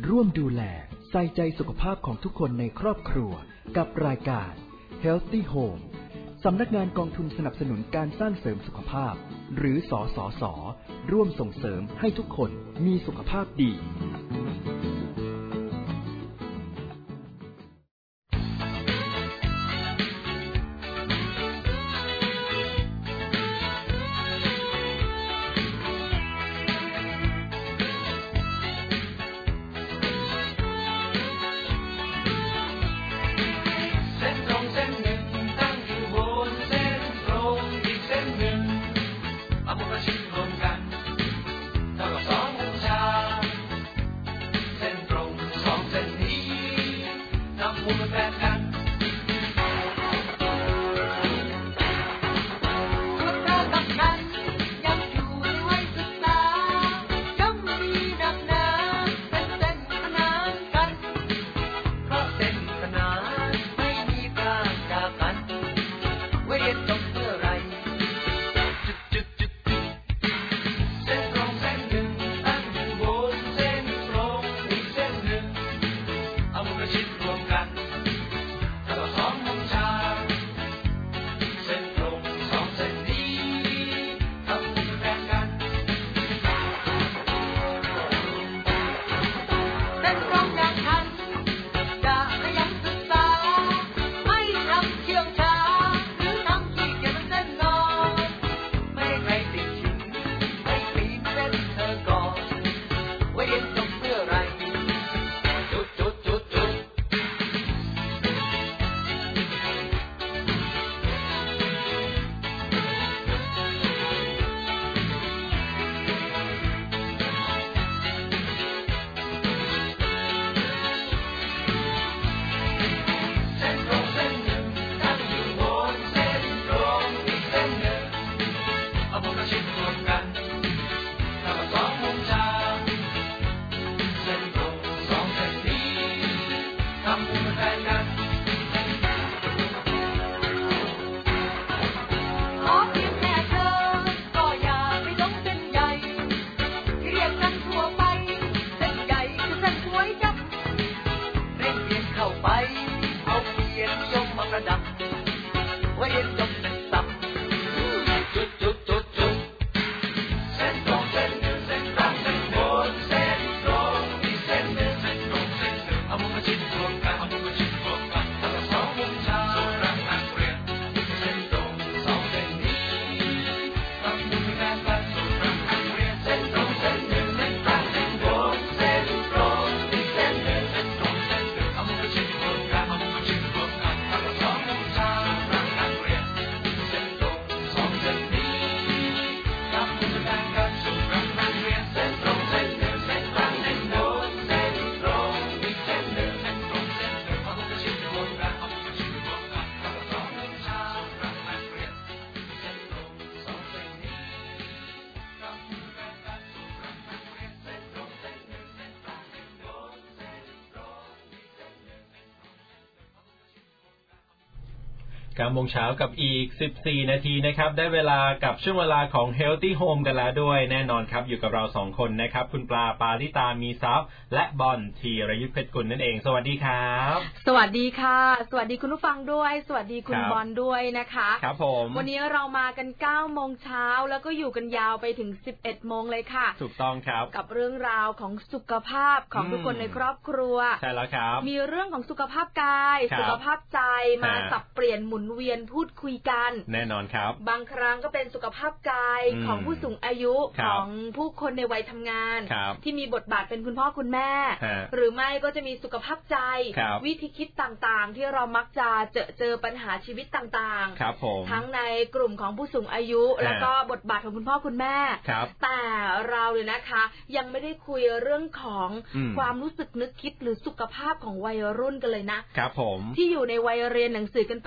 ร่วมดูแลใส่ใจสุขภาพของทุกคนในครอบครัวกับรายการ Healthy Home สำนักงานกองทุนสนับสนุนการสร้างเสริมสุขภาพหรือสสส.ร่วมส่งเสริมให้ทุกคนมีสุขภาพดี 9 โมงเช้ากับอีก14นาทีนะครับได้เวลากับช่วงเวลาของ Healthy Home กันแล้วด้วยแน่นอนครับอยู่กับเรา2คนนะครับคุณปลาปาริตามีทรัพย์และบอลธีรยุทธเพชรกุลนั่นเองสวัสดีครับสวัสดีค่ะสวัสดีคุณผู้ฟังด้วยสวัสดีคุณบอลด้วยนะคะครับผมวันนี้เรามากัน9โมงเช้าแล้วก็อยู่กันยาวไปถึง11โมงเลยค่ะถูกต้องครับกับเรื่องราวของสุขภาพของทุกคนในครอบครัวใช่แล้วครับมีเรื่องของสุขภาพกายสุขภาพใจมาสับเปลี่ยนหมุนเวียนพูดคุยกันแน่นอนครับบางครั้งก็เป็นสุขภาพกายของผู้สูงอายุของผู้คนในวัยทำงานที่มีบทบาทเป็นคุณพ่อคุณแม่หรือไม่ก็จะมีสุขภาพใจวิธีคิดต่างๆที่เรามักจะเจอปัญหาชีวิตต่างๆทั้งในกลุ่มของผู้สูงอายุแล้วก็บทบาทของคุณพ่อคุณแม่แต่เราเลยนะคะยังไม่ได้คุยเรื่องของความรู้สึกนึกคิดหรือสุขภาพของวัยรุ่นกันเลยนะครับผมที่อยู่ในวัยเรียนหนังสือกันปัจจุบัน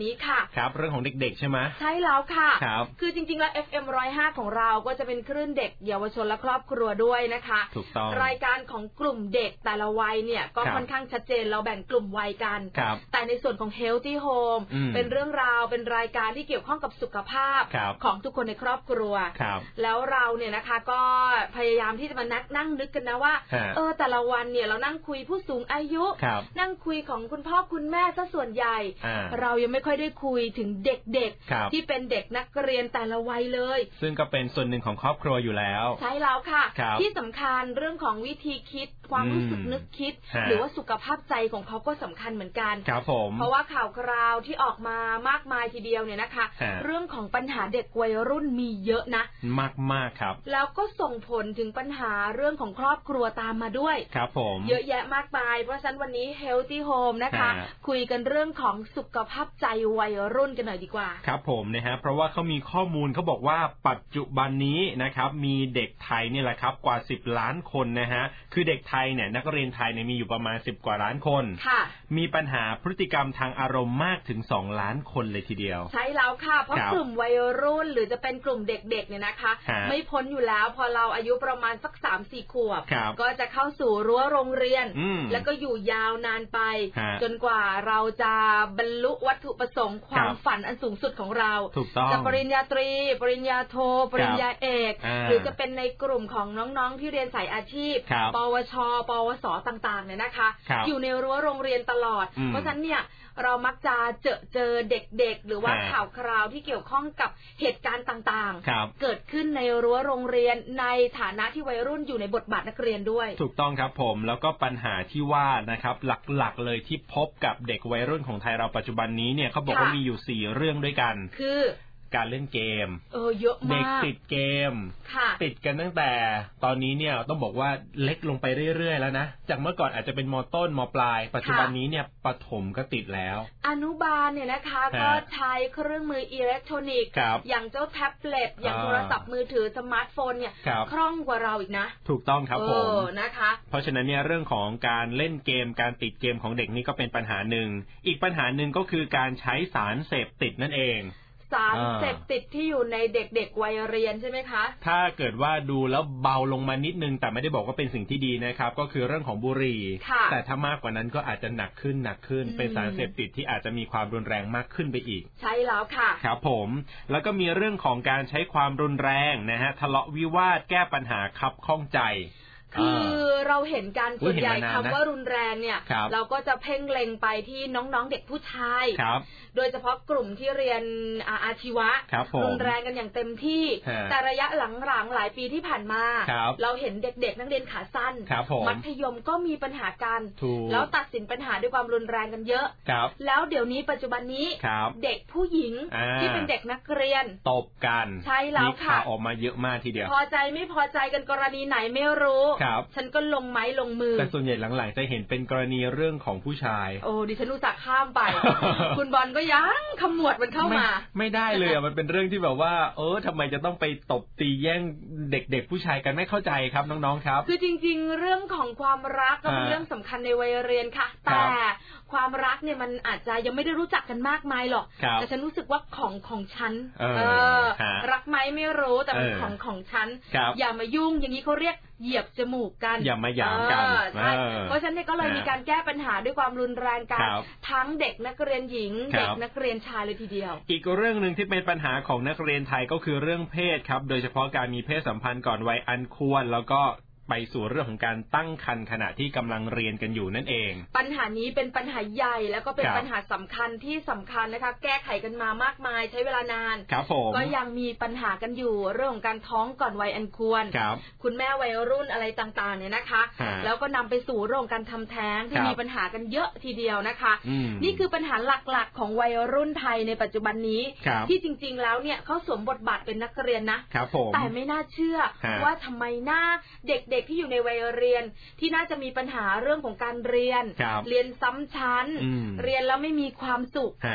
นี้ค่ะครับเรื่องของเด็กๆใช่ไหมใช่แล้วค่ะครับคือจริงๆแล้ว FM 105ของเราก็จะเป็นคลื่นเด็กเยาวชนและครอบครัวด้วยนะคะถูกต้องรายการของกลุ่มเด็กแต่ละวัยเนี่ยก็ค่อนข้างชัดเจนเราแบ่งกลุ่มวัยกันแต่ในส่วนของ Healthy Home เป็นเรื่องราวเป็นรายการที่เกี่ยวข้องกับสุขภาพของทุกคนในครอบครัวแล้วเราเนี่ยนะคะก็พยายามที่จะมานั่งนึกกันนะว่าแต่ละวันเนี่ยเรานั่งคุยผู้สูงอายุนั่งคุยของคุณพ่อคุณแม่ซะส่วนใหญ่เรายังไม่ค่อยได้คุยถึงเด็กๆที่เป็นเด็กนักเรียนแต่ละวัยเลยซึ่งก็เป็นส่วนหนึ่งของครอบครัวอยู่แล้วใช่แล้วค่ะที่สำคัญเรื่องของวิธีคิดความรู้สึกนึกคิดหรือว่าสุขภาพใจของเขาก็สำคัญเหมือนกันเพราะว่าข่าวคราวที่ออกมามากมายทีเดียวเนี่ยนะคะเรื่องของปัญหาเด็กวัยรุ่นมีเยอะนะมากครับแล้วก็ส่งผลถึงปัญหาเรื่องของครอบครัวตามมาด้วยครับผมเยอะแยะมากมายเพราะฉะนั้นวันนี้ Healthy Home นะคะคุยกันเรื่องของสุขภาพใจวัยรุ่นกันหน่อยดีกว่าครับผมนะฮะเพราะว่าเขามีข้อมูลเขาบอกว่าปัจจุบันนี้นะครับมีเด็กไทยนี่แหละครับกว่า10ล้านคนนะฮะคือเด็กไทยเนี่ยนักเรียนไทยเนี่ยมีอยู่ประมาณ10กว่าล้านคนมีปัญหาพฤติกรรมทางอารมณ์มากถึง2ล้านคนเลยทีเดียวใช่แล้วค่ะเพราะกลุ่มวัยรุ่นหรือจะเป็นกลุ่มเด็กๆเนี่ยนะคะไม่พ้นอยู่แล้วพอเราอายุประมาณสัก 3-4 ขวบก็จะเข้าสู่รั้วโรงเรียนแล้วก็อยู่ยาวนานไปจนกว่าเราจะบรรลุวัตถุประสงค์ความฝันอันสูงสุดของเราจะปริญญาตรีปริญญาโทปริญญาเอกหรือจะเป็นในกลุ่มของน้องๆที่เรียนสายอาชีพปวชปวสต่างๆเนี่ยนะคะอยู่ในรั้วโรงเรียนตลอดเพราะฉะนั้นเนี่ยเรามักจะเจอเด็กๆหรือว่าข่าวคราวที่เกี่ยวข้องกับเหตุการณ์ต่างๆเกิดขึ้นในรั้วโรงเรียนในฐานะที่วัยรุ่นอยู่ในบทบาทนักเรียนด้วยถูกต้องครับผมแล้วก็ปัญหาที่ว่านะครับหลักๆเลยที่พบกับเด็กวัยรุ่นของไทยเราปัจจุบันนี้เนี่ยเขาบอกว่ามีอยู่4เรื่องด้วยกันคือการเล่นเกมเยอะมากเด็กติดเกมติดกันตั้งแต่ตอนนี้เนี่ยต้องบอกว่าเล็กลงไปเรื่อยๆแล้วนะจากเมื่อก่อนอาจจะเป็นม.ต้นม.ปลายปัจจุบันนี้เนี่ยประถมก็ติดแล้วอนุบาลเนี่ยนะคะก็ใช้เครื่องมืออิเล็กทรอนิกส์อย่างเจ้าแท็บเล็ตอย่างโทรศัพท์มือถือสมาร์ทโฟนเนี่ยคล่องกว่าเราอีกนะถูกต้องครับผมนะคะเพราะฉะนั้นเนี่ยเรื่องของการเล่นเกมการติดเกมของเด็กนี่ก็เป็นปัญหาหนึ่งอีกปัญหาหนึ่งก็คือการใช้สารเสพติดนั่นเองสารเสพติดที่อยู่ในเด็กๆวัยเรียนใช่ไหมคะถ้าเกิดว่าดูแล้วเบาลงมานิดนึงแต่ไม่ได้บอกว่าเป็นสิ่งที่ดีนะครับก็คือเรื่องของบุหรี่แต่ถ้ามากกว่านั้นก็อาจจะหนักขึ้นเป็นสารเสพติดที่อาจจะมีความรุนแรงมากขึ้นไปอีกใช่แล้วค่ะครับผมแล้วก็มีเรื่องของการใช้ความรุนแรงนะฮะทะเลาะวิวาทแก้ปัญหาคับข้องใจคือเราเห็นการส่วนใหญ่คำว่ารุนแรงเนี่ยเราก็จะเพ่งเล็งไปที่น้องๆเด็กผู้ชายโดยเฉพาะกลุ่มที่เรียนอาชีวะรุนแรงกันอย่างเต็มที่แต่ระยะหลังๆหลายปีที่ผ่านมาเราเห็นเด็กๆนักเรียนขาสั้นมัธยมก็มีปัญหากันแล้วตัดสินปัญหาด้วยความรุนแรงกันเยอะแล้วเดี๋ยวนี้ปัจจุบันนี้เด็กผู้หญิงที่เป็นเด็กนักเรียนตบกันใช่แล้วค่ะออกมาเยอะมากทีเดียวพอใจไม่พอใจกันกรณีไหนไม่รู้ฉันก็ลงไม้ลงมือแต่ส่วนใหญ่หลังๆจะเห็นเป็นกรณีเรื่องของผู้ชายโอ้ดิฉันอุตส่าห์ข้ามไป คุณบอลก็ยังขมวดมันเข้ามาไม่ได้เลยอ่ะมันเป็นเรื่องที่แบบว่าทำไมจะต้องไปตบตีแย่งเด็กๆผู้ชายกันไม่เข้าใจครับน้องๆครับคือจริงๆเรื่องของความรักก็เป็นเรื่องสำคัญในวัยเรียนค่ะแต่ความรักเนี่ยมันอาจจะยังไม่ได้รู้จักกันมากมายหรอกแต่ฉันรู้สึกว่าของฉันรักไหมไม่รู้แต่เป็นของฉันอย่ามายุ่งอย่างนี้เขาเรียกเหยียบจมูกกันอย่ามาหยามกันเพราะฉะนั้นก็เลยมีการแก้ปัญหาด้วยความรุนแรงกันทั้งเด็กนักเรียนหญิงเด็กนักเรียนชายเลยทีเดียวอีกเรื่องนึงที่เป็นปัญหาของนักเรียนไทยก็คือเรื่องเพศครับโดยเฉพาะการมีเพศสัมพันธ์ก่อนวัยอันควรแล้วก็ไปสู่เรื่องของการตั้งครรภ์ขณะที่กำลังเรียนกันอยู่นั่นเองปัญหานี้เป็นปัญหาใหญ่แล้วก็เป็นปัญหาสำคัญที่สำคัญนะคะแก้ไขกันมามากมายใช้เวลานานก็ยังมีปัญหากันอยู่เรื่องของการท้องก่อนวัยอันควรคุณแม่วัยรุ่นอะไรต่างๆเนี่ยนะคะแล้วก็นำไปสู่เรื่องการทำแท้งที่มีปัญหากันเยอะทีเดียวนะคะนี่คือปัญหาหลักๆของวัยรุ่นไทยในปัจจุบันนี้ที่จริงๆแล้วเนี่ยเขาสวมบทบาทเป็นนักเรียนนะแต่ไม่น่าเชื่อว่าทำไมหน้าเด็กที่อยู่ในวัยเรียนที่น่าจะมีปัญหาเรื่องของการเรียนซ้ำชั้นเรียนแล้วไม่มีความสุข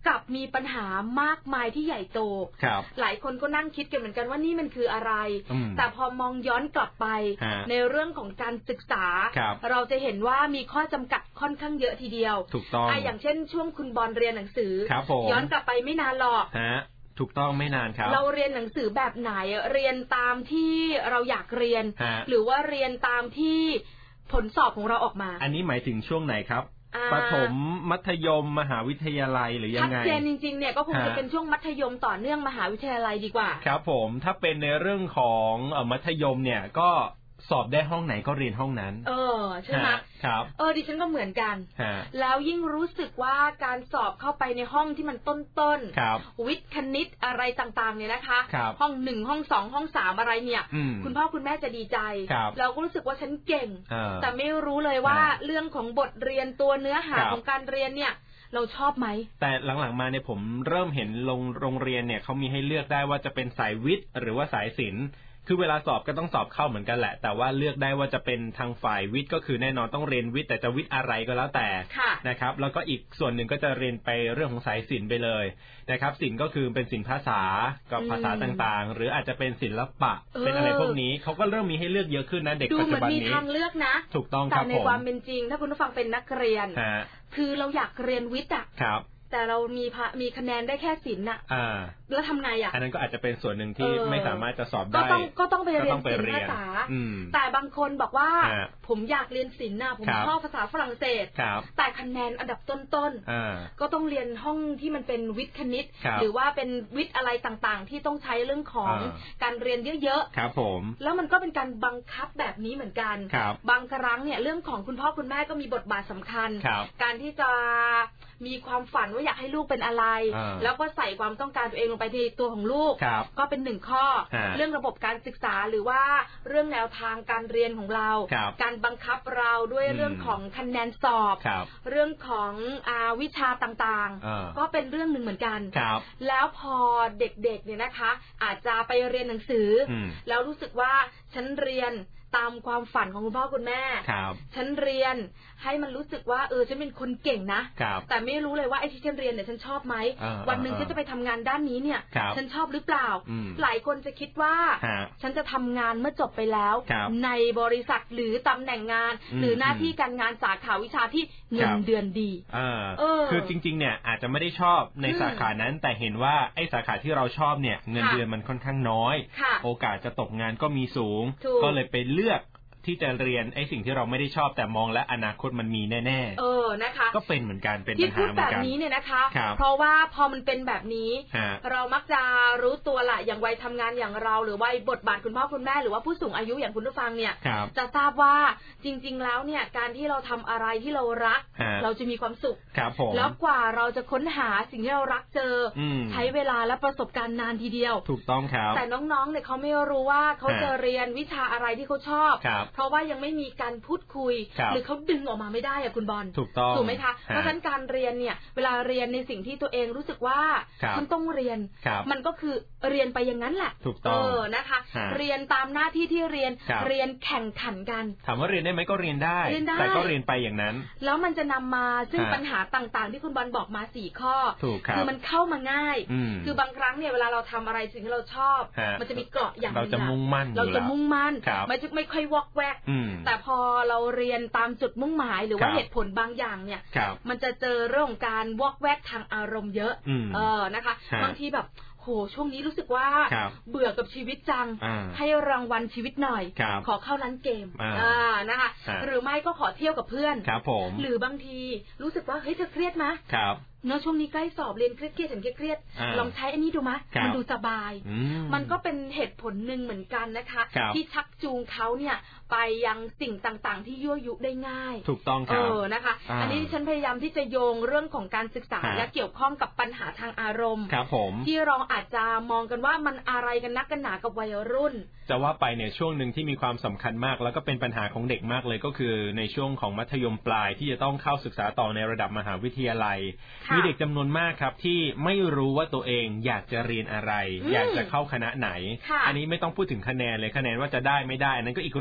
กับมีปัญหามากมายที่ใหญ่โตหลายคนก็นั่งคิดกันเหมือนกันว่านี่มันคืออะไรแต่พอมองย้อนกลับไปในเรื่องของการศึกษาเราจะเห็นว่ามีข้อจำกัดค่อนข้างเยอะทีเดียวถูกต้องอย่างเช่นช่วงคุณบอลเรียนหนังสือย้อนกลับไปไม่นานหรอกถูกต้องไม่นานครับเราเรียนหนังสือแบบไหนเรียนตามที่เราอยากเรียนหรือว่าเรียนตามที่ผลสอบของเราออกมาอันนี้หมายถึงช่วงไหนครับประถมมัธยมมหาวิทยาลัยหรือยังไงชัดเจนจริงๆเนี่ยก็คงจะเป็นช่วงมัธยมต่อเนื่องมหาวิทยาลัยดีกว่าครับผมถ้าเป็นในเรื่องของมัธยมเนี่ยก็สอบได้ห้องไหนก็เรียนห้องนั้นใช่ไหมครับดิฉันก็เหมือนกันแล้วยิ่งรู้สึกว่าการสอบเข้าไปในห้องที่มันต้นวิทย์คณิตอะไรต่างๆเนี่ยนะคะห้อง1ห้อง2ห้อง3อะไรเนี่ยคุณพ่อคุณแม่จะดีใจเราก็รู้สึกว่าฉันเก่งแต่ไม่รู้เลยว่าเรื่องของบทเรียนตัวเนื้อหาของการเรียนเนี่ยเราชอบไหมแต่หลังๆมาเนี่ยผมเริ่มเห็นโรงเรียนเนี่ยเขามีให้เลือกได้ว่าจะเป็นสายวิทย์หรือว่าสายศิลป์คือเวลาสอบก็ต้องสอบเข้าเหมือนกันแหละแต่ว่าเลือกได้ว่าจะเป็นทางฝ่ายวิทย์ก็คือแน่นอนต้องเรียนวิทย์แต่จะวิทย์อะไรก็แล้วแต่นะครับแล้วก็อีกส่วนหนึ่งก็จะเรียนไปเรื่องของสายศิลป์ไปเลยนะครับศิลป์ก็คือเป็นศิลป์ภาษากับภาษาต่างๆหรืออาจจะเป็นศิลปะเป็นอะไรพวกนี้เขาก็เริ่มมีให้เลือกเยอะขึ้นนะเด็กปัจจุบันนี้ดูเหมือนมีทางเลือกนะถูกต้องครับแต่ในความเป็นจริงถ้าคุณผู้ฟังเป็นนักเรียนคือเราอยากเรียนวิทย์อ่ะแต่เรามีคะแนนได้แค่ศิลป์น่ะแล้วทำไงอ่ะอันนั้นก็อาจจะเป็นส่วนหนึ่งที่ไม่สามารถจะสอบได้ก็ต้องไปเรียนศิลป์ภาษาแต่บางคนบอกว่าผมอยากเรียนศิลป์น่ะผมชอบภาษาฝรั่งเศสแต่คะแนนอันดับต้นๆก็ต้องเรียนห้องที่มันเป็นวิทย์คณิตหรือว่าเป็นวิทย์อะไรต่างๆที่ต้องใช้เรื่องของการเรียนเยอะๆครับผมแล้วมันก็เป็นการบังคับแบบนี้เหมือนกันบางครั้งเนี่ยเรื่องของคุณพ่อคุณแม่ก็มีบทบาทสำคัญการที่จะมีความฝันว่าอยากให้ลูกเป็นอะไรแล้วก็ใส่ความต้องการตัวเองลงไปในตัวของลูกก็เป็น1ข้อเรื่องระบบการศึกษาหรือว่าเรื่องแนวทางการเรียนของเราการบังคับเราด้วยเรื่องของคะแนนสอบเรื่องของวิชาต่างๆก็เป็นเรื่องนึงเหมือนกันแล้วพอเด็กๆเนี่ยนะคะอาจจะไปเรียนหนังสือแล้วรู้สึกว่าฉันเรียนตามความฝันของคุณพ่อคุณแม่ฉันเรียนให้มันรู้สึกว่าฉันเป็นคนเก่งนะแต่ไม่รู้เลยว่าไอ้ที่ฉันเรียนเนี่ยฉันชอบไหมวันหนึ่งฉันจะไปทำงานด้านนี้เนี่ยฉันชอบหรือเปล่าหลายคนจะคิดว่าฉันจะทำงานเมื่อจบไปแล้วในบริษัทหรือตำแหน่งงานหรือหน้าที่การงานสาขาวิชาที่เงินเดือนดีคือจริงๆเนี่ยอาจจะไม่ได้ชอบในสาขานั้นแต่เห็นว่าไอ้สาขาที่เราชอบเนี่ยเงินเดือนมันค่อนข้างน้อยโอกาสจะตกงานก็มีสูงก็เลยไปเลือกที่จะเรียนไอ้สิ่งที่เราไม่ได้ชอบแต่มองและอนาคตมันมีแน่ๆนะคะก็เป็นเหมือนกันเป็นปัญหาเหมือนกันที่พูดแบบนี้เนี่ยนะคะเพราะว่าพอมันเป็นแบบนี้เรามักจะรู้ตัวละอย่างวัยทำงานอย่างเราหรือวัยบทบาทคุณพ่อคุณแม่หรือว่าผู้สูงอายุอย่างคุณผู้ฟังเนี่ยจะทราบว่าจริงๆแล้วเนี่ยการที่เราทำอะไรที่เรารักเราจะมีความสุขแล้วกว่าเราจะค้นหาสิ่งที่เรารักเจอใช้เวลาและประสบการณ์นานทีเดียวถูกต้องครับแต่น้องๆเนี่ยเขาไม่รู้ว่าเขาจะเรียนวิชาอะไรที่เขาชอบเพราะว่ายังไม่มีการพูดคุยหรือเขาดึงออกมาไม่ได้อะคุณบอลถูกไหมคะเพราะฉะนั้นการเรียนเนี่ยเวลาเรียนในสิ่งที่ตัวเองรู้สึกว่าฉันต้องเรียนมันก็คือเรียนไปอย่างนั้นแหละถูกต้องนะคะเรียนตามหน้าที่ที่เรียนแข่งขันกันถามว่าเรียนได้ไหมก็เรียนได้แต่ก็เรียนไปอย่างนั้นแล้วมันจะนำมาซึ่งปัญหาต่างๆที่คุณบอลบอกมา4ข้อคือมันเข้ามาง่ายคือบางครั้งเนี่ยเวลาเราทำอะไรสิ่งที่เราชอบมันจะมีเกราะอย่างนึงเราจะมุ่งมั่นไม่ค่อยวอกแวกแต่พอเราเรียนตามจุดมุ่งหมายหรือว่าเหตุผลบางอย่างเนี่ยมันจะเจอเรื่องของการวอกแวกทางอารมณ์เยอะนะคะบางทีแบบโหช่วงนี้รู้สึกว่าเบื่อกับชีวิตจังให้รางวัลชีวิตหน่อยขอเข้าร้านเกมนะคะหรือไม่ก็ขอเที่ยวกับเพื่อนหรือบางทีรู้สึกว่าเฮ้ยเธอเครียดไหมเนาะช่วงนี้ใกล้สอบเรียนเครียดฉันเครียดลองใช้อันนี้ดูมั้ยมันดูสบายมันก็เป็นเหตุผลหนึ่งเหมือนกันนะคะที่ชักจูงเขาเนี่ยไปยังสิ่งต่างๆที่ยั่วยุได้ง่ายถูกต้องครับนะคะอันนี้ฉันพยายามที่จะโยงเรื่องของการศึกษาและเกี่ยวข้องกับปัญหาทางอารมณ์ที่เราอาจจะมองกันว่ามันอะไรกันนักกันหนากับวัยรุ่นจะว่าไปเนี่ยช่วงหนึ่งที่มีความสำคัญมากแล้วก็เป็นปัญหาของเด็กมากเลยก็คือในช่วงของมัธยมปลายที่จะต้องเข้าศึกษาต่อในระดับมหาวิทยาลัยมีเด็กจำนวนมากครับที่ไม่รู้ว่าตัวเองอยากจะเรียนอะไรอยากจะเข้าคณะไหนอันนี้ไม่ต้องพูดถึงคะแนนเลยคะแนนว่าจะได้ไม่ได้อันนั้นก็อีกเรื่องนึง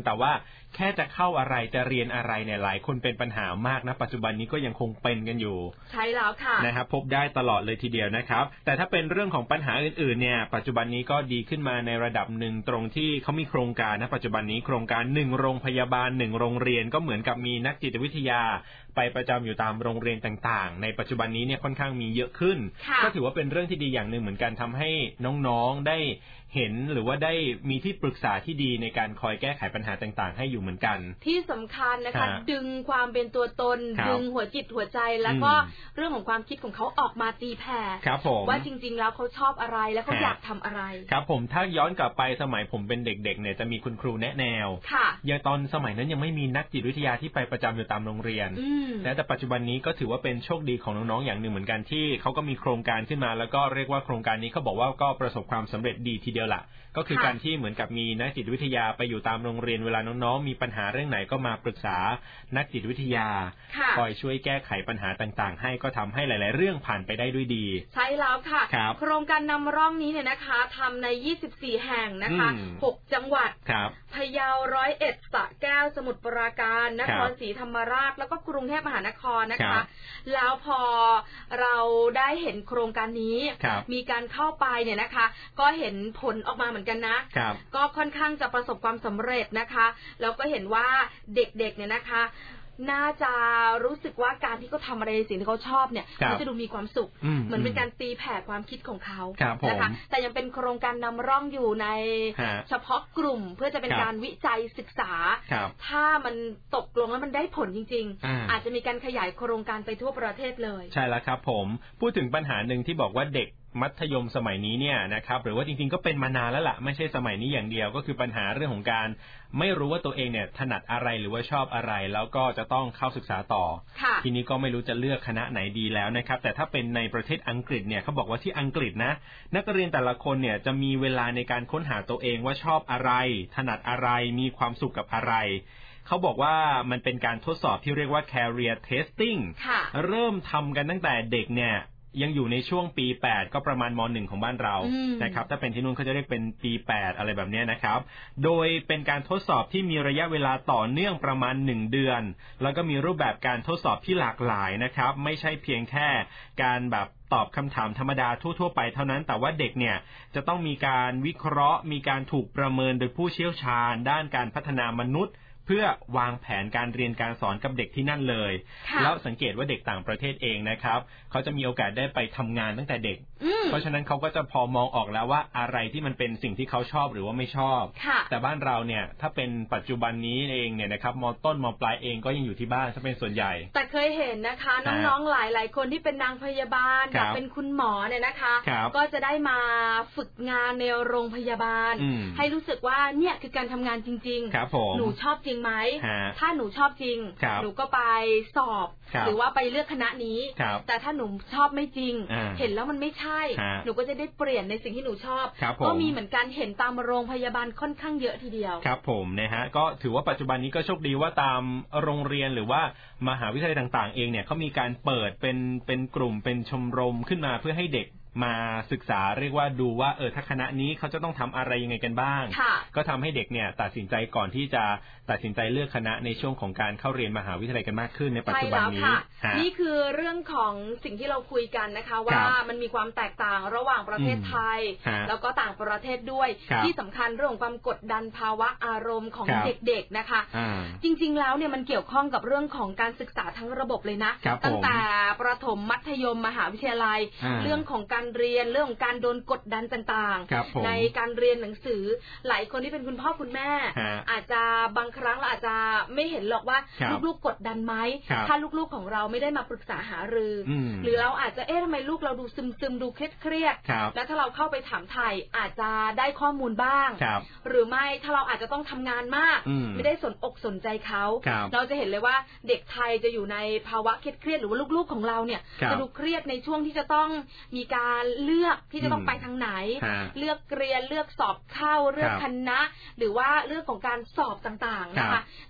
แต่ว่าแค่จะเข้าอะไรจะเรียนอะไรเนี่ยหลายคนเป็นปัญหามากนะปัจจุบันนี้ก็ยังคงเป็นกันอยู่ใช่แล้วค่ะนะครับพบได้ตลอดเลยทีเดียวนะครับแต่ถ้าเป็นเรื่องของปัญหาอื่นๆเนี่ยปัจจุบันนี้ก็ดีขึ้นมาในระดับหนึ่งตรงที่เขามีโครงการนะปัจจุบันนี้โครงการ1โรงพยาบาล1โรงเรียนก็เหมือนกับมีนักจิตวิทยาไปประจำอยู่ตามโรงเรียนต่างๆในปัจจุบันนี้เนี่ยค่อนข้างมีเยอะขึ้นก็ถือว่าเป็นเรื่องที่ดีอย่างหนึ่งเหมือนกันทำให้น้องๆได้เห็นหรือว่าได้มีที่ปรึกษาที่ดีในการคอยแก้ไขปัญหาต่างๆให้อยู่เหมือนกันที่สำคัญนะคะดึงความเป็นตัวตนดึงหัวจิตหัวใจแล้วก็เรื่องของความคิดของเขาออกมาตีแผ่ว่าจริงๆแล้วเขาชอบอะไรแล้วเขาอยากทำอะไรครับผมถ้าย้อนกลับไปสมัยผมเป็นเด็กๆเนี่ยจะมีคุณครูแนะแนวอย่างตอนสมัยนั้นยังไม่มีนักจิตวิทยาที่ไปประจำอยู่ตามโรงเรียนแต่ปัจจุบันนี้ก็ถือว่าเป็นโชคดีของน้องๆอย่างหนึ่งเหมือนกันที่เขาก็มีโครงการขึ้นมาแล้วก็เรียกว่าโครงการนี้เขาบอกว่าก็ประสบความสำเร็จดีทีเดียวล่ะก็คือการที่เหมือนกับมีนักจิตวิทยาไปอยู่ตามโรงเรียนเวลาน้องๆมีปัญหาเรื่องไหนก็มาปรึกษานักจิตวิทยาคอยช่วยแก้ไขปัญหาต่างๆให้ก็ทำให้หลายๆเรื่องผ่านไปได้ด้วยดีใช่แล้วค่ะโครงการนำร่องนี้เนี่ยนะคะทำใน24แห่งนะคะ6จังหวัดพะเยา101สระแก้วสมุทรปราการนครศรีธรรมราชแล้วก็กรุงเทพมหานครนะคะแล้วพอเราได้เห็นโครงการนี้มีการเข้าไปเนี่ยนะคะก็เห็นผลออกมาเหมือนกันนะก็ค่อนข้างจะประสบความสำเร็จนะคะแล้วก็เห็นว่าเด็กๆเนี่ยนะคะน่าจะรู้สึกว่าการที่เขาทำอะไรสิ่งที่เขาชอบเนี่ยเขาจะดูมีความสุขเหมือนเป็นการตีแผ่ความคิดของเขานะคะแต่ยังเป็นโครงการนำร่องอยู่ในเฉพาะกลุ่มเพื่อจะเป็นการวิจัยศึกษาถ้ามันตกลงแล้วมันได้ผลจริงๆอาจจะมีการขยายโครงการไปทั่วประเทศเลยใช่แล้วครับผมพูดถึงปัญหาหนึ่งที่บอกว่าเด็กมัธยมสมัยนี้เนี่ยนะครับหรือว่าจริงๆก็เป็นมานานแล้วล่ะไม่ใช่สมัยนี้อย่างเดียวก็คือปัญหาเรื่องของการไม่รู้ว่าตัวเองเนี่ยถนัดอะไรหรือว่าชอบอะไรแล้วก็จะต้องเข้าศึกษาต่อทีนี้ก็ไม่รู้จะเลือกคณะไหนดีแล้วนะครับแต่ถ้าเป็นในประเทศอังกฤษเนี่ยเขาบอกว่าที่อังกฤษนะนักเรียนแต่ละคนเนี่ยจะมีเวลาในการค้นหาตัวเองว่าชอบอะไรถนัดอะไรมีความสุขกับอะไรเขาบอกว่ามันเป็นการทดสอบที่เรียกว่า career testing เริ่มทำกันตั้งแต่เด็กเนี่ยยังอยู่ในช่วงปี8ก็ประมาณม.1 ของบ้านเรานะครับถ้าเป็นที่นู่นเขาจะเรียกเป็นปี8อะไรแบบนี้นะครับโดยเป็นการทดสอบที่มีระยะเวลาต่อเนื่องประมาณ1เดือนแล้วก็มีรูปแบบการทดสอบที่หลากหลายนะครับไม่ใช่เพียงแค่การแบบตอบคำถามธรรมดาทั่วๆไปเท่านั้นแต่ว่าเด็กเนี่ยจะต้องมีการวิเคราะห์มีการถูกประเมินโดยผู้เชี่ยวชาญด้านการพัฒนามนุษย์เพื่อวางแผนการเรียนการสอนกับเด็กที่นั่นเลยแล้วสังเกตว่าเด็กต่างประเทศเองนะครับเขาจะมีโอกาสได้ไปทำงานตั้งแต่เด็กเพราะฉะนั้นเขาก็จะพอมองออกแล้วว่าอะไรที่มันเป็นสิ่งที่เขาชอบหรือว่าไม่ชอบแต่บ้านเราเนี่ยถ้าเป็นปัจจุบันนี้เองเนี่ยนะครับม.ต้นม.ปลายเองก็ยังอยู่ที่บ้านถ้าเป็นส่วนใหญ่แต่เคยเห็นนะคะน้องๆหลายๆคนที่เป็นนางพยาบาลแบบเป็นคุณหมอเนี่ยนะคะก็จะได้มาฝึกงานในโรงพยาบาลให้รู้สึกว่าเนี่ยคือการทำงานจริงๆหนูชอบจริงไหมถ้าหนูชอบจริงหนูก็ไปสอบหรือว่าไปเลือกคณะนี้แต่ถ้าหนูชอบไม่จริงเห็นแล้วมันไม่ใช่หนูก็จะได้เปลี่ยนในสิ่งที่หนูชอบก็มีเหมือนกันเห็นตามโรงพยาบาลค่อนข้างเยอะทีเดียวครับผมนะฮะก็ถือว่าปัจจุบันนี้ก็โชคดีว่าตามโรงเรียนหรือว่ามหาวิทยาลัยต่างๆเองเนี่ยเขามีการเปิดเป็นกลุ่มเป็นชมรมขึ้นมาเพื่อให้เด็กมาศึกษาเรียกว่าดูว่าถ้าคณะนี้เขาจะต้องทำอะไรยังไงกันบ้างก็ทำให้เด็กเนี่ยตัดสินใจก่อนที่จะตัดสินใจเลือกคณะในช่วงของการเข้าเรียนมหาวิทยาลัยกันมากขึ้นในปัจจุบันนี้นี่คือเรื่องของสิ่งที่เราคุยกันนะคะว่ามันมีความแตกต่างระหว่างประเทศไทยแล้วก็ต่างประเทศด้วยที่สำคัญเรื่องของความกดดันภาวะอารมณ์ของเด็กๆนะคะจริงๆแล้วเนี่ยมันเกี่ยวข้องกับเรื่องของการศึกษาทั้งระบบเลยนะตั้งแต่ประถมมัธยมมหาวิทยาลัยเรื่องของการเรียนเรื่องของการโดนกดดันต่างๆในการเรียนหนังสือหลายคนที่เป็นคุณพ่อคุณแม่อาจจะบางครั้งเราอาจจะไม่เห็นหรอกว่าลูกๆกดดันไหมถ้าลูกๆของเราไม่ได้มาปรึกษาหารือหรือเราอาจจะทำไมลูกเราดูซึมๆดูเครียดๆแล้วถ้าเราเข้าไปถามไถ่อาจจะได้ข้อมูลบ้างหรือไม่ถ้าเราอาจจะต้องทำงานมากไม่ได้สนอกสนใจเขาเราจะเห็นเลยว่าเด็กไทยจะอยู่ในภาวะเครียดๆหรือว่าลูกๆของเราเนี่ยจะดูเครียดในช่วงที่จะต้องมีการเลือกที่จะต้องไปทางไหนเลือกเรียนเลือกสอบเข้าเลือกคณะหรือว่าเรื่องของการสอบต่างๆนะคะ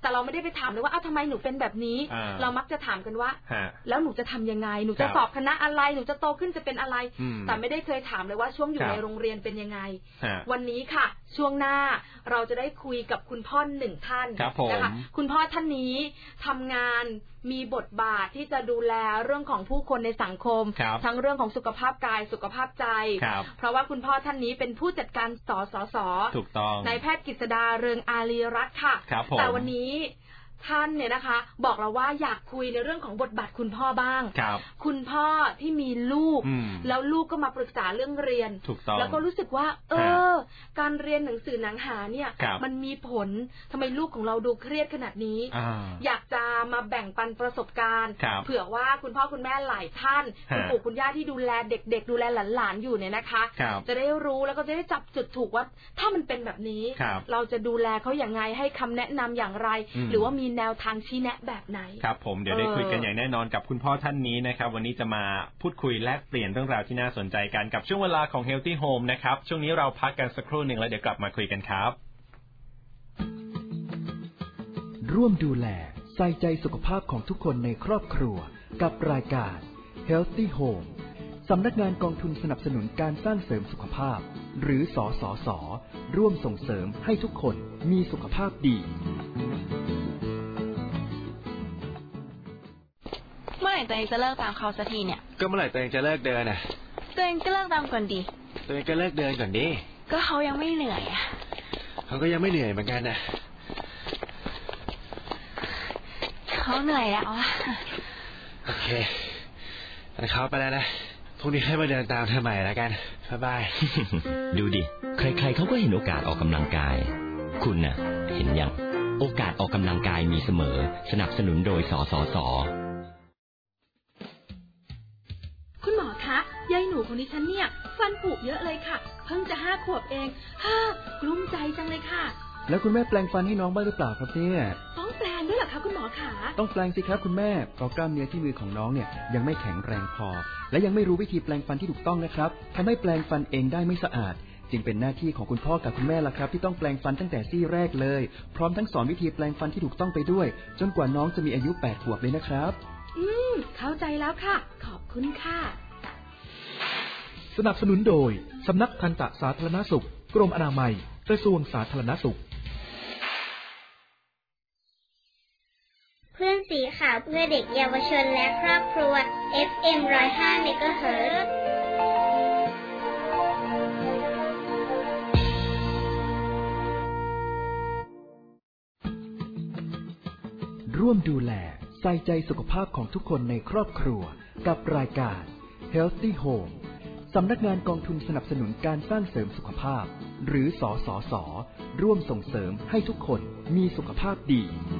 แต่เราไม่ได้ไปถามเลยว่าทำไมหนูเป็นแบบนี้เรามักจะถามกันว่าแล้วหนูจะทำยังไงหนูจะสอบคณะอะไรหนูจะโตขึ้นจะเป็นอะไรแต่ไม่ได้เคยถามเลยว่าช่วงอยู่ในโรงเรียนเป็นยังไงวันนี้ค่ะช่วงหน้าเราจะได้คุยกับคุณพ่อหนึ่งท่านนะคะคุณพ่อท่านนี้ทำงานมีบทบาทที่จะดูแลเรื่องของผู้คนในสังคมทั้งเรื่องของสุขภาพกายสุขภาพใจเพราะว่าคุณพ่อท่านนี้เป็นผู้จัดการสสส. ถูกต้องนายแพทย์กฤษดาเรืองอารีรัตน์ค่ะแต่วันนี้ท่านเนี่ยนะคะบอกเราว่าอยากคุยในเรื่องของบทบาทคุณพ่อบ้างคุณพ่อที่มีลูกแล้วลูกก็มาปรึกษาเรื่องเรียนแล้วก็รู้สึกว่าการเรียนหนังสือหนังหาเนี่ยมันมีผลทำไมลูกของเราดูเครียดขนาดนี้อยากจะมาแบ่งปันประสบการณ์เผื่อว่าคุณพ่อคุณแม่หลายท่านคุณปู่คุณย่าที่ดูแลเด็กๆดูแลหลานๆอยู่เนี่ยนะคะจะได้รู้แล้วก็จะได้จับจุดถูกว่าถ้ามันเป็นแบบนี้เราจะดูแลเขาอย่างไรให้คำแนะนำอย่างไรหรือว่ามีแนวทางชี้แนะแบบไหนครับผมเดี๋ยวได้คุยกันอย่างแน่นอนกับคุณพ่อท่านนี้นะครับวันนี้จะมาพูดคุยแลกเปลี่ยนเรื่องราวที่น่าสนใจกันกับช่วงเวลาของ Healthy Home นะครับช่วงนี้เราพักกันสักครู่หนึ่งแล้วเดี๋ยวกลับมาคุยกันครับร่วมดูแลใส่ใจสุขภาพของทุกคนในครอบครัวกับรายการ Healthy Home สำนักงานกองทุนสนับสนุนการสร้างเสริมสุขภาพหรือสสส.ร่วมส่งเสริมให้ทุกคนมีสุขภาพดีเมื่อไหร่ตัวเองจะเลิกตามเขาสักทีเนี่ยก็เมื่อไหร่ตัวเองจะเลิกเดินอ่ะตัวเองก็เลิกตามก่อนดิตัวเองก็เลิกเดินก่อนดิก็เขายังไม่เหนื่อยอ่ะเขาก็ยังไม่เหนื่อยเหมือนกันนะเขาเหนื่อยแล้วอ่ะโอเคงั้นเขาไปแล้วนะพรุ่งนี้ให้มาเดินตามเธอใหม่แล้วกันบ๊ายบายดูดิใครๆเขาก็เห็นโอกาสออกกำลังกายคุณน่ะเห็นยังโอกาสออกกำลังกายมีเสมอสนับสนุนโดยสสส. คุณหมอคะยายหนูของดิฉันเนี่ยฟันผุเยอะเลยค่ะเพิ่งจะ5 ขวบเองกลุ้มใจจังเลยค่ะแล้วคุณแม่แปลงฟันให้น้องบ้างหรือเปล่าครับเนี่ยต้องแปลงด้วยเหรอคะคุณหมอขาต้องแปลงสิครับคุณแม่เพราะกล้ามเนื้อที่มือของน้องเนี่ยยังไม่แข็งแรงพอและยังไม่รู้วิธีแปลงฟันที่ถูกต้องนะครับทำให้แปลงฟันเองได้ไม่สะอาดจึงเป็นหน้าที่ของคุณพ่อกับคุณแม่ล่ะครับที่ต้องแปลงฟันตั้งแต่ซี่แรกเลยพร้อมทั้งสอนวิธีแปลงฟันที่ถูกต้องไปด้วยจนกว่าน้องจะมีอายุ8 ขวบเลยนะครับเข้าใจแล้วค่ะขอบคุณค่ะสนับสนุนโดยสำนักทันตสาธารณสุขกรมอนามัยกระทรวงสาธารณสุขเพื่อนสีขาวเพื่อเด็กเยาวชนและครอบครัว FM 105 เมกะเฮิรตซ์ร่วมดูแลใส่ใจสุขภาพของทุกคนในครอบครัวกับรายการ Healthy Home สำนักงานกองทุนสนับสนุนการสร้างเสริมสุขภาพหรือสสส.ร่วมส่งเสริมให้ทุกคนมีสุขภาพดี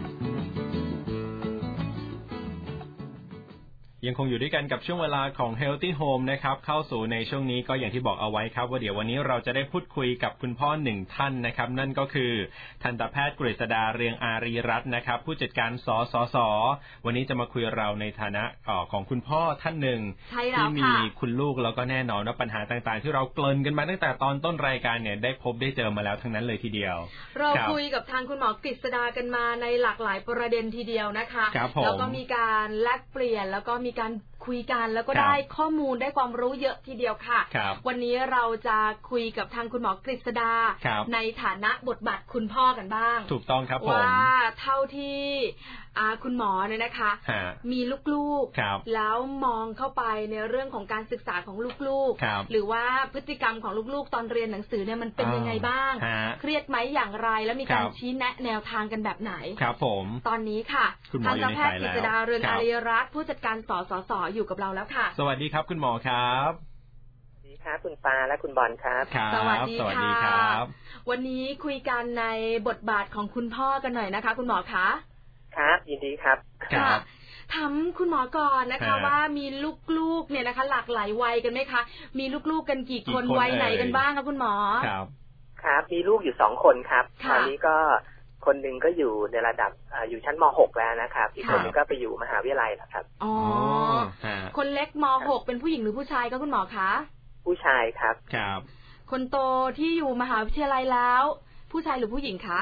ยังคงอยู่ด้วยกันกับช่วงเวลาของ Healthy Home นะครับเข้าสู่ในช่วงนี้ก็อย่างที่บอกเอาไว้ครับว่าเดี๋ยววันนี้เราจะได้พูดคุยกับคุณพ่อหนึ่งท่านนะครับนั่นก็คือทันตแพทย์กฤษดาเรืองอารีรัตน์นะครับผู้จัดการสสส.วันนี้จะมาคุยเราในฐานะของคุณพ่อท่านหนึ่งที่มีคุณลูกแล้วก็แน่นอนว่าปัญหาต่างๆที่เราเกริ่นกันมาตั้งแต่ตอนต้นรายการเนี่ยได้พบได้เจอมาแล้วทั้งนั้นเลยทีเดียวเราคุยกับทางคุณหมอกฤษดากันมาในหลากหลายประเด็นทีเดียวนะคะแล้วก็มีการแลกเปลี่ยนแล้วก็มีการคุยกันแล้วก็ได้ข้อมูลได้ความรู้เยอะทีเดียวค่ะวันนี้เราจะคุยกับทางคุณหมอกฤษดาในฐานะบทบาทคุณพ่อกันบ้างถูกต้องครับผมว่าเท่าที่คุณหมอเนี่ยนะคะมีลูกๆแล้วมองเข้าไปในเรื่องของการศึกษาของลูกๆหรือว่าพฤติกรรมของลูกๆตอนเรียนหนังสือเนี่ยมันเป็นยังไงบ้างเครียดไหมอย่างไรแล้วมีการชี้แนะแนวทางกันแบบไหนครับผมตอนนี้ค่ะทันตแพทย์กฤษดาเรืองอารีรัตน์ผู้จัดการสสส.อยู่กับเราแล้วค่ะสวัสดีครับคุณหมอครับสวัสดีครับคุณปาและคุณบอลครับสวัสดีค่ะวันนี้คุยกันในบทบาทของคุณพ่อกันหน่อยนะคะคุณหมอคะครับยินดีครับค่ะถามคุณหมอก่อนนะคะว่ามีลูกๆเนี่ยนะคะหลากหลายวัยกันไหมคะมีลูกๆกันกี่คนวัยไหนกันบ้างคะคุณหมอครับมีลูกอยู่2 คนครับตอนนี้ก็คนหนึ่งก็อยู่ในระดับอยู่ชั้นม.6 แล้วนะครับอีกคนนึงก็ไปอยู่มหาวิทยาลัยแล้วครับอ๋อคนเล็กม.6 เป็นผู้หญิงหรือผู้ชายคะคุณหมอคะผู้ชายครับครับคนโตที่อยู่มหาวิทยาลัยแล้วผู้ชายหรือผู้หญิงคะ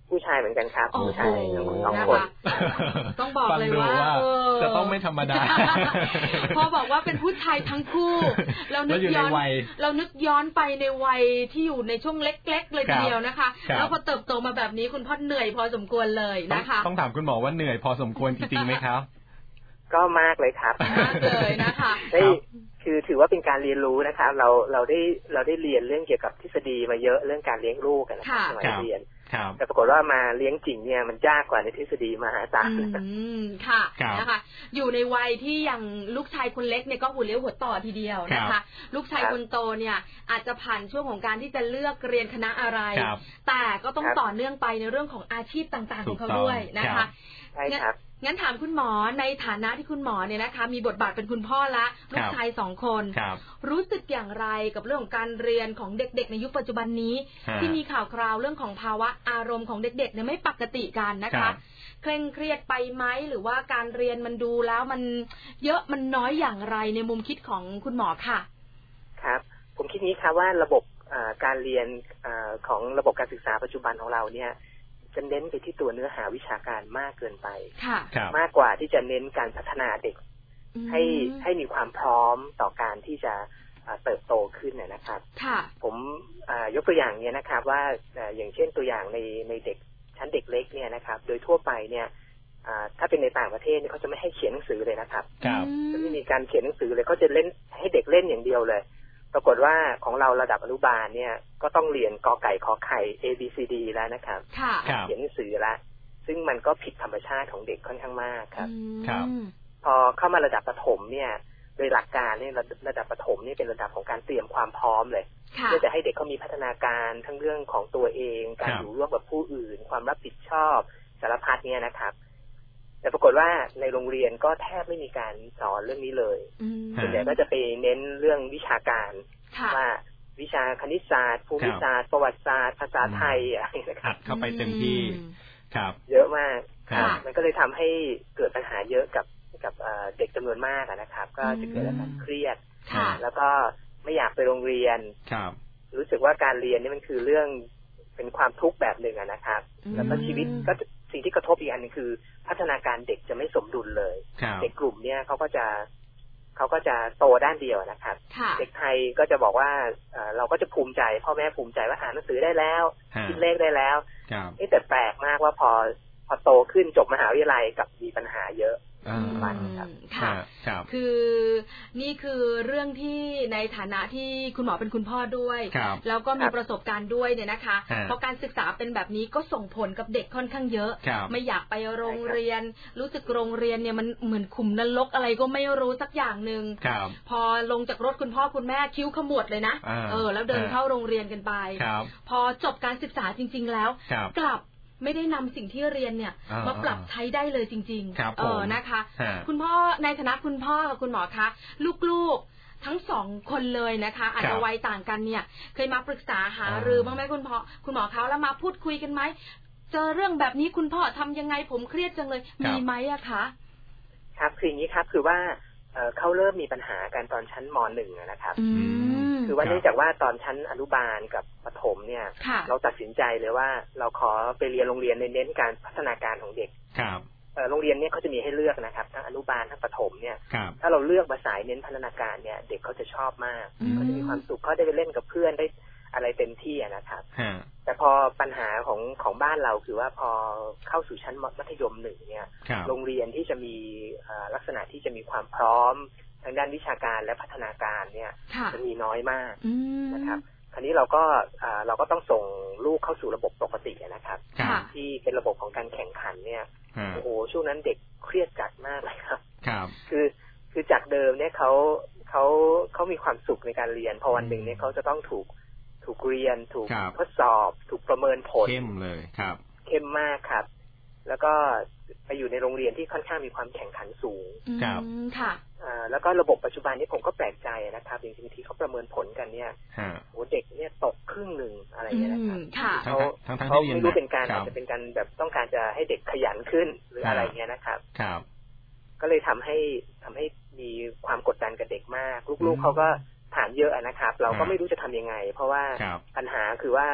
ผู้ชายเหมือนกันครับผู้ชายทั้ง2 คนต้องบอกเลยว่าจะต้องไม่ธรรมดาพอบอกว่าเป็นผู้ชายทั้งคู่เรานึกย้อนไปในวัยที่อยู่ในช่วงเล็กๆเลยทีเดียวนะคะแล้วพอเติบโตมาแบบนี้คุณพ่อเหนื่อยพอสมควรเลยนะคะต้องถามคุณหมอว่าเหนื่อยพอสมควรจริงๆไหมครับก็มากเลยครับมากเลยนะคะคือถือว่าเป็นการเรียนรู้นะครับเราได้เรียนเรื่องเกี่ยวกับทฤษฎีมาเยอะเรื่องการเลี้ยงลูกกันนะครับสมัยเรียนแต่ปรากฏว่ามาเลี้ยงจริงเนี่ยมันยากกว่าในทฤษฎีมหาศาลค่ะนะคะอยู่ในวัยที่อย่างลูกชายคนเล็กเนี่ยก็หัวเลี้ยวหัวต่อทีเดียวนะคะลูกชายคนโตเนี่ยอาจจะผ่านช่วงของการที่จะเลือกเรียนคณะอะไรแต่ก็ต้องต่อเนื่องไปในเรื่องของอาชีพต่างๆของเขาด้วยนะคะใช่ครับงั้นถามคุณหมอในฐานะที่คุณหมอเนี่ยนะคะมีบทบาทเป็นคุณพ่อละลูกชาย2 คนรู้สึกอย่างไรกับเรื่องของการเรียนของเด็กๆในยุคปัจจุบันนี้ที่มีข่าวคราวเรื่องของภาวะอารมณ์ของเด็กๆเนี่ยไม่ปกติกันนะคะเคร่งเครียดไปไหมหรือว่าการเรียนมันดูแล้วมันเยอะมันน้อยอย่างไรในมุมคิดของคุณหมอค่ะครับผมคิดนี้ค่ะว่าระบบการเรียนของระบบการศึกษาปัจจุบันของเราเนี่ยจะเน้นไปที่ตัวเนื้อหาวิชาการมากเกินไปมากกว่าที่จะเน้นการพัฒนาเด็กให้มีความพร้อมต่อการที่จะเติบโตขึ้นนะครับผมยกตัวอย่างนี้นะครับว่าอย่างเช่นตัวอย่างในเด็กชั้นเด็กเล็กเนี่ยนะครับโดยทั่วไปเนี่ยถ้าเป็นในต่างประเทศเนี่ยเขาจะไม่ให้เขียนหนังสือเลยนะครับจะไม่มีการเขียนหนังสือเลยเขาจะเล่นให้เด็กเล่นอย่างเดียวเลยปรากฏว่าของเราระดับอนุบาลเนี่ยก็ต้องเรียนกอไก่ขอไข่ A B C D แล้วนะครับเขียนหนังสือแล้วซึ่งมันก็ผิดธรรมชาติของเด็กค่อนข้างมากครับพอเข้ามาระดับประถมเนี่ยโดยหลักการเนี่ยระดับประถมนี่เป็นระดับของการเตรียมความพร้อมเลยเพื่อจะให้เด็กเขามีพัฒนาการทั้งเรื่องของตัวเองการอยู่ร่วมกับผู้อื่นความรับผิดชอบสารพัดเนี่ยนะครับแต่ปรากฏว่าในโรงเรียนก็แทบไม่มีการสอนเรื่องนี้เลยส่วนใหญ่ก็จะไปเน้นเรื่องวิชาการว่าวิชาคณิตศาสตร์ภูมิศาสตร์ประวัติศาสตร์ภาษาไทยอะไรนะครับเข้าไปเต็มที่ครับเยอะมากมันก็เลยทำให้เกิดปัญหาเยอะกับเด็กจำนวนมากนะครับก็จะเกิดอาการเครียดแล้วก็ไม่อยากไปโรงเรียนรู้สึกว่าการเรียนนี่มันคือเรื่องเป็นความทุกข์แบบหนึ่งนะครับแล้วก็ชีวิตก็สิ่งที่กระทบอีกอันนึงคือพัฒนาการเด็กจะไม่สมดุลเลยเด็กกลุ่มเนี้ยเขาก็จะโตด้านเดียวนะครับเด็กไทยก็จะบอกว่าเราก็จะภูมิใจพ่อแม่ภูมิใจว่าอ่านหนังสือได้แล้วคิดเลขได้แล้วแต่แปลกมากว่าพอโตขึ้นจบมหาวิทยาลัยกับมีปัญหาเยอะค่ะคือนี่คือเรื่องที่ในฐานะที่คุณหมอเป็นคุณพ่อด้วยแล้วก็มีประสบการณ์ด้วยเนี่ยนะคะเพราะการศึกษาเป็นแบบนี้ก็ส่งผลกับเด็กค่อนข้างเยอะไม่อยากไปโรงเรียนรู้สึกโรงเรียนเนี่ยมันเหมือนขุมนรกอะไรก็ไม่รู้สักอย่างนึงพอลงจากรถคุณพ่อคุณแม่คิ้วขมวดเลยนะแล้วเดินเข้าโรงเรียนกันไปพอจบการศึกษาจริงๆแล้วกลับไม่ได้นำสิ่งที่เรียนเนี่ยมาปรับใช้ได้เลยจริงๆนะคะคุณพ่อในฐานะคุณพ่อกับคุณหมอคะลูกๆทั้ง2 คนเลยนะคะอาจจะวัยต่างกันเนี่ยเคยมาปรึกษาหารือบ้างไหมคุณหมอเขาแล้วมาพูดคุยกันไหมเจอเรื่องแบบนี้คุณพ่อทำยังไงผมเครียดจังเลยมีไหมอะคะครับคืออย่างนี้ครับคือว่าเขาเริ่มมีปัญหากันตอนชั้นม.1 นะครับคือว่าเนื่องจากว่าตอนชั้นอนุบาลกับประถมเนี่ยเราตัดสินใจเลยว่าเราขอไปเรียนโรงเรียนเน้นการพัฒนาการของเด็กโรงเรียนเนี่ยเขาจะมีให้เลือกนะครับทั้งอนุบาลทั้งประถมเนี่ยถ้าเราเลือกมาสายเน้นพัฒนาการเนี่ยเด็กเขาจะชอบมากเขาจะมีความสุขเขาได้ไปเล่นกับเพื่อนได้อะไรเต็มที่นะครับแต่พอปัญหาของบ้านเราคือว่าพอเข้าสู่ชั้นมัธยม1เนี่ยโรงเรียนที่จะมีลักษณะที่จะมีความพร้อมทางด้านวิชาการและพัฒนาการเนี่ยจะมีน้อยมากนะครับคราวนี้เราก็ต้องส่งลูกเข้าสู่ระบบปกตินะครับที่เป็นระบบของการแข่งขันเนี่ยโอ้โหช่วงนั้นเด็กเครียดจัดมากเลยครับคือจากเดิมเนี่ยเขามีความสุขในการเรียนพอวันหนึ่งเนี่ยเขาจะต้องถูกเรียนถูกทดสอบถูกประเมินผลเข้มเลยครับเข้มมากครับแล้วก็ไปอยู่ในโรงเรียนที่ค่อนข้างมีความแข่งขันสูงครับค่ะแล้วก็ระบบปัจจุบันนี้ผมก็แปลกใจนะครับจริงๆที่เขาประเมินผลกันเนี่ยโอ้เด็กเนี่ยตกครึ่งหนึ่งอะไรอย่างเงี้ยนะครับเขาไม่รู้เป็นการอาจจะเป็นการแบบต้องการจะให้เด็กขยันขึ้นหรืออะไรเงี้ยนะครับก็เลยทำให้มีความกดดันกับเด็กมากลูกๆเขาก็ถามเยอะนะครับเราก็ไม่รู้จะทำยังไงเพราะว่าปัญหาคือว่า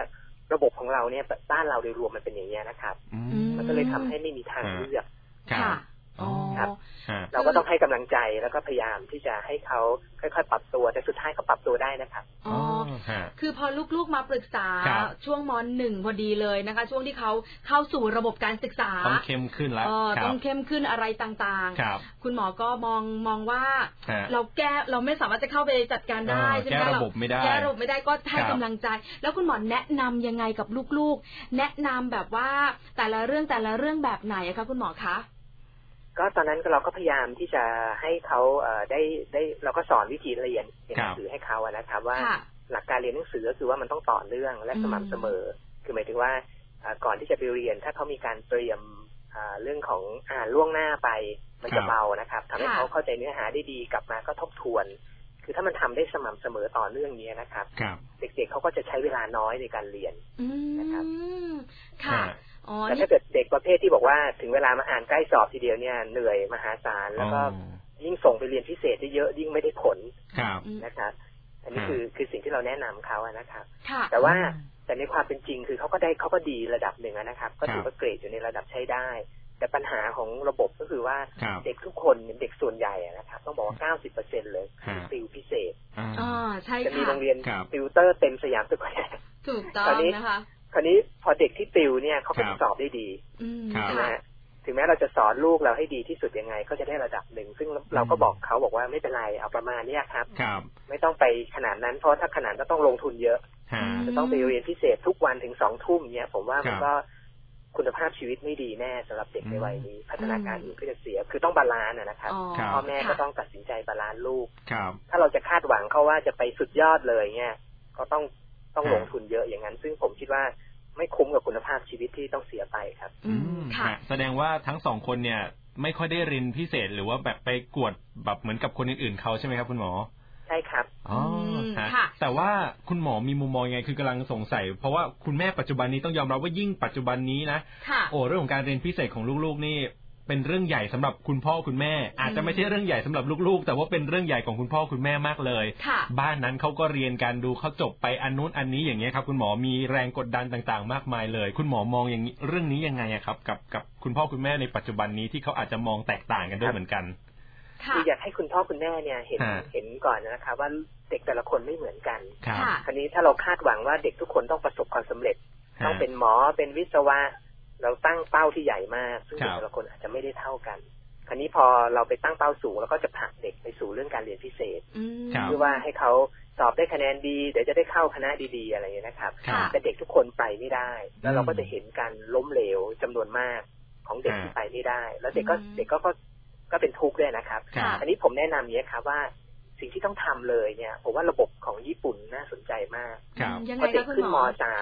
ระบบของเราเนี่ยบ้านเราโดยรวมมันเป็นอย่างนี้นะครับมันก็เลยทำให้ไม่มีทางเลือกครับเราก็ต้องให้กำลังใจแล้วก็พยายามที่จะให้เขาค่อยๆปรับตัวแต่สุดท้ายเขาปรับตัวได้นะครับคือพอลูกๆมาปรึกษาช่วงม.1 พอดีเลยนะคะช่วงที่เขาเข้าสู่ระบบการศึกษาต้องเข้มขึ้นแล้วต้องเข้มขึ้นอะไรต่างๆคุณหมอก็มองว่าเราไม่สามารถจะเข้าไปจัดการได้ใช่ไหมแก้ระบบไม่ได้ก็ให้กำลังใจแล้วคุณหมอแนะนำยังไงกับลูกๆแนะนำแบบว่าแต่ละเรื่องแบบไหนคะคุณหมอคะก็ตอนนั้นเราก็พยายามที่จะให้เขาได้เราก็สอนวิธีเรียนหนังสือให้เขานะครับว่าหลักการเรียนหนังสือก็คือว่ามันต้องต่อเนื่องและสม่ำเสมอคือหมายถึงว่าก่อนที่จะไปเรียนถ้าเขามีการเตรียมเรื่องของอ่านล่วงหน้าไปมันจะเบานะครับทำให้เขาเข้าใจเนื้อหาได้ดีกลับมาก็ทบทวนคือถ้ามันทำได้สม่ำเสมอต่อเนื่องนี้นะครับเด็กๆเขาก็จะใช้เวลาน้อยในการเรียนนะครับค่ะแต่ถ้าเกิดเด็กประเภทที่บอกว่าถึงเวลามาอ่านใกล้สอบทีเดียวเนี่ยเหนื่อยมหาศาลแล้วก็ยิ่งส่งไปเรียนพิเศษได้เยอะยิ่งไม่ได้ผลนะครับอันนี้คือสิ่งที่เราแนะนำเขานะครับแต่ในความเป็นจริงคือเขาก็ดีระดับหนึ่งนะครับก็ถือว่าเกรดอยู่ในระดับใช้ได้แต่ปัญหาของระบบก็คือว่าเด็กทุกคนเด็กส่วนใหญ่นะครับต้องบอกว่า 90% เลยติวพิเศษใช่ค่ะจะมีโรงเรียนติวเตอร์เต็มสยามสแควร์ถูกต้องนะคะคราวนี้พอเด็กที่ติวเนี่ยเขาเป็นสอบได้ดีนะถึงแม้เราจะสอนลูกเราให้ดีที่สุดยังไงก็จะได้ระดับหนึ่งซึ่งเราก็บอกเขาบอกว่าไม่เป็นไรเอาประมาณนี้ครับไม่ต้องไปขนาดนั้นเพราะถ้าขนาดก็ต้องลงทุนเยอะจะต้องไปเรียนพิเศษทุกวันถึง2 ทุ่มเนี่ยผมว่ามันก็คุณภาพชีวิตไม่ดีแน่สำหรับเด็กในวัยนี้พัฒนาการก็จะเสียคือต้องบาลานซ์นะครับพ่อแม่ก็ต้องตัดสินใจบาลานซ์ลูกถ้าเราจะคาดหวังเขาว่าจะไปสุดยอดเลยเนี่ยก็ต้องลงทุนเยอะอย่างนั้นซึ่งผมคิดว่าไม่คุ้มกับคุณภาพชีวิตที่ต้องเสียไปครับแสดงว่าทั้ง2 คนเนี่ยไม่ค่อยได้เรียนพิเศษหรือว่าแบบไปกวดแบบเหมือนกับคนอื่นๆเขาใช่ไหมครับคุณหมอใช่ครับแต่ว่าคุณหมอมีมุมมองยังไงคือกำลังสงสัยเพราะว่าคุณแม่ปัจจุบันนี้ต้องยอมรับว่ายิ่งปัจจุบันนี้นะเรื่องของการเรียนพิเศษของลูกๆนี่เป็นเรื่องใหญ่สำหรับคุณพ่อคุณแม่อาจจะไม่ใช่เรื่องใหญ่สำหรับลูกๆแต่ว่าเป็นเรื่องใหญ่ของคุณพ่อคุณแม่มากเลยบ้านนั้นเขาก็เรียนการดูเขาจบไปอันนู้นอันนี้อย่างเงี้ยครับคุณหมอมีแรงกดดันต่างๆมากมายเลยคุณหมอมองอย่างนี้เรื่องนี้ยังไงครับกับคุณพ่อคุณแม่ในปัจจุบันนี้ที่เขาอาจจะมองแตกต่างกันด้วยเหมือนกันคืออยากให้คุณพ่อคุณแม่เนี่ยเห็นก่อนนะครับว่าเด็กแต่ละคนไม่เหมือนกันคราวนี้ถ้าเราคาดหวังว่าเด็กทุกคนต้องประสบความสำเร็จต้องเป็นหมอเป็นวิศวะเราตั้งเป้าที่ใหญ่มากซึ่งแต่ละคนอาจจะไม่ได้เท่ากันคราวนี้พอเราไปตั้งเป้าสูงเราก็จะผลักเด็กไปสู่เรื่องการเรียนพิเศษคือว่าให้เขาสอบได้คะแนนดีเดี๋ยวจะได้เข้าคณะดีๆอะไรอย่างนี้นะครับแต่เด็กทุกคนไปไม่ได้แล้วเราก็จะเห็นการล้มเหลวจำนวนมากของเด็กที่ไปไม่ได้แล้วเด็กก็เป็นทุกข์ด้วยนะครับอันนี้ผมแนะนำอย่างนี้ครับว่าสิ่งที่ต้องทำเลยเนี่ยผมว่าระบบของญี่ปุ่นน่าสนใจมากพอเด็กขึ้นม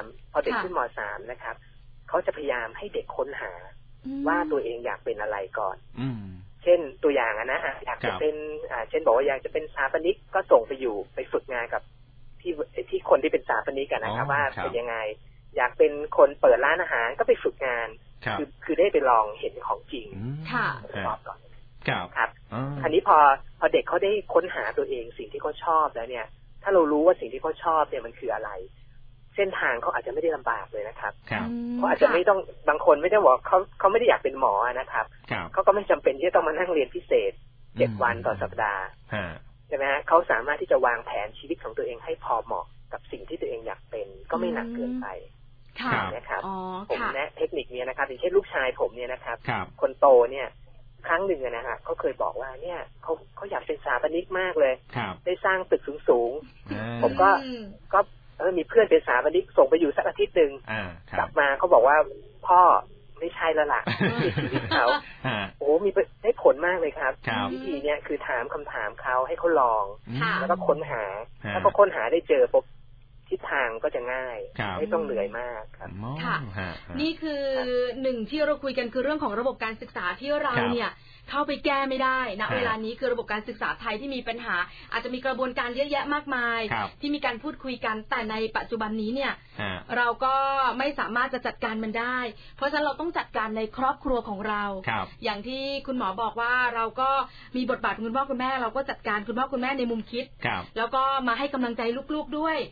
.3 นะครับเขาจะพยายามให้เด็กค้นหาว่าตัวเองอยากเป็นอะไรก่อนเช่นตัวอย่างนะอยากจะเป็นเช่นบอกว่าอยากจะเป็นสถาปนิกก็ส่งไปฝึกงานกับที่คนที่เป็นสถาปนิกนะครับว่าเป็นยังไงอยากเป็นคนเปิดร้านอาหารก็ไปฝึกงานคือได้ไปลองเห็นของจริงสอบก่อนครับคราวนี้พอเด็กเขาได้ค้นหาตัวเองสิ่งที่เขาชอบแล้วเนี่ยถ้าเรารู้ว่าสิ่งที่เขาชอบเนี่ยมันคืออะไรเส้นทางเขาอาจจะไม่ได้ลำบากเลยนะครับเขาอาจจะไม่ต้องบางคนไม่ได้บอกเขาไม่ได้อยากเป็นหมอนะครับเขาก็ไม่จำเป็นที่จะต้องมานั่งเรียนพิเศษ7 วันต่อสัปดาห์ใช่ไหมฮะเขาสามารถที่จะวางแผนชีวิตของตัวเองให้พอเหมาะกับสิ่งที่ตัวเองอยากเป็นก็ไม่หนักเกินไปนะครับผมแนะเทคนิคนี้นะครับอย่างเช่นลูกชายผมเนี่ยนะครับคนโตเนี่ยครั้งหนึ่งนะฮะเขาเคยบอกว่าเนี่ยเขาอยากเป็นสถาปนิกมากเลยได้สร้างตึกสูงๆผมก็มีเพื่อนเป็นสถาปนิกส่งไปอยู่สักอาทิตย์นึงกลับมาเขาบอกว่าพ่อไม่ใช่แล้วล่ะชีวิตเขาโอ้มีได้ผลมากเลยครับวิธีเนี้ยคือถามคำถามเขาให้เขาลองแล้วก็ค้นหาถ้าเขาค้นหาได้เจอปุ๊บทิศทางก็จะง่ายไม่ต้องเหนื่อยมากครับค่ะนี่คือหนึ่งที่เราคุยกันคือเรื่องของระบบการศึกษาที่เราเนี่ยเข้าไปแก้ไม่ได้ณเวลานี้คือระบบการศึกษาไทยที่มีปัญหาอาจจะมีกระบวนการเยอะแยะมากมายที่มีการพูดคุยกันแต่ในปัจจุบันนี้เนี่ยเราก็ไม่สามารถจะจัดการมันได้เพราะฉะนั้นเราต้องจัดการในครอบครัวของเราอย่างที่คุณหมอบอกว่าเราก็มีบทบาทคุณพ่อคุณแม่เราก็จัดการคุณพ่อคุณแม่ในมุมคิดแล้วก็มาให้กำลังใจลูกๆด้วยนะคะ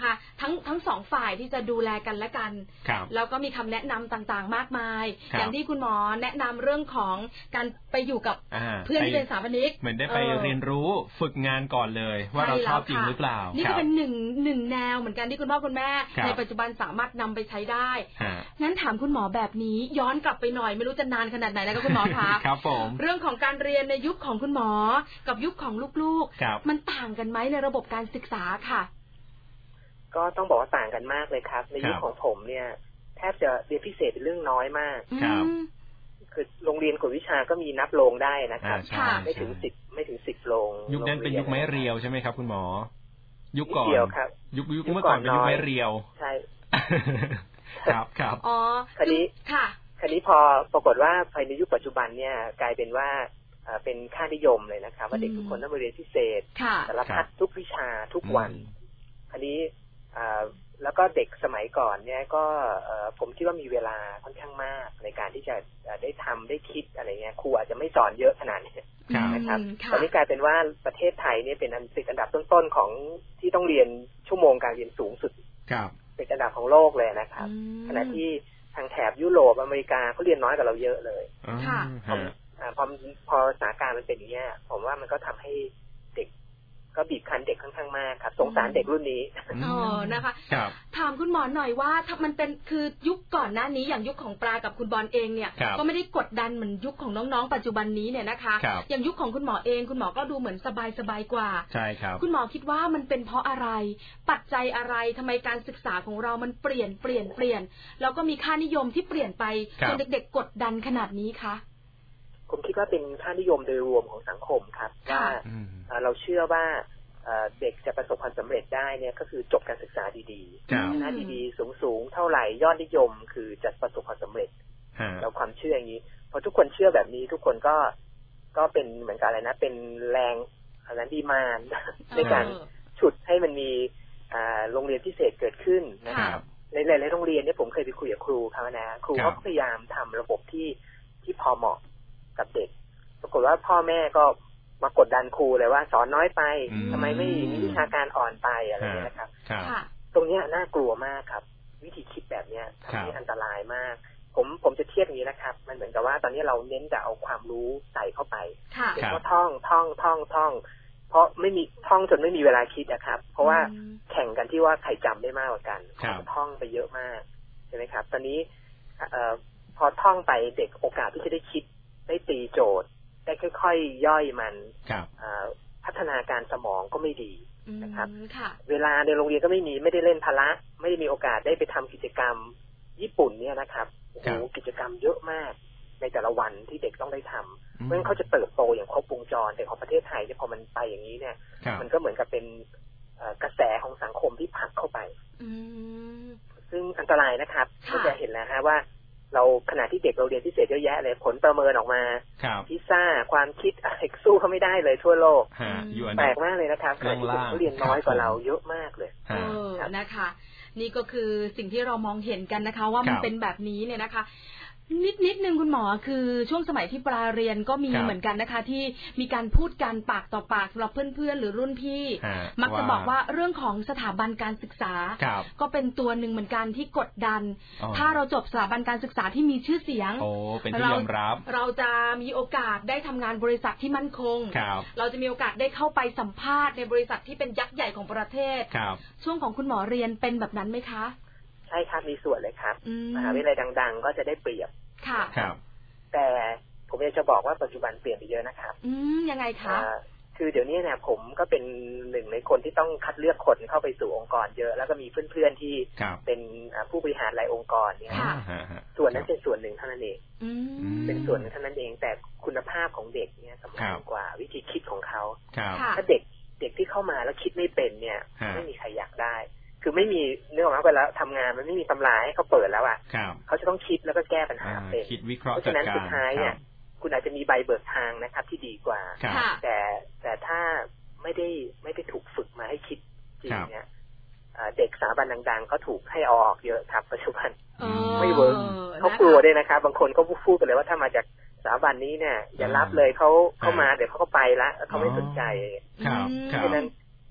นะคะทั้งสองฝ่ายที่จะดูแลกันและกันแล้วก็มีคำแนะนำต่างๆมากมายอย่างที่คุณหมอแนะนำเรื่องของการไปอยู่กับเพื่อนที่เป็นสถาปนิกเหมือนได้ไปเรียนรู้ฝึกงานก่อนเลยว่าเราชอบจริงหรือเปล่านี่ก็เป็นหนึ่งแนวเหมือนกันที่คุณพ่อคุณแม่ในปัจจุบันสามารถนำไปใช้ได้งั้นถามคุณหมอแบบนี้ย้อนกลับไปหน่อยไม่รู้จะนานขนาดไหนแล้วก็คุณหมอคะครับผมเรื่องของการเรียนในยุคของคุณหมอกับยุคของลูกๆมันต่างกันไหมในระบบการศึกษาค่ะก็ต้องบอกว่าต่างกันมากเลยครับในยุคของผมเนี่ยแทบจะเรียนพิเศษเป็นเรื่องน้อยมากคือโรงเรียนกวดวิชาก็มีนับโรงได้นะครับไม่ถึง10โรงยุคนั้นเป็นยุคไม้เรียวใช่ไหมครับคุณหมอยุคก่อนยุคเมื่อก่อนเป็นยุคไม้เรียวใช่ครับอ๋อคราวนี้พอปรากฏว่าภายในยุคปัจจุบันเนี่ยกลายเป็นว่าเป็นค่านิยมเลยนะครับว่าเด็กทุกคนต้องไปเรียนพิเศษสารพัดทุกวิชาทุกวันอันนี้แล้วก็เด็กสมัยก่อนเนี่ยก็ผมคิดว่ามีเวลาค่อนข้างมากในการที่จะได้ทำได้คิดอะไรเงี้ยครูอาจจะไม่สอนเยอะขนาดนี้นะครับตอนนี้กลายเป็นว่าประเทศไทยเนี่ยเป็นติดอันดับต้นๆของที่ต้องเรียนชั่วโมงการเรียนสูงสุดติดอันดับของโลกเลยนะครับขณะที่ทางแถบยุโรปอเมริกาเขาเรียนน้อยกว่าเราเยอะเลยพอสถานการณ์มันเป็นอย่างนี้ผมว่ามันก็ทำให้เด็กก็บีบคั้นเด็กค่อนข้างมากครับสงสารเด็กรุ่นนี้นะคะถามคุณหมอหน่อยว่าถ้ามันเป็นคือยุคก่อนหน้านี้อย่างยุคของปลากับคุณบอลเองเนี่ยก็ไม่ได้กดดันเหมือนยุคของน้องๆปัจจุบันนี้เนี่ยนะคะอย่างยุคของคุณหมอเองคุณหมอก็ดูเหมือนสบายกว่าใช่ครับคุณหมอคิดว่ามันเป็นเพราะอะไรปัจจัยอะไรทำไมการศึกษาของเรามันเปลี่ยนแล้วก็มีค่านิยมที่เปลี่ยนไปจนเด็กๆกดดันขนาดนี้คะผมคิดว่าเป็นค่านิยมโดยรวมของสังคมครับว่าเราเชื่อว่าเด็กจะประสบความสำเร็จได้เนี่ยก็คือจบการศึกษาดีๆคณะดีๆสูงๆเท่าไหร่ยอดนิยมคือจะประสบความสำเร็จเราความเชื่ออย่างนี้พอทุกคนเชื่อแบบนี้ทุกคนก็เป็นเหมือนกับอะไรนะเป็นแรงอะไรดีมานในการฉุดให้มันมีโรงเรียนพิเศษเกิดขึ้นนะครับในหลายๆโรงเรียนเนี่ยผมเคยไปคุยกับครูเขานะครูเขาพยายามทำระบบที่พอเหมาะกับเด็กปรากฏว่าพ่อแม่ก็มากดดันครูเลยว่าสอนน้อยไปทำไมไม่มีวิชาการอ่อนไปอะไรอย่างนี้นะครับตรงนี้น่ากลัวมากครับวิธีคิดแบบนี้ทำให้อันตรายมากผมจะเทียบอย่างนี้นะครับมันเหมือนกับว่าตอนนี้เราเน้นจะเอาความรู้ใส่เข้าไปเด็กก็ท่องเพราะไม่มีท่องจนไม่มีเวลาคิดนะครับเพราะว่าแข่งกันที่ว่าใครจำได้มากกว่ากันท่องไปเยอะมากใช่ไหมครับตอนนี้พอท่องไปเด็กโอกาสที่จะได้คิดได้ตีโจทย์ได้ค่อยๆย่อยมันพัฒนาการสมองก็ไม่ดีนะครับเวลาในโรงเรียนก็ไม่ได้เล่นพละไม่ได้มีโอกาสได้ไปทำกิจกรรมญี่ปุ่นเนี่ยนะครับโอ้โหกิจกรรมเยอะมากในแต่ละวันที่เด็กต้องได้ทำเพราะฉะนั้นเขาจะเติบโตอย่างครบวงจรแต่ของประเทศไทยเนี่ยพอมันไปอย่างนี้เนี่ยมันก็เหมือนกับเป็นกระแสของสังคมที่ผลักเข้าไปซึ่งอันตรายนะครับก็จะเห็นแล้วฮะว่าเราขณะที่เด็กเราเรียนพิเศษเยอะแยะเลยผลประเมินออกมาพิซซ่าความคิดอะไรสู้เขาไม่ได้เลยทั่วโลกแปลกมากเลยนะครับเขาเรียนน้อยกว่าเราเยอะมากเลยนะคะนี่ก็คือสิ่งที่เรามองเห็นกันนะคะว่ามันเป็นแบบนี้เนี่ยนะคะนิดนึงคุณหมอคือช่วงสมัยที่ปลาเรียนก็มีเหมือนกันนะคะที่มีการพูดกันปากต่อปากสำหรับเพื่อนๆหรือรุ่นพี่มักจะบอกว่าเรื่องของสถาบันการศึกษาก็เป็นตัวหนึ่งเหมือนกันที่กดดันถ้าเราจบสถาบันการศึกษาที่มีชื่อเสียงเราจะมีโอกาสได้ทำงานบริษัทที่มั่นคงเราจะมีโอกาสได้เข้าไปสัมภาษณ์ในบริษัทที่เป็นยักษ์ใหญ่ของประเทศช่วงของคุณหมอเรียนเป็นแบบนั้นไหมคะใช่ครับมีส่วนเลยครับมหาวิทยาลัยดังๆก็จะได้เปรียบค่ะแต่ผมอยากจะบอกว่าปัจจุบันเปลี่ยนไปเยอะนะครับยังไงคะคือเดี๋ยวนี้เนี่ยผมก็เป็นหนึ่งในคนที่ต้องคัดเลือกคนเข้าไปสู่องค์กรเยอะแล้วก็มีเพื่อนๆที่เป็นผู้บริหารหลายองค์กรเนี่ยส่วนนั้นเป็นส่วนหนึ่งเท่านั้นเองเป็นส่วนเท่านั้นเองแต่คุณภาพของเด็กเนี่ยสำคัญกว่าวิธีคิดของเขาถ้าเด็กที่เข้ามาแล้วคิดไม่เป็นเนี่ยไม่มีใครอยากได้คือไม่มีเรื่องของเขาไปแล้วทำงานมันไม่มีตำราให้เขาเปิดแล้วอ่ะเขาจะต้องคิดแล้วก็แก้ปัญหาเป็นเพราะฉะนั้นสุดท้ายเนี่ยคุณอาจจะมีใบเบิกทางนะครับที่ดีกว่าแต่ถ้าไม่ได้ถูกฝึกมาให้คิดจริงเนี่ยเด็กสถาบันดังๆก็ถูกให้ออกเยอะครับปัจจุบันไม่เวิร์กเขากลัวด้วยนะครับบางคนก็พูดกันเลยว่าถ้ามาจากสถาบันนี้เนี่ยอย่ารับเลยเขามาเดี๋ยวเขาก็ไปละเขาไม่สนใจเพราะฉะนั้น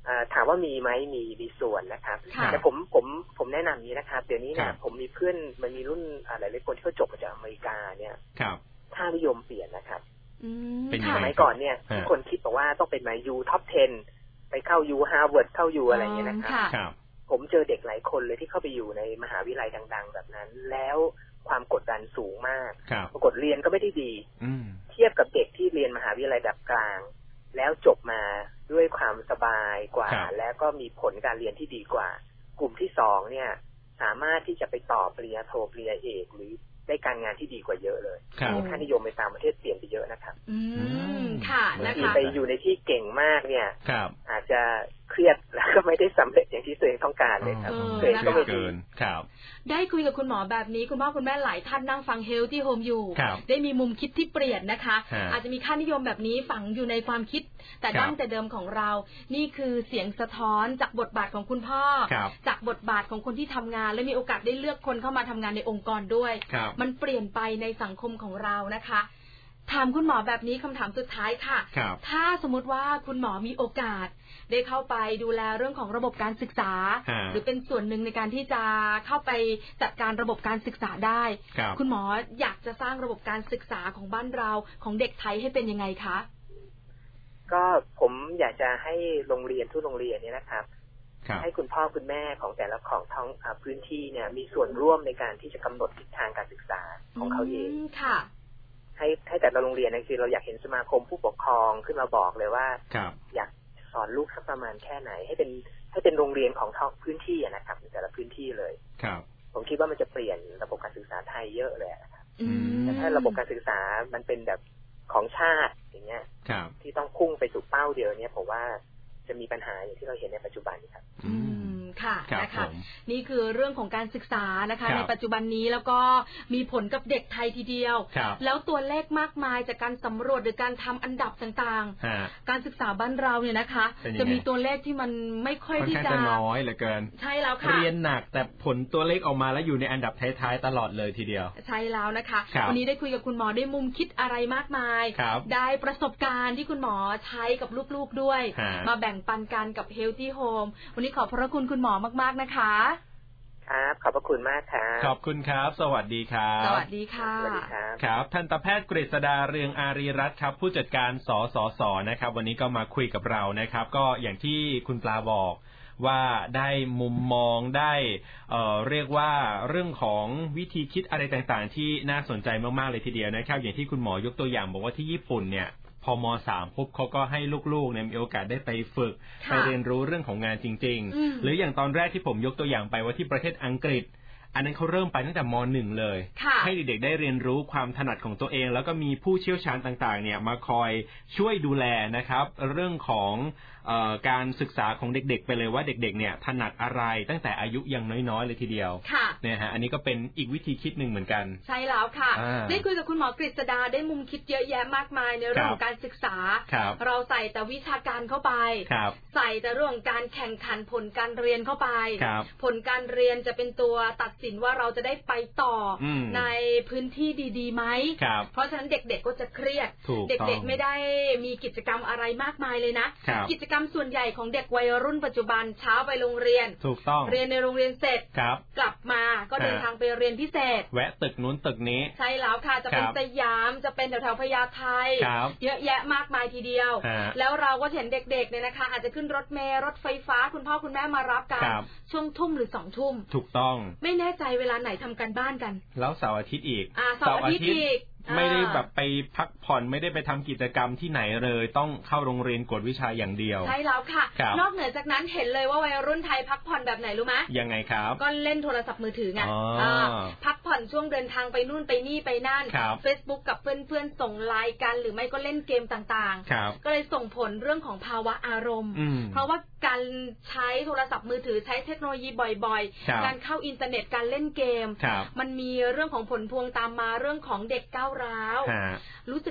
ถามว่ามีไหมมีส่วนนะครับแต่ผมแนะนำนี้นะครับเดี๋ยวนี้เนี่ยผมมีเพื่อนมันมีรุ่นหลายๆคนที่เขาจบมาจากอเมริกาเนี่ยค่านิยมเปลี่ยนนะครับสมัยก่อนเนี่ยทุกคนคิดบอกว่าต้องเป็นมายูท็อป 10ไปเข้ายูฮาร์วาร์ดเข้ายูอะไรเงี้ยนะครับผมเจอเด็กหลายคนเลยที่เข้าไปอยู่ในมหาวิทยาลัยดังๆแบบนั้นแล้วความกดดันสูงมากปรากฏเรียนก็ไม่ได้ดีเทียบกับเด็กที่เรียนมหาวิทยาลัยระดับกลางแล้วจบมาด้วยความสบายกว่าแล้วก็มีผลการเรียนที่ดีกว่ากลุ่มที่2เนี่ยสามารถที่จะไปต่อปริญญาโทปริญญาเอกหรือได้การงานที่ดีกว่าเยอะเลยค่านิยมในต่างประเทศเปลี่ยนไปเยอะนะครับค่ะนะคะไปอยู่ในที่เก่งมากเนี่ยอาจจะเครียดแล้วก็ไม่ได้สำเร็จอย่างที่ตัวเองต้องการเลยครับเกินก็ไม่ดีได้คุยกับคุณหมอแบบนี้คุณพ่อคุณแม่หลายท่านนั่งฟัง Healthy Home อยู่ได้มีมุมคิดที่เปลี่ยนนะคะอาจจะมีค่านิยมแบบนี้ฝังอยู่ในความคิดแต่ดั้งแต่เดิมของเรานี่คือเสียงสะท้อนจากบทบาทของคุณพ่อจากบทบาทของคนที่ทำงานและมีโอกาสได้เลือกคนเข้ามาทำงานในองค์กรด้วยมันเปลี่ยนไปในสังคมของเรานะคะถามคุณหมอแบบนี้คำถามสุดท้ายค่ะถ้าสมมติว่าคุณหมอมีโอกาสได้เข้าไปดูแลเรื่องของระบบการศึกษาหรือเป็นส่วนหนึ่งในการที่จะเข้าไปจัดการระบบการศึกษาได้คุณหมออยากจะสร้างระบบการศึกษาของบ้านเราของเด็กไทยให้เป็นยังไงคะก็ผมอยากจะให้โรงเรียนทุกโรงเรียนนี้นะครับให้คุณพ่อคุณแม่ของแต่ละของท้องพื้นที่เนี่ยมีส่วนร่วมในการที่จะกำหนดทิศทางการศึกษาของเขาเองค่ะให้แต่ละโรงเรียนคือเราอยากเห็นสมาคมผู้ปกครองขึ้นมาบอกเลยว่าอยากสอนลูกสักประมาณแค่ไหนให้เป็นโรงเรียนของท้องพื้นที่นะครับในแต่ละพื้นที่เลยผมคิดว่ามันจะเปลี่ยนระบบการศึกษาไทยเยอะเลยนะครับแต่ถ้าระบบการศึกษามันเป็นแบบของชาติอย่างเงี้ยที่ต้องพุ่งไปสู่เป้าเดียวเนี่ยผมว่าจะมีปัญหาอย่างที่เราเห็นในปัจจุบันครับค่ะนะคะนี่คือเรื่องของการศึกษานะคะในปัจจุบันนี้แล้วก็มีผลกับเด็กไทยทีเดียวแล้วตัวเลขมากมายจากการสำรวจหรือการทำอันดับต่างๆการศึกษาบ้านเราเนี่ยนะคะจะมีตัวเลขที่มันไม่ค่อยที่จะน้อยเหลือเกินใช่แล้วค่ะเรียนหนักแต่ผลตัวเลขออกมาแล้วอยู่ในอันดับท้ายๆตลอดเลยทีเดียวใช่แล้วนะคะวันนี้ได้คุยกับคุณหมอได้มุมคิดอะไรมากมายได้ประสบการณ์ที่คุณหมอใช้กับลูกๆด้วยมาแบ่งปันกันกับ Healthy Home วันนี้ขอบพระคุณคุณหมอมากๆนะคะครับขอบพระคุณมากครับขอบคุณครับสวัสดีครับสวัสดีค่ะสวัสดีครับครับทันตแพทย์กฤษดาเรืองอารีรัตน์ครับผู้จัดการสสสนะครับวันนี้ก็มาคุยกับเรานะครับก็อย่างที่คุณปลาบอกว่าได้มุมมองได้เรียกว่าเรื่องของวิธีคิดอะไรต่างๆที่น่าสนใจมากๆเลยทีเดียวนะครับอย่างที่คุณหมอยกตัวอย่างบอกว่าที่ญี่ปุ่นเนี่ยพอม.3 ปุ๊บเขาก็ให้ลูกๆเนี่ยมีโอกาสได้ไปฝึกไปเรียนรู้เรื่องของงานจริงๆหรืออย่างตอนแรกที่ผมยกตัวอย่างไปว่าที่ประเทศอังกฤษอันนั้นเขาเริ่มไปตั้งแต่ม.1 เลยให้เด็กๆได้เรียนรู้ความถนัดของตัวเองแล้วก็มีผู้เชี่ยวชาญต่างๆเนี่ยมาคอยช่วยดูแลนะครับเรื่องของการศึกษาของเด็กๆไปเลยว่าเด็กๆเนี่ยถนัดอะไรตั้งแต่อายุยังน้อยๆเลยทีเดียวเนี่ยฮะอันนี้ก็เป็นอีกวิธีคิดหนึ่งเหมือนกันใช่แล้วค่ะได้คุยกับคุณหมอกฤษดาได้มุมคิดเยอะแยะมากมายในเรื่องของการศึกษาเราใส่แต่วิชาการเข้าไปใส่แต่เรื่องการแข่งขันผลการเรียนเข้าไปผลการเรียนจะเป็นตัวตัดสินว่าเราจะได้ไปต่อในพื้นที่ดีๆไหมเพราะฉะนั้นเด็กๆก็จะเครียดเด็กๆไม่ได้มีกิจกรรมอะไรมากมายเลยนะกิจกรรมส่วนใหญ่ของเด็กวัยรุ่นปัจจุบันเช้าไปโรงเรียนถูกต้องเรียนในโรงเรียนเสร็จกลับมาก็เดินทางไปเรียนพิเศษแวะตึกนู้นตึกนี้ใช่แล้วค่ะจะเป็นสยามจะเป็นแถวๆพญาไทเยอะแยะมากมายทีเดียวแล้วเราก็เห็นเด็กๆเนี่ยนะคะอาจจะขึ้นรถเมล์รถไฟฟ้าคุณพ่อคุณแม่มารับกันช่วงทุ่มหรือ2 ทุ่มถูกต้องไม่แน่ใจเวลาไหนทำการบ้านกันแล้วเสาร์อาทิตย์อีกเสาร์อาทิตย์อีกไม่ได้แบบไปพักผ่อนไม่ได้ไปทำกิจกรรมที่ไหนเลยต้องเข้าโรงเรียนกวดวิชาอย่างเดียวใช่แล้วค่ะนอกเหนือจากนั้นเห็นเลยว่าวัยรุ่นไทยพักผ่อนแบบไหนรู้ไหมยังไงครับก็เล่นโทรศัพท์มือถือไงพักผ่อนช่วงเดินทางไปนู่นไปนี่ไปนั่น Facebook กับเพื่อนๆส่งไลน์กันหรือไม่ก็เล่นเกมต่างๆก็เลยส่งผลเรื่องของภาวะอารมณ์เพราะว่าการใช้โทรศัพท์มือถือใช้เทคโนโลยีบ่อยๆการเข้าอินเทอร์เน็ตการเล่นเกมมันมีเรื่องของผลพวงตามมาเรื่องของเด็กก้าวร้าวรู้สึก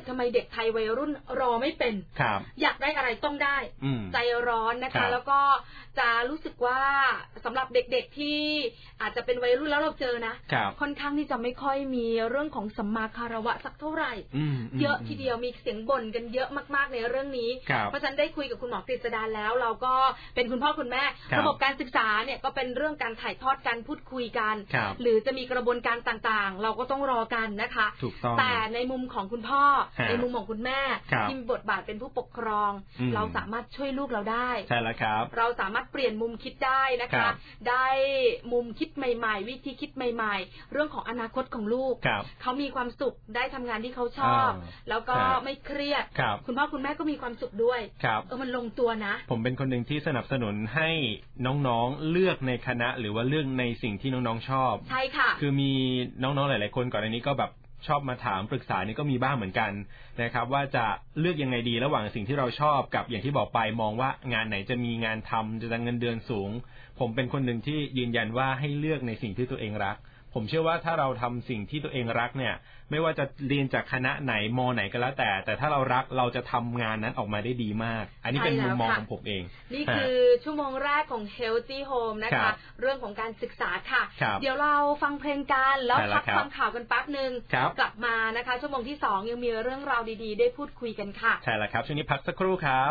ทำไมเด็กไทยวัยรุ่นรอไม่เป็นอยากได้อะไรต้องได้ใจร้อนนะคะแล้วก็จะรู้สึกว่าสำหรับเด็กๆที่อาจจะเป็นวัยรุ่นแล้วเราเจอนะค่อนข้างที่จะไม่ค่อยมีเรื่องของสัมมาคารวะสักเท่าไหร่เยอะทีเดียวมีเสียงบ่นกันเยอะมากๆในเรื่องนี้เพราะฉะนั้นได้คุยกับคุณหมอกฤษดาแล้วเราก็เป็นคุณพ่อคุณแม่ระบบการศึกษาเนี่ยก็เป็นเรื่องการถ่ายทอดการพูดคุยกันหรือจะมีกระบวนการต่างๆเราก็ต้องรอกันนะคะแต่ในมุมของคุณพ่อในมุมของคุณแม่ที่มีบทบาทเป็นผู้ปกครองเราสามารถช่วยลูกเราได้ใช่แล้วครับเราสามารถเปลี่ยนมุมคิดได้นะคะได้มุมคิดใหม่ๆวิธีคิดใหม่ๆเรื่องของอนาคตของลูกเขามีความสุขได้ทำงานที่เขาชอบแล้วก็ไม่เครียดคุณพ่อคุณแม่ก็มีความสุขด้วยมันลงตัวนะผมเป็นคนหนึ่งที่สนับสนุนให้น้องๆเลือกในคณะหรือว่าเลือกในสิ่งที่น้องๆชอบใช่ค่ะคือมีน้องๆหลายๆคนก่อนอันนี้ก็แบบชอบมาถามปรึกษานี่ก็มีบ้างเหมือนกันนะครับว่าจะเลือกยังไงดีระหว่างสิ่งที่เราชอบกับอย่างที่บอกไปมองว่างานไหนจะมีงานทำจะได้เงินเดือนสูงผมเป็นคนหนึ่งที่ยืนยันว่าให้เลือกในสิ่งที่ตัวเองรักผมเชื่อว่าถ้าเราทำสิ่งที่ตัวเองรักเนี่ยไม่ว่าจะเรียนจากคณะไหนมไหนก็แล้วแต่ถ้าเรารักเราจะทำงานนั้นออกมาได้ดีมากอันนี้เป็นมุมมองของผมเองนี่คือชั่วโมงแรกของ Healthy Home นะคะเรื่องของการศึกษาค่ะเดี๋ยวเราฟังเพลงกันแล้วพักฟังข่าวกันแป๊บนึงกลับมานะคะชั่วโมงที่2ยังมีเรื่องราวดีๆได้พูดคุยกันค่ะใช่แล้วครับช่วงนี้พักสักครู่ครับ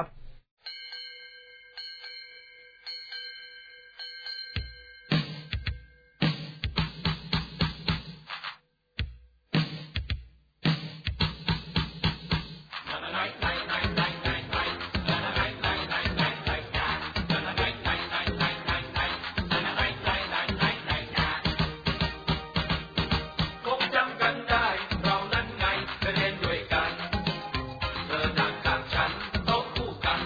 เธอนั่งข้างฉันโต๊ะคู่กัน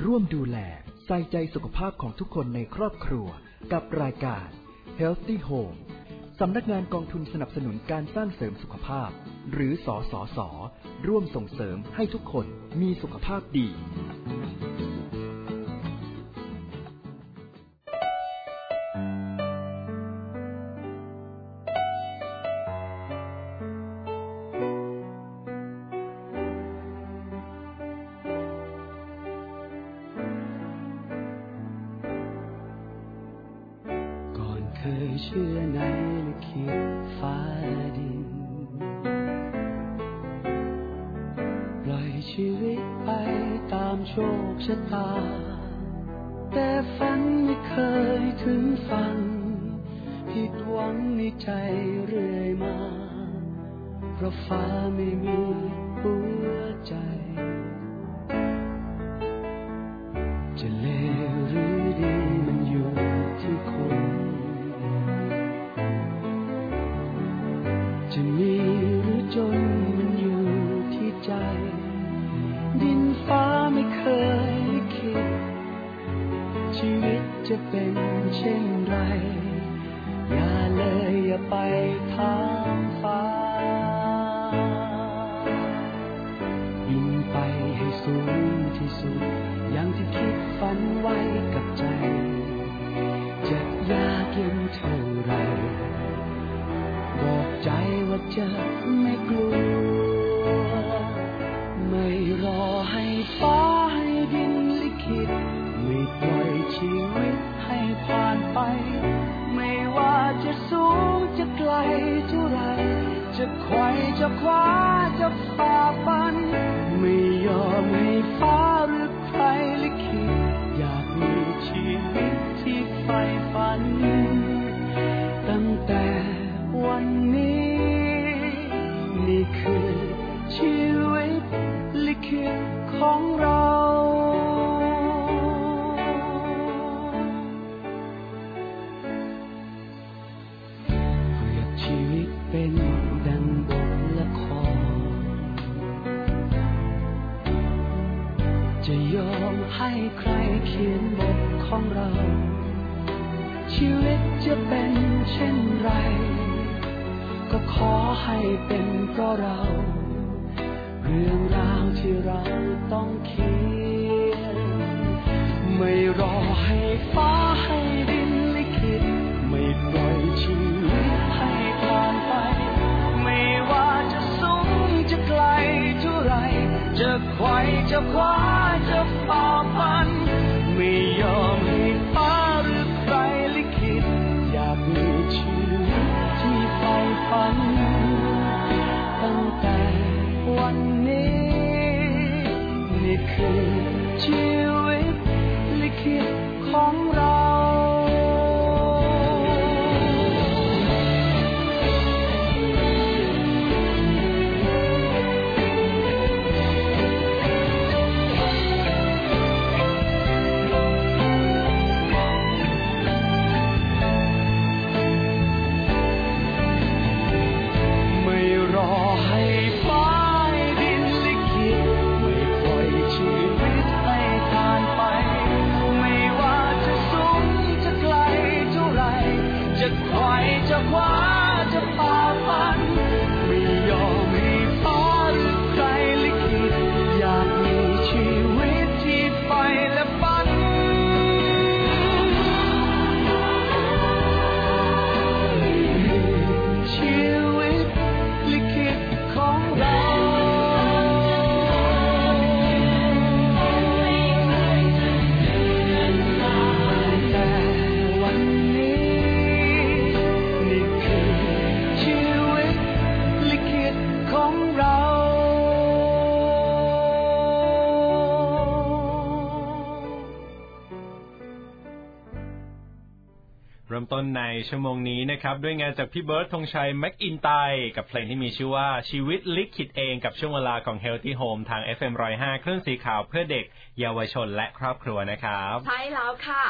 ร่วมดูแลใส่ใจสุขภาพของทุกคนในครอบครัวกับรายการ Healthy Home สำนักงานกองทุนสนับสนุนการสร้างเสริมสุขภาพหรือสสส.ร่วมส่งเสริมให้ทุกคนมีสุขภาพดีเชื่อในลิขิตฟ้าดินปล่อยชีวิตไปตามโชคชะตาแต่ฝันไม่เคยถึงฝั่งผิดหวังในใจเรื่อยมาเพราะฟ้าไม่มีหัวใจจะเลวหรือดีมันอยู่ที่คนจะมีหรือจนมันอยู่ที่ใจดินฟ้าไม่เคยคิดชีวิตจะเป็นเช่นไรอย่าเลยอย่าไปถามฟ้าบินไปให้สูงที่สุดอย่างที่คิดฝันไว้กับใจจะยากเย็นเท่าไรบอกใจว่าจะไม่กลัวไม่รอให้ฟ้าให้ดินลิขิตไม่ปล่อยชีวิตให้ผ่านไปไม่ว่าจะสูงจะไกลเท่าไรจะไขว่จะคว้าจะฝ่าฟันไม่ยอมให้ฟ้าหรือใครลิขิตอยากมีชีวิตที่ใฝ่ฝันตั้งแต่วันนี้นี่คือชีวิตลิขิตของเราเปรียบชีวิตเป็นดังบทละครจะยอมให้ใครเขียนบทของเราชีวิตจะเป็นเช่นไรก็ขอให้เป็นเพราะเราเรื่องราวที่เราต้องเขียนไม่รอให้ฟ้าให้ดินลิขิตไม่ปล่อยชีวิตให้ผ่านไปไม่ว่าจะสูงจะไกลเท่าไรจะไขว่จะคว้าจะฝ่าฟันไม่ยอมให้ฟ้าหรือใครลิขิตอยากมีชีวิตที่ใฝ่ฝันตั้งแต่วันนี้นี่คือชีวิตลิขิตของเราเริ่มต้นในชั่วโมงนี้นะครับด้วยงานจากพี่เบิร์ดธงชัยแม็กอินไตกับเพลงที่มีชื่อว่าชีวิตลิขิตเองกับช่วงเวลาของ Healthy Home ทาง FM 105 คลื่นสีขาวเพื่อเด็กเยาวชนและครอบครัวนะครับใช่แล้วค่ะ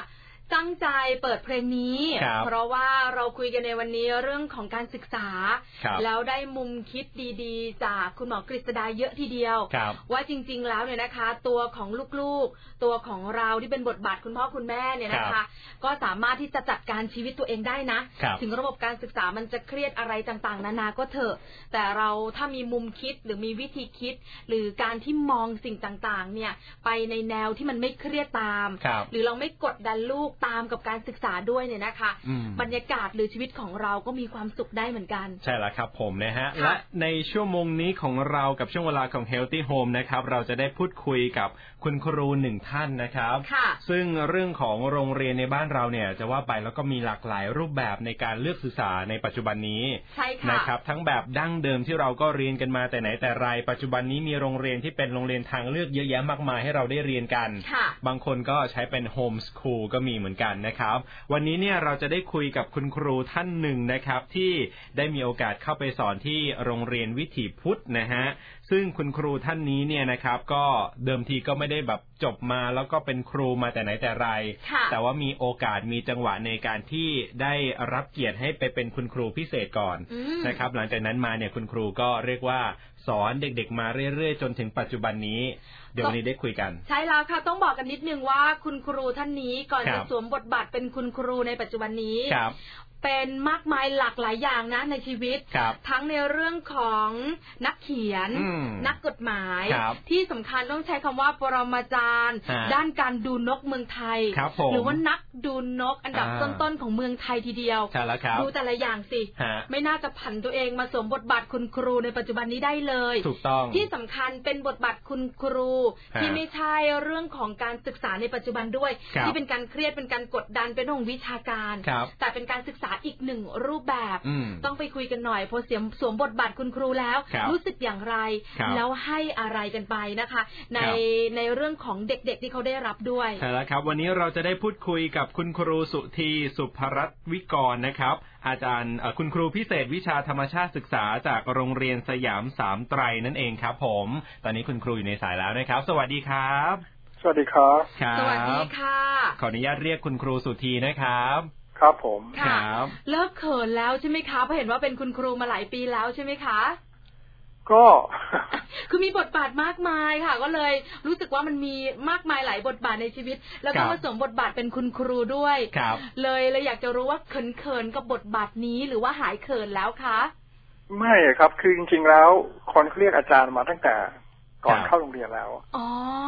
ตั้งใจเปิดเพลงนี้เพราะว่าเราคุยกันในวันนี้เรื่องของการศึกษาแล้วได้มุมคิดดีๆจากคุณหมอกฤษดาเยอะทีเดียวว่าจริงๆแล้วเนี่ยนะคะตัวของลูกๆตัวของเราที่เป็นบทบาทคุณพ่อคุณแม่เนี่ยนะคะก็สามารถที่จะจัดการชีวิตตัวเองได้นะถึงระบบการศึกษามันจะเครียดอะไรต่างๆนานาก็เถอะแต่เราถ้ามีมุมคิดหรือมีวิธีคิดหรือการที่มองสิ่งต่างๆเนี่ยไปในแนวที่มันไม่เครียดตามหรือเราไม่กดดันลูกตามกับการศึกษาด้วยเนี่ยนะคะบรรยากาศหรือชีวิตของเราก็มีความสุขได้เหมือนกันใช่แล้วครับผมนะฮะและในชั่วโมงนี้ของเรากับช่วงเวลาของ Healthy Home นะครับเราจะได้พูดคุยกับคุณครูหนึ่งท่านนะครับซึ่งเรื่องของโรงเรียนในบ้านเราเนี่ยจะว่าไปแล้วก็มีหลากหลายรูปแบบในการเลือกศึกษาในปัจจุบันนี้นะครับทั้งแบบดั้งเดิมที่เราก็เรียนกันมาแต่ไหนแต่ไรปัจจุบันนี้มีโรงเรียนที่เป็นโรงเรียนทางเลือกเยอะแยะมากมายให้เราได้เรียนกันบางคนก็ใช้เป็นโฮมสคูลก็มีเหมือนกันนะครับวันนี้เนี่ยเราจะได้คุยกับคุณครูท่านหนึ่งนะครับที่ได้มีโอกาสเข้าไปสอนที่โรงเรียนวิถีพุทธนะฮะซึ่งคุณครูท่านนี้เนี่ยนะครับก็เดิมทีก็ไม่ได้แบบจบมาแล้วก็เป็นครูมาแต่ไหนแต่ไรแต่ว่ามีโอกาสมีจังหวะในการที่ได้รับเกียรติให้ไปเป็นคุณครูพิเศษก่อนนะครับหลังจากนั้นมาเนี่ยคุณครูก็เรียกว่าสอนเด็กๆมาเรื่อยๆจนถึงปัจจุบันนี้เดี๋ยววันนี้ได้คุยกันใช่แล้วค่ะต้องบอกกันนิดนึงว่าคุณครูท่านนี้ก่อนจะสวมบทบาทเป็นคุณครูในปัจจุบันนี้เป็นมากมายหลากหลายอย่างนะในชีวิตทั้งในเรื่องของนักเขียนนักกฎหมายที่สำคัญต้องใช้คำว่าปรมาจารย์ด้านการดูนกเมืองไทยหรือว่านักดูนกอันดับต้นๆของเมืองไทยทีเดียวดูแต่ละอย่างสิไม่น่าจะผันตัวเองมาสวมบทบาทคุณครูในปัจจุบันนี้ได้เลยถูกต้องที่สำคัญเป็นบทบาทคุณครูที่ไม่ใช่เรื่องของการศึกษาในปัจจุบันด้วยที่เป็นการเครียดเป็นการกดดันเป็นเรื่องวิชาการแต่เป็นการศึกษาอีกหนึ่งรูปแบบต้องไปคุยกันหน่อยพอสวมบทบาทคุณครูแล้วรู้สึกอย่างไรแล้วให้อะไรกันไปนะคะในเรื่องของเด็กๆที่เขาได้รับด้วยใช่แล้วครับวันนี้เราจะได้พูดคุยกับคุณครูสุธีสุภรัตน์วิกรนะครับอาจารย์คุณครูพิเศษวิชาธรรมชาติศึกษาจากโรงเรียนสยามสามไตรนั่นเองครับผมตอนนี้คุณครูอยู่ในสายแล้วนะครับสวัสดีครับสวัสดีครับสวัสดีค่ะขออนุญาตเรียกคุณครูสุธีนะครับครับผมครับเลิกเขินแล้วใช่ไหมคะเพราะเห็นว่าเป็นคุณครูมาหลายปีแล้วใช่ไหมคะก็คือมีบทบาทมากมายค่ะก็เลยรู้สึกว่ามันมีมากมายหลายบทบาทในชีวิตแล้วก็มาสวมบทบาทเป็นคุณครูด้วยเลยอยากจะรู้ว่าเขินกับบทบาทนี้หรือว่าหายเขินแล้วคะไม่ครับคือจริงๆแล้วคนเรียกอาจารย์มาตั้งแต่ก่อนเข้าโรงเรียนแล้วอ๋อ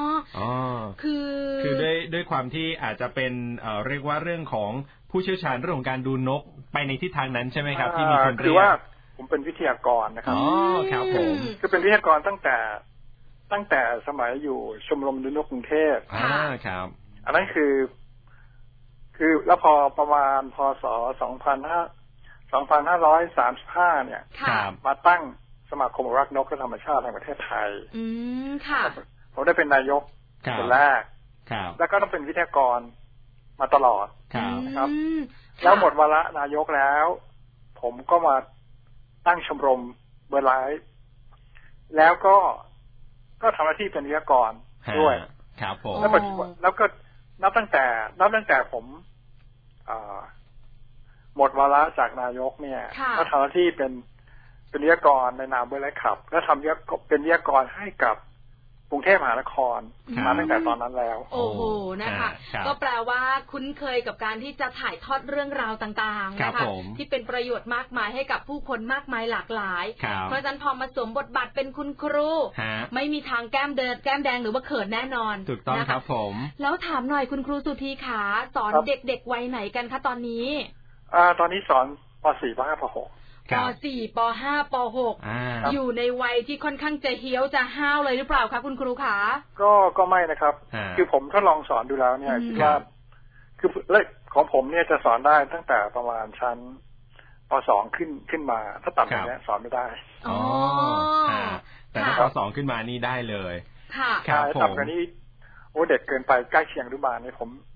คือด้วยความที่อาจจะเป็นเรียกว่าเรื่องของผู้เชี่ยวชาญเรื่องของการดูนกไปในทิศทางนั้นใช่ไหมครับที่มีคนเรียกคือว่าผมเป็นวิทยากรนะครับครับผมคือเป็นวิทยากรตั้งแต่สมัยอยู่ชมรมดูนกกรุงเทพครับอันนั้นคือแล้วพอประมาณพศ2535เนี่ยมาตั้งสมาคมรักนกและธรรมชาติแห่งประเทศไทยค่ะผมได้เป็นนายกคนแรกแล้วก็ต้องเป็นวิทยากรมาตลอดนะครับแล้วหมดวาระนายกแล้วผมก็มาตั้งชมรมเบอร์ไลท์แล้วก็ทำหน้าที่เป็นวิทยากรด้วยครับผมแล้วก็นับตั้งแต่ผมหมดวาระจากนายกเนี่ยก็ทำหน้าที่เป็นวิทยากรในนามเบอร์ไลท์ขับและเป็นวิทยากรให้กับกรุงเทพมหานครมาตั้งแต่ตอนนั้นแล้วโอ้โหนะคะก็แปลว่าคุ้นเคยกับการที่จะถ่ายทอดเรื่องราวต่างๆนะคะที่เป็นประโยชน์มากมายให้กับผู้คนมากมายหลากหลายเพราะฉะนั้นพอมาสวมบทบาทเป็นคุณครูไม่มีทางแก้มแดงหรือว่าเขินแน่นอนถูกต้องครับผมแล้วถามหน่อยคุณครูสุธีขาสอนเด็กๆวัยไหนกันคะตอนนี้ตอนนี้สอนป .4 ป .5 ป .6 ป .4 ป .5 ป .6 อยู่ในวัยที่ค่อนข้างจะเฮี้ยวจะห้าวเลยหรือเปล่าคะคุณครูขาก็ไม่นะครับคือผมทดลองสอนดูแล้วเนี่ยคิดว่าคือของผมเนี่ยจะสอนได้ตั้งแต่ประมาณชั้นป .2 ขึ้นมาถ้าต่ำกว่านี้สอนไม่ได้แต่ถ้าป .2 ขึ้นมานี่ได้เลยค่ะต่ำกว่านี้โอ้เด็กเกินไปใกล้เคียงอนุบาลนี่ผม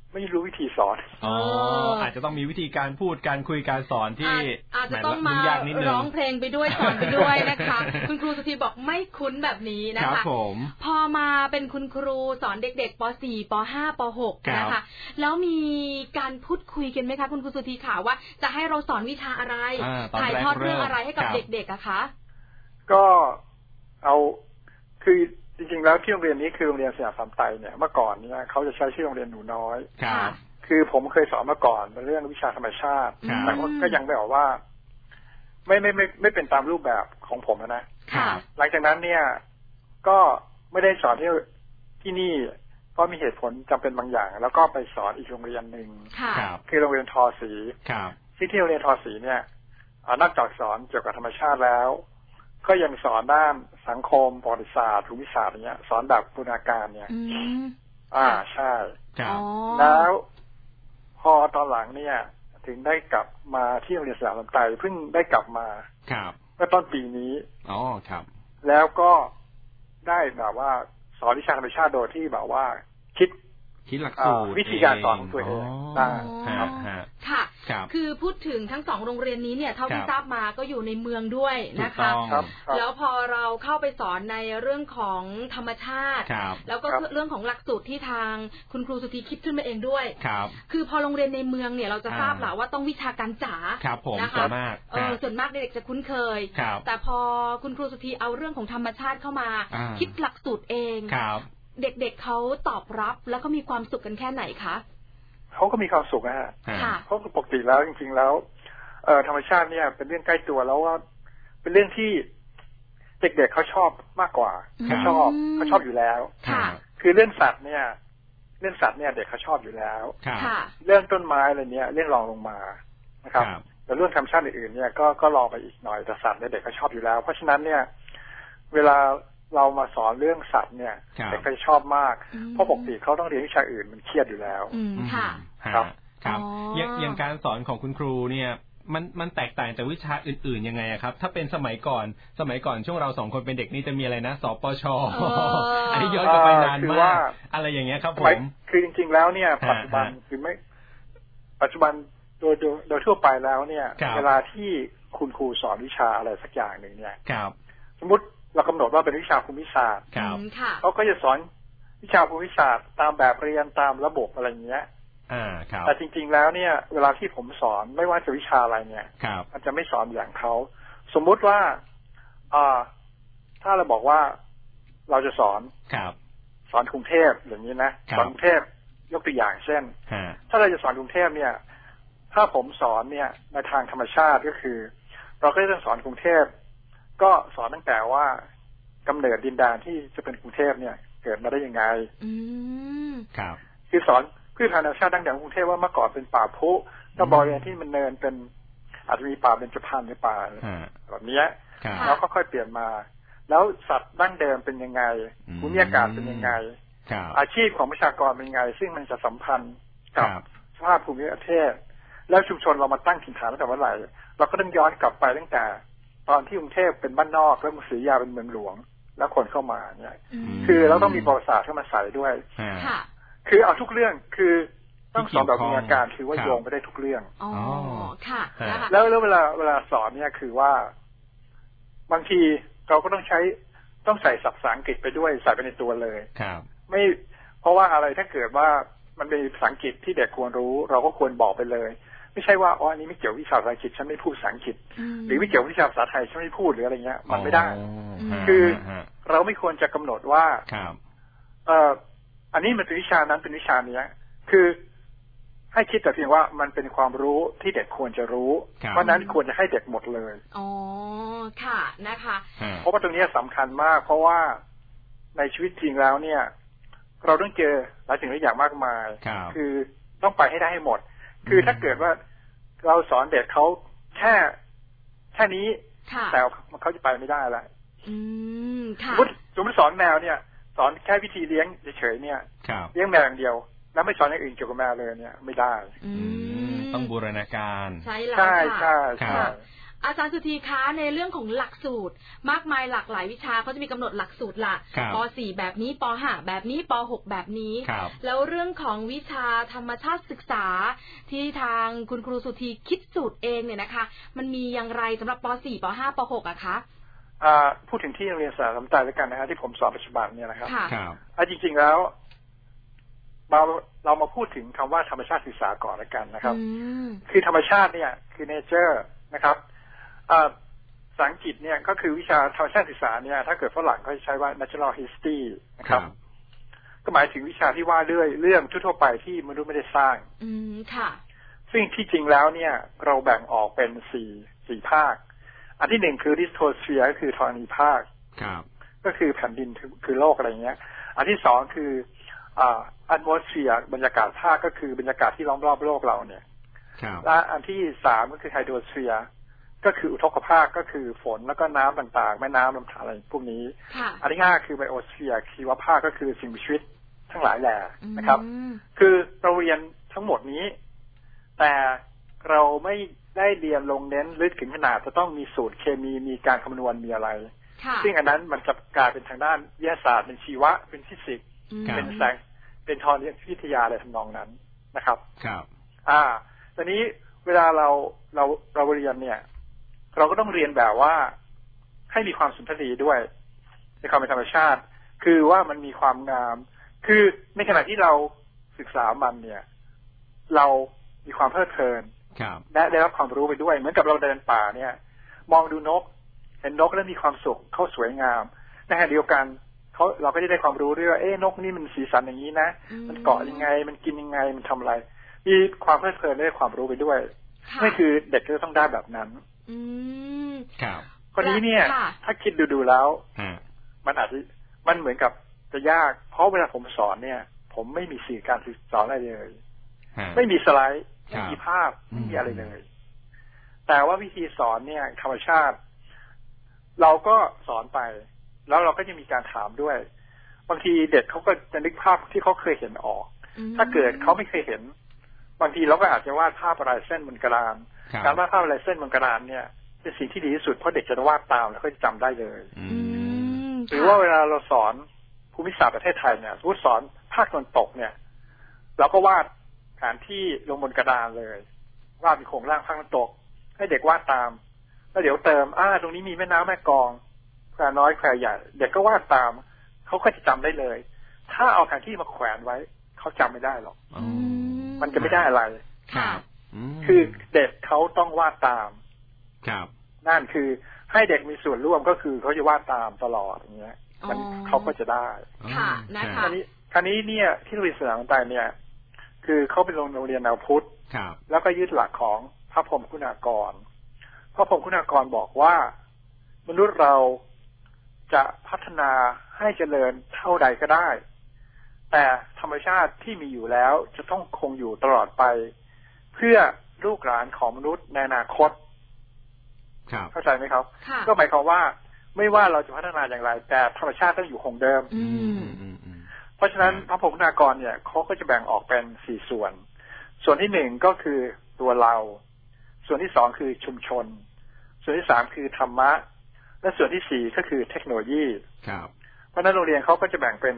ไม่รู้วิธีสอนอาจจะต้องมีวิธีการพูดการคุยการสอนที่อาจจะต้องมาร้องเพลงไปด้วยสอนไปด้วยนะคะคุณครูสุธีบอกไม่คุ้นแบบนี้นะคะพอมาเป็นคุณครูสอนเด็กๆป .4 ป .5 ป .6 นะคะแล้วมีการพูดคุยกันไหมคะคุณครูสุธีค่ะว่าจะให้เราสอนวิชาอะไรถ่ายทอดเรื่องอะไรให้กับเด็กๆอะคะก็เอาคือจริงๆแล้วที่โรงเรียนนี้คือโรงเรียนสยามสามไตเนี่ยเมื่อก่อนเนี่ยเขาจะใช้ชื่อโรงเรียนหนูน้อยคือผมเคยสอนมาก่อนเป็นเรื่องวิชาธรรมชาติแต่ก็ยังไม่บอกว่าไม่เป็นตามรูปแบบของผมนะหลังจากนั้นเนี่ยก็ไม่ได้สอนที่นี่ก็มีเหตุผลจำเป็นบางอย่างแล้วก็ไปสอนอีกโรงเรียนหนึ่งคือโรงเรียนทอศรีที่โรงเรียนทอศรีเนี่ยนอกจากสอนเกี่ยวกับธรรมชาติแล้วก็ยังสอนด้านสังคมประวัติศาสตร์ภูมิศาสตร์อย่างเงี้ยสอนแบบบูรณาการเนี่ยใช่แล้วพอตอนหลังเนี่ยถึงได้กลับมาที่โรงเรียนสยามลำไยเพิ่งได้กลับมาเมื่อต้นปีนี้แล้วก็ได้แบบว่าสอนวิชาธรรมชาติโดยที่แบบว่าคิดหลักสูตรวิธีการสอนของตัวเองค่ะคือพูดถึงทั้ง2โรงเรียนนี้เนี่ยเท่าที่ทราบมาก็อยู่ในเมืองด้วยนะคะแล้วพอเราเข้าไปสอนในเรื่องของธรรมชาติแล้วก็เรื่องของหลักสูตรที่ทางคุณครูสุธีคิดขึ้นมาเองด้วยคือพอโรงเรียนในเมืองเนี่ยเราจะทราบแหละว่าต้องวิชาการจ๋านะคะส่วนมากเด็กจะคุ้นเคยแต่พอคุณครูสุธีเอาเรื่องของธรรมชาติเข้ามาคิดหลักสูตรเองเด็กๆเขาตอบรับแล้วก็มีความสุขกันแค่ไหนคะเขาก็มีความสุขนะฮะเขาปกติแล้วจริงๆแล้วธรรมชาติเนี่ยเป็นเรื่องใกล้ตัวแล้วว่าเป็นเรื่องที่เด็กๆเขาชอบมากกว่าเขาชอบอยู่แล้วคือเรื่องสัตว์เนี่ยเด็กเขาชอบอยู่แล้วเรื่องต้นไม้อะไรเนี่ยเรื่องรองลงมานะครับแต่เรื่องธรรมชาติอื่นๆเนี่ยก็รอไปอีกหน่อยแต่สัตว์เนี่ยเด็กเขาชอบอยู่แล้วเพราะฉะนั้นเนี่ยเวลาเรามาสอนเรื่องสัตว์เนี่ยเด็กชอบมากเพราะปกติเขาต้องเรียนวิชาอื่นมันเครียดอยู่แล้วครับอย่างการสอนของคุณครูเนี่ยมันแตกต่างจากวิชาอื่นๆยังไงครับถ้าเป็นสมัยก่อนช่วงเรา2คนเป็นเด็กนี่จะมีอะไรนะสปช.อันนี้ย้อนกลับไปนานมากอะไรอย่างเงี้ยครับผมคือจริงๆแล้วเนี่ยปัจจุบันโดยทั่วไปแล้วเนี่ยเวลาที่คุณครูสอนวิชาอะไรสักอย่างหนึ่งเนี่ยสมมติเรากำหนดว่าเป็นวิชาภูมิศาสตร์เขาก็จะสอนวิชาภูมิศาสตร์ตามแบบเรียนตามระบบอะไรเงี้ยแต่จริงๆแล้วเนี่ยเวลาที่ผมสอนไม่ว่าจะวิชาอะไรเนี่ยมันจะไม่สอนอย่างเขาสมมุติว่าถ้าเราบอกว่าเราจะสอนกรุงเทพอย่างนี้นะสอนกรุงเทพยกตัวอย่างเช่นถ้าเราจะสอนกรุงเทพเนี่ยถ้าผมสอนเนี่ยในทางธรรมชาติก็คือเราก็จะสอนกรุงเทพก็สอนตั้งแต่ว่ากำเนิดดินแดนที่จะเป็นกรุงเทพเนี่ยเกิดมาได้ยังไงคือสอนพืชพันธุ์ธรรมชาติดั้งเดิมของกรุงเทพว่าเมื่อก่อนเป็นป่าพุแล้วบริเวณที่มันเนินเป็นอาจจะมีป่าเบญจพรรณหรือป่าแบบนี้แล้วก็ค่อยเปลี่ยนมาแล้วสัตว์ดั้งเดิมเป็นยังไงภูมิอากาศเป็นยังไงอาชีพของประชากรเป็นยังไงซึ่งมันจะสัมพันธ์กับสภาพภูมิประเทศแล้วชุมชนเรามาตั้งถิ่นฐานตั้งแต่เมื่อไหร่เราก็ต้องย้อนกลับไปตั้งแต่ตอนที่กรุงเทพเป็นบ้านนอกแล้วศรีอยุธยาเป็นเมืองหลวงแล้วคนเข้ามาเนี่ยคือเราต้องมีประวัติศาสตร์เข้ามาใส่ด้วยคือเอาทุกเรื่องคือต้องสอนแบบมีอาการคือว่าโยงไปได้ทุกเรื่องแล้วเวลาสอนเนี่ยคือว่าบางทีเราก็ต้องใส่ศัพท์ภาษาอังกฤษไปด้วยใส่ไปในตัวเลยไม่เพราะว่าอะไรถ้าเกิดว่ามันเป็นภาษาอังกฤษที่เด็กควรรู้เราก็ควรบอกไปเลยไม่ใช่ว่าอันนี้ไม่เกี่ยววิชาภาษาอังกฤษฉันไม่พูดภาษาอังกฤษหรือไม่เกี่ยววิชาภาษาไทยฉันไม่พูดหรืออะไรเงี้ยมันไม่ได้คือเราไม่ควรจะกำหนดว่าอันนี้มันเป็นวิชานั้นเป็นวิชานี้คือให้คิดแต่เพียงว่ามันเป็นความรู้ที่เด็กควรจะรู้เพราะนั้นควรจะให้เด็กหมดเลยอ๋อค่ะนะคะเพราะว่าตรงนี้สำคัญมากเพราะว่าในชีวิตจริงแล้วเนี่ยเราต้องเจอหลายสิ่งหลายอย่างมากมายคือต้องไปให้ได้ให้หมดคือถ้าเกิดว่าเราสอนเด็กเขาแค่นี้แต่เขาจะไปไม่ได้ละสมมติสอนแมวเนี่ยสอนแค่วิธีเลี้ยงเฉยๆเนี่ยเลี้ยงแมวอย่างเดียวแล้วไม่สอนอย่างอื่นเกี่ยวกับแมวเลยเนี่ยไม่ได้ต้องบูรณาการใช่ใช่อาจารย์สุธีคะในเรื่องของหลักสูตรมากมายหลากหลายวิชาเขาจะมีกำหนดหลักสูตรละป .4 แบบนี้ป .5 แบบนี้ป .6 แบบนี้แล้วเรื่องของวิชาธรรมชาติศึกษาที่ทางคุณครูสุธีคิดสูตรเองเนี่ยนะคะมันมีอย่างไรสำหรับป .4 ป .5 ป .6 อะคะพูดถึงที่โรงเรียนสารน้ำใจแล้วกันนะฮะที่ผมสอนปัจจุบันเนี่ยนะครับจริงๆแล้วเรามาพูดถึงคำว่าธรรมชาติศึกษาก่อนแล้วกันนะครับคือธรรมชาติเนี่ยคือ nature นะครับภาษาอังกฤษเนี่ยก็คือวิชาธรรมชาติศึกษาเนี่ยถ้าเกิดฝรั่งเขาจะใช้ว่า natural history นะครับก็หมายถึงวิชาที่ว่าเรื่องทั่วไปที่มนุษย์ไม่ได้สร้างค่ะซึ่งที่จริงแล้วเนี่ยเราแบ่งออกเป็นสี่ภาคอันที่หนึ่งคือ lithosphere ก็คือธรณีภาคก็คือแผ่นดินคือโลกอะไรเงี้ยอันที่สองคือatmosphere บรรยากาศภาคก็คือบรรยากาศที่ล้อมรอบโลกเราเนี่ยและอันที่สามก็คือ hydrosphere ก็คืออุทกภาคก็คือฝนแล้วก็น้ำต่างๆแม่น้ำลำธารอะไรพวกนี้อันที่ห้าคือ biosphere ชีวภาคก็คือสิ่งมีชีวิตทั้งหลายแหล่นะครับคือเราเรียนทั้งหมดนี้แต่เราไม่ได้เรียนลงเน้นลึกถึงขนาดจะต้องมีสูตรเคมีมีการคำนวณมีอะไรซึ่งอันนั้นมันจะกลายเป็นทางด้านวิทยาศาสตร์เป็นชีวะเป็นฟิสิกส์เป็นแสงเป็นธรณีวิทยาอะไรทำนองนั้นนะครับครับตอนนี้เวลาเราเรียนเนี่ยเราก็ต้องเรียนแบบว่าให้มีความสุนทรีด้วยในความเป็นธรรมชาติคือว่ามันมีความงามคือในขณะที่เราศึกษามันเนี่ยเรามีความเพลิดเพลินและได้รับความรู้ไปด้วยเหมือนกับเราเดินป่าเนี่ยมองดูนกเห็นนกแล้วมีความสุขเขาสวยงามในขณะเดียวกันเราก็จะได้ความรู้ด้วยว่านกนี่มันสีสันอย่างนี้นะมันเกาะยังไงมันกินยังไงมันทำอะไรมีความเพลิดเพลินได้ความรู้ไปด้วยนี่คือเด็กจะต้องได้แบบนั้นครับคนนี้เนี่ยถ้าคิดดูแล้วมันอาจจะมันเหมือนกับจะยากเพราะเวลาผมสอนเนี่ยผมไม่มีสื่อการสอนอะไรเลยไม่มีสไลด์ไม่มีภาพไม่มีอะไรเลยแต่ว่าวิธีสอนเนี่ยธรรมชาติเราก็สอนไปแล้วเราก็จะมีการถามด้วยบางทีเด็กเขาก็จะนึกภาพที่เขาเคยเห็นออกถ้าเกิดเขาไม่เคยเห็นบางทีเราก็อาจจะวาดภาพอะไรเส้นบนกระดานการวาดภาพอะไรเส้นบนกระดานเนี่ยเป็นสิ่งที่ดีที่สุดเพราะเด็กจะวาดตามแล้วก็จะจำได้เลยหรือว่าเวลาเราสอนภูมิศาสตร์ประเทศไทยเนี่ยสอนภาคตะวันตกเนี่ยเราก็วาดแผนที่ลงบนกระดานเลยวาดเป็นโครงร่างภาคตะวันตกให้เด็กวาดตามแล้วเดี๋ยวเติมตรงนี้มีแม่น้ำแม่กลองแควน้อยแควใหญ่เด็กก็วาดตามเขาก็จะจำได้เลยถ้าเอาแผนที่มาแขวนไว้เขาจำไม่ได้หรอกมันจะไม่ได้อะไรคือเด็กเขาต้องวาดตามนั่นคือให้เด็กมีส่วนร่วมก็คือเขาจะวาดตามตลอดอย่างเงี้ยมันเขาก็จะได้ค่ะนะคะคราวนี้เนี่ยที่โรงเรียนสนามน้ำใจเนี่ยคือเขาเป็นโรงเรียนแนวพุทธแล้วก็ยึดหลักของพระพรหมคุณากรพระพรหมคุณากรบอกว่ามนุษย์เราจะพัฒนาให้เจริญเท่าใดก็ได้แต่ธรรมชาติที่มีอยู่แล้วจะต้องคงอยู่ตลอดไปเพื่อลูกหลานของมนุษย์ในอนาคตเข้าใจไหมครับก็หมายความว่าไม่ว่าเราจะพัฒนาอย่างไรแต่ธรรมชาติต้องอยู่คงเดิมเพราะฉะนั้นพระพรหมคุณากรเนี่ยเขาก็จะแบ่งออกเป็น4ส่วนส่วนที่1ก็คือตัวเราส่วนที่2คือชุมชนส่วนที่3คือธรรมะและส่วนที่4ก็คือเทคโนโลยีเพราะนั้นโรงเรียนเขาก็จะแบ่งเป็น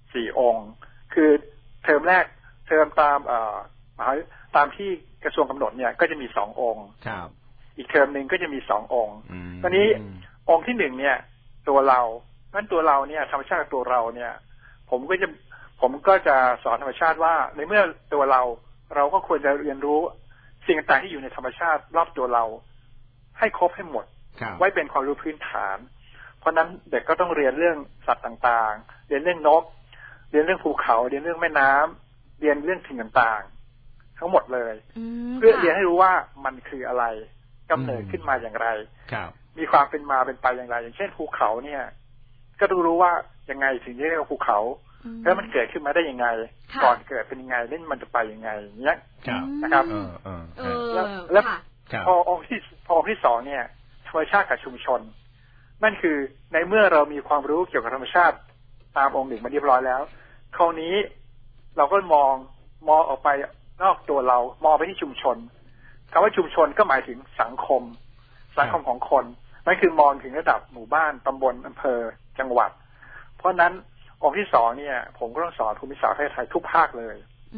4องค์คือเทอมแรกเทอมตามที่กระทรวงกำหนดเนี่ยก็จะมี2องค์อีกเทอมนึงก็จะมี2องค์ตอนนี้องค์ที่1เนี่ยตัวเรานั่นตัวเราเนี่ยธรรมชาติตัวเราเนี่ยผมก็จะสอนธรรมชาติว่าในเมื่อตัวเราก็ควรจะเรียนรู้สิ่งต่างๆที่อยู่ในธรรมชาติรอบตัวเราให้ครบให้หมดไว้เป็นความรู้พื้นฐานเพราะนั้นเด็กก็ต้องเรียนเรื่องสัตว์ต่างๆเรียนเรื่องนกเรียนเรื่องภูเขาเรียนเรื่องแม่น้ำเรียนเรื่องสิ่งต่างๆทั้งหมดเลยเพื่อเรียนให้รู้ว่ามันคืออะไรกำเนิดขึ้นมาอย่างไรมีความเป็นมาเป็นไปอย่างไรอย่างเช่นภูเขาเนี่ยก็ต้องรู้ว่ายังไงถึงจะเรียกว่าภูเขาแล้วมันเกิดขึ้นมาได้ยังไงก่อนเกิดเป็นยังไงเล่นมันจะไปยังไงเนี้ยนะครับแล้วพอองค์ที่2เนี่ยธรรมชาติกับชุมชนนั่นคือในเมื่อเรามีความรู้เกี่ยวกับธรรมชาติตามองค์1มาเรียบร้อยแล้วคราวนี้เราก็มองออกไปนอกตัวเรามองไปที่ชุมชนคำว่าชุมชนก็หมายถึงสังคมสังคมของคนนั่นคือมองถึงระดับหมู่บ้านตำบลอำเภอจังหวัดเพราะนั้นองค์ที่2เนี่ยผมก็ต้องสอนภูมิศาสตร์ประเทศไทยทุกภาคเลย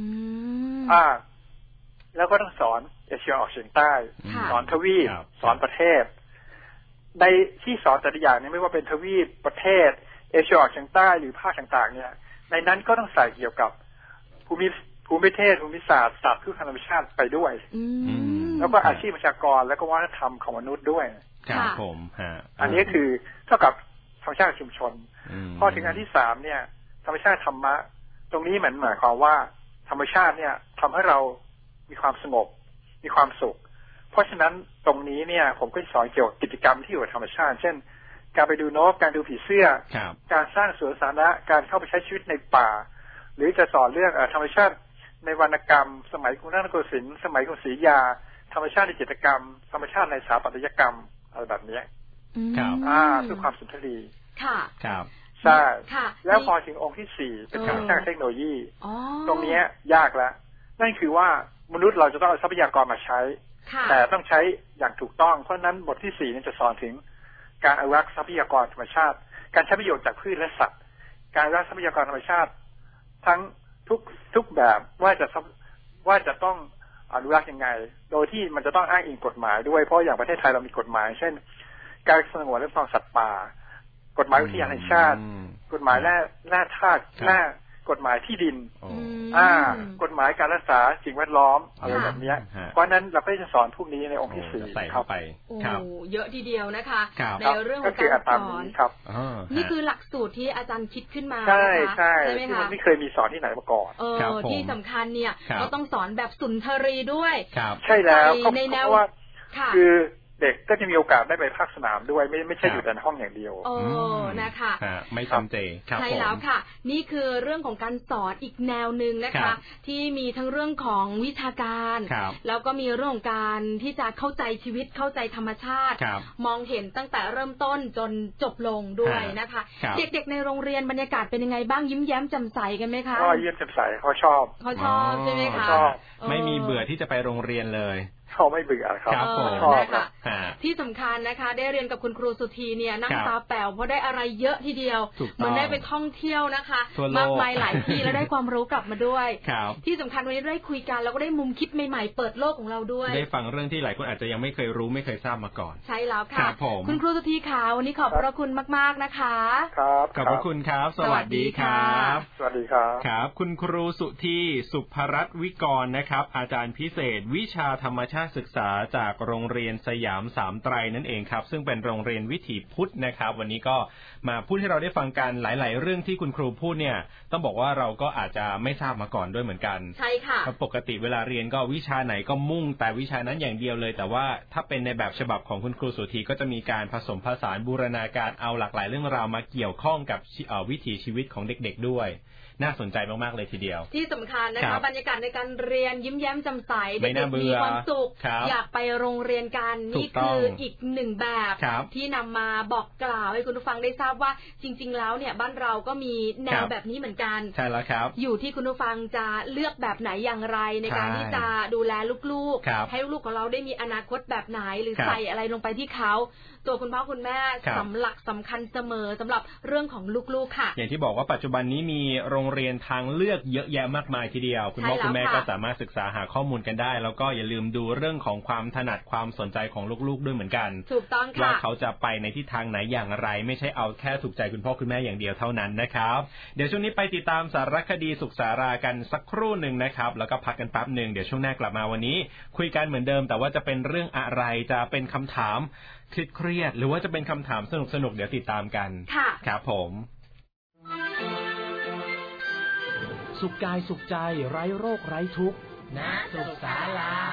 แล้วก็ต้องสอนเอเชียออกเฉียงใต้สอนทวีปสอนประเทศในที่สอนแต่ละอย่างนี้ไม่ว่าเป็นทวีปประเทศเอเชียออกเฉียงใต้หรือภาคต่างๆเนี่ยในนั้นก็ต้องใส่เกี่ยวกับภูมิประเทศภูมิศาสตร์ศาสตร์พืชพันธุ์ธรรมชาติไปด้วยแล้วก็อาชีพประชากรแล้วก็วัฒนธรรมของมนุษย์ด้วยครับผมอันนี้คือเท่ากับธรรมชาติชุมชนพอถึงอันที่3เนี่ยธรรมชาติธรรมะตรงนี้หมายความว่าธรรมชาติเนี่ยทำให้เรามีความสงบมีความสุขเพราะฉะนั้นตรงนี้เนี่ยผมก็สอนเกี่ยวกับกิจกรรมที่อยู่กับธรรมชาติเช่นการไปดูนกการดูผีเสื้อการสร้างสวนสาธารณะการเข้าไปใช้ชีวิตในป่าหรือจะสอนเรื่องธรรมชาติในวรรณกรรมสมัยกรุงรัตนโกสินทร์สมัยกรุงศรีอยุธยาธรรมชาติในจิตรกรรมธรรมชาติในสถาปัตยกรรมอะไรแบบนี้ครับเพื่อความสุนทรีค่ะครับใช่แล้วพอถึงองค์ที่4เป็นธรรมชาติเทคโนโลยีตรงนี้ยากแล้วนั่นคือว่ามนุษย์เราจะต้องเอาทรัพยากรมาใช้แต่ต้องใช้อย่างถูกต้องเพราะนั้นบทที่4นี่จะสอนถึงการอนุรักษ์ทรัพยากรธรรมชาติการใช้ประโยชน์จากพืชและสัตว์การอนุรักษ์ทรัพยากรธรรมชาติทั้งทุกแบบว่าจะต้องอนุรักษ์ยังไงโดยที่มันจะต้องอ้างอิงกฎหมายด้วยเพราะอย่างประเทศไทยเรามีกฎหมายเช่นการสงวนและคุ้มครองสัตว์ป่ากฎหมายอุทยานแห่งชาติกฎหมายแร่ธาตุกฎหมายที่ดินกฎหมายการรักษาสิ่งแวดล้อมอะไรแบบนี้เพราะนั้นเราก็จะสอนพวกนี้ในองค์ที่4 ใส่เข้าไปเยอะทีเดียวนะคะในเรื่องของการสอนนี่คือหลักสูตรที่อาจารย์คิดขึ้นมาใช่ใช่ที่มันไม่เคยมีสอนที่ไหนมาก่อนที่สำคัญเนี่ยก็ต้องสอนแบบสุนทรีด้วยใช่แล้วในแนวว่าคือเด็กก็จะมีโอกาสได้ไปภาคสนามด้วยไม่ใช่อยู่แต่ในห้องอย่างเดียวนะคะไม่จำเจใช่แล้วค่ะนี่คือเรื่องของการสอนอีกแนวนึงนะคะที่มีทั้งเรื่องของวิชาการแล้วก็มีเรื่องของการที่จะเข้าใจชีวิตเข้าใจธรรมชาติมองเห็นตั้งแต่เริ่มต้นจนจบลงด้วยนะคะเด็กๆในโรงเรียนบรรยากาศเป็นยังไงบ้างยิ้มแย้มแจ่มใสกันไหมคะก็ยิ้มแจ่มใสเขาชอบใช่ไหมคะไม่มีเบื่อที่จะไปโรงเรียนเลยเขาไม่เบื่อครับชอบที่สำคัญนะคะได้เรียนกับคุณครูสุธีเนี่ยนั่งตาแป๋วเพราะได้อะไรเยอะทีเดียวเหมือนได้ไปท่องเที่ยวนะคะมากมายหลายที่แล้วได้ความรู้กลับมาด้วยที่สำคัญวันนี้ได้คุยกันแล้วก็ได้มุมคิดใหม่ๆเปิดโลกของเราด้วยได้ฟังเรื่องที่หลายคนอาจจะยังไม่เคยรู้ไม่เคยทราบมาก่อนใช่แล้วค่ะคุณครูสุธีค่ะวันนี้ขอบพระคุณมากๆนะคะครับขอบพระคุณครับสวัสดีครับสวัสดีครับครับคุณครูสุธีสุภรัตน์วิกรนะครับอาจารย์พิเศษวิชาธรรมชาติศึกษาจากโรงเรียนสยาม3ไตรนั่นเองครับซึ่งเป็นโรงเรียนวิถีพุทธนะครับวันนี้ก็มาพูดให้เราได้ฟังกันหลายๆเรื่องที่คุณครูพูดเนี่ยต้องบอกว่าเราก็อาจจะไม่ทราบมาก่อนด้วยเหมือนกันใช่ค่ะปกติเวลาเรียนก็วิชาไหนก็มุ่งแต่วิชานั้นอย่างเดียวเลยแต่ว่าถ้าเป็นในแบบฉบับของคุณครูสุธีก็จะมีการผสมผสานบูรณาการเอาหลากหลายเรื่องราวมาเกี่ยวข้องกับวิถีชีวิตของเด็กๆด้วยน่าสนใจมากๆเลยทีเดียวที่สำคัญนะคะบรรยากาศในการเรียนยิ้มแย้มแจ่มใสเด็กๆมีความสุขอยากไปโรงเรียนกันนี่คืออีกหนึ่งแบบที่นำมาบอกกล่าวให้คุณผู้ฟังได้ทราบว่าจริงๆแล้วเนี่ยบ้านเราก็มีแนวแบบนี้เหมือนกันใช่แล้วครับอยู่ที่คุณผู้ฟังจะเลือกแบบไหนอย่างไรในการที่จะดูแลลูกๆให้ลูกของเราได้มีอนาคตแบบไหนหรือใส่อะไรลงไปที่เขาตัวคุณพ่อคุณแม่สำคัญเสมอสำหรับเรื่องของลูกๆค่ะอย่างที่บอกว่าปัจจุบันนี้มีโรงเรียนทางเลือกเยอะแยะมากมายทีเดียวคุณพ่อคุณแม่ก็สามารถศึกษาหาข้อมูลกันได้แล้วก็อย่าลืมดูเรื่องของความถนัดความสนใจของลูกๆด้วยเหมือนกันถูกต้องค่ะว่าเขาจะไปในทิศทางไหนอย่างไรไม่ใช่เอาแค่ถูกใจคุณพ่อคุณแม่อย่างเดียวเท่านั้นนะครับเดี๋ยวช่วงนี้ไปติดตามสารคดีสุขสารากันสักครู่นึงนะครับแล้วก็พักกันแป๊บนึงเดี๋ยวช่วงหน้ากลับมาวันนี้คุยกันเหมือนเดิมแต่ว่าจะเป็นเรื่องอะไรจะเป็นคำถามเครียดหรือว่าจะเป็นคำถามสนุกๆเดี๋ยวติดตามกันค่ะครับผมสุขกายสุขใจไร้โรคไร้ทุกข์ณสุขศาลา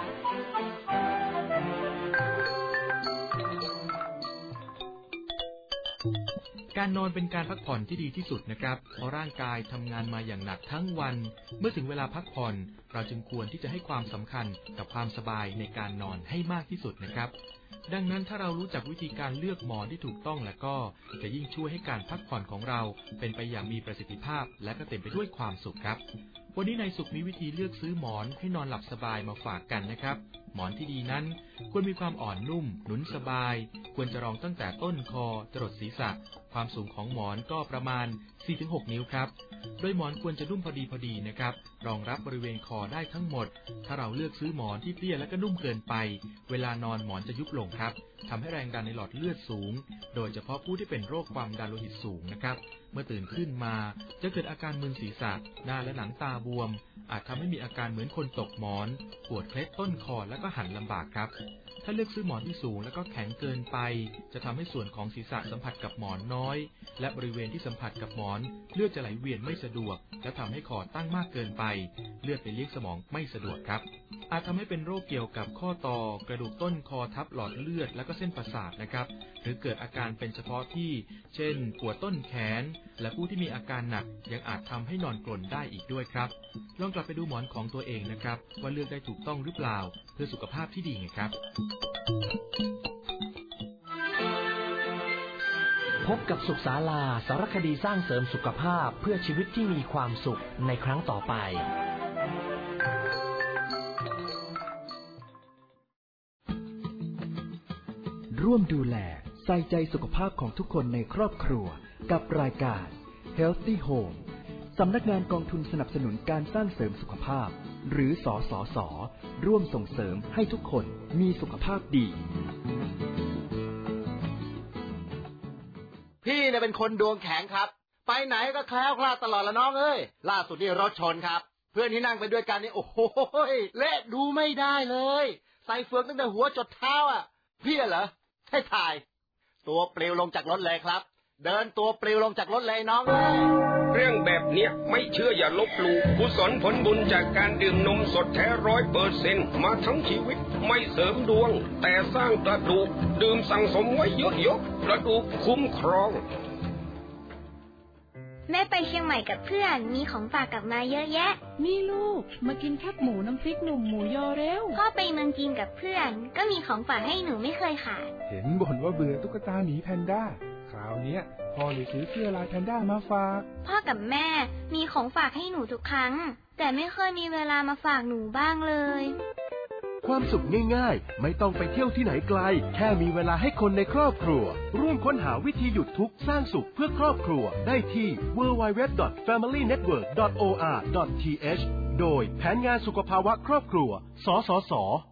การนอนเป็นการพักผ่อนที่ดีที่สุดนะครับเพราะร่างกายทำงานมาอย่างหนักทั้งวันเมื่อถึงเวลาพักผ่อนเราจึงควรที่จะให้ความสำคัญกับความสบายในการนอนให้มากที่สุดนะครับดังนั้นถ้าเรารู้จักวิธีการเลือกหมอนที่ถูกต้องแล้วก็จะยิ่งช่วยให้การพักผ่อนของเราเป็นไปอย่างมีประสิทธิภาพและก็เต็มไปด้วยความสุขครับวันนี้นายสุขมีวิธีเลือกซื้อหมอนให้นอนหลับสบายมาฝากกันนะครับหมอนที่ดีนั้นควรมีความอ่อนนุ่มหนุนสบายควรจะรองตั้งแต่ต้นคอจรดศีรษะความสูงของหมอนก็ประมาณ 4-6 นิ้วครับโดยหมอนควรจะนุ่มพอดีนะครับรองรับบริเวณคอได้ทั้งหมดถ้าเราเลือกซื้อหมอนที่เตี้ยและก็นุ่มเกินไปเวลานอนหมอนจะยุบลงครับทำให้แรงดันในหลอดเลือดสูงโดยเฉพาะผู้ที่เป็นโรคความดันโลหิตสูงนะครับเมื่อตื่นขึ้นมาจะเกิดอาการมึนศีรษะหน้าและหนังตาบวมอาจทำให้มีอาการเหมือนคนตกหมอนปวดเคล็ดต้นคอและก็หันลำบากครับถ้าเลือกซื้อหมอนที่สูงและก็แข็งเกินไปจะทำให้ส่วนของศีรษะสัมผัสกับหมอนน้อยและบริเวณที่สัมผัสกับหมอนเลือดจะไหลเวียนไม่สะดวกและทำให้คอตั้งมากเกินไปเลือดไปเลี้ยงสมองไม่สะดวกครับอาจทำให้เป็นโรคเกี่ยวกับข้อต่อกระดูกต้นคอทับหลอดเลือดและก็เส้นประสาทนะครับหรือเกิดอาการเป็นเฉพาะที่เช่นปวดต้นแขนและผู้ที่มีอาการหนักยังอาจทำให้นอนกรนได้อีกด้วยครับลองกลับไปดูหมอนของตัวเองนะครับว่าเลือกได้ถูกต้องหรือเปล่าเพื่อสุขภาพที่ดีไงครับพบกับสุขศาลาสารคดีสร้างเสริมสุขภาพเพื่อชีวิตที่มีความสุขในครั้งต่อไปร่วมดูแลใส่ใจสุขภาพของทุกคนในครอบครัวกับรายการ Healthy Home สำนักงานกองทุนสนับสนุนการสร้างเสริมสุขภาพหรือสสส.ร่วมส่งเสริมให้ทุกคนมีสุขภาพดีพี่เนี่ยเป็นคนดวงแข็งครับไปไหนก็แคล้วคลาดตลอดละน้องเอ้ยล่าสุดนี่รถชนครับเพื่อนที่นั่งไปด้วยกันนี่โอ้โหเละดูไม่ได้เลยใส่เฟือกตั้งแต่หัวจดเท้าอ่ะพี่เหรอให้ถ่ายตัวปลิวลงจากรถเลยครับเดินตัวปลิวลงจากรถเลยน้องเอ้ยเรื่องแบบเนี้ยไม่เชื่ออย่าลบหลู่กุศลผลบุญจากการดื่มนมสดแท้100%มาทั้งชีวิตไม่เสริมดวงแต่สร้างกระดูกดื่มสั่งสมไว้เยอะๆกระดูกคุ้มครองแม่ไปเชียงใหม่กับเพื่อนมีของฝากกลับมาเยอะแยะนี่ลูกมากินแคบหมูน้ำพริกหนุ่มหมูยอเร็วพ่อไปเมืองจีนกับเพื่อนก็มีของฝากให้หนูไม่เคยขาดเห็นบ่นว่าเบื่อตุ๊กตาหมีแพนด้าคราวนี้พ่อเลยซื้อเสื้อลายแพนด้ามาฝากพ่อกับแม่มีของฝากให้หนูทุกครั้งแต่ไม่เคยมีเวลามาฝากหนูบ้างเลยความสุขง่ายๆไม่ต้องไปเที่ยวที่ไหนไกลแค่มีเวลาให้คนในครอบครัวร่วมค้นหาวิธีหยุดทุกข์สร้างสุขเพื่อครอบครัวได้ที่ www.familynetwork.or.th โดยแผนงานสุขภาวะครอบครัวสสส.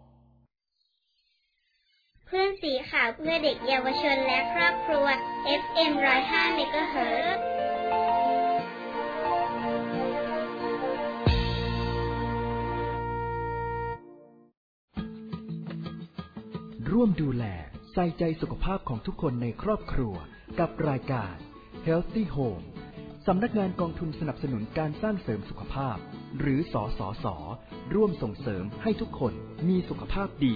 เพื่อนสีขาวเพื่อเด็กเยาวชนและครอบครัว FM 105 MHz ร่วมดูแลใส่ใจสุขภาพของทุกคนในครอบครัวกับรายการ Healthy Home สำนักงานกองทุนสนับสนุนการสร้างเสริมสุขภาพหรือสสส.ร่วมส่งเสริมให้ทุกคนมีสุขภาพดี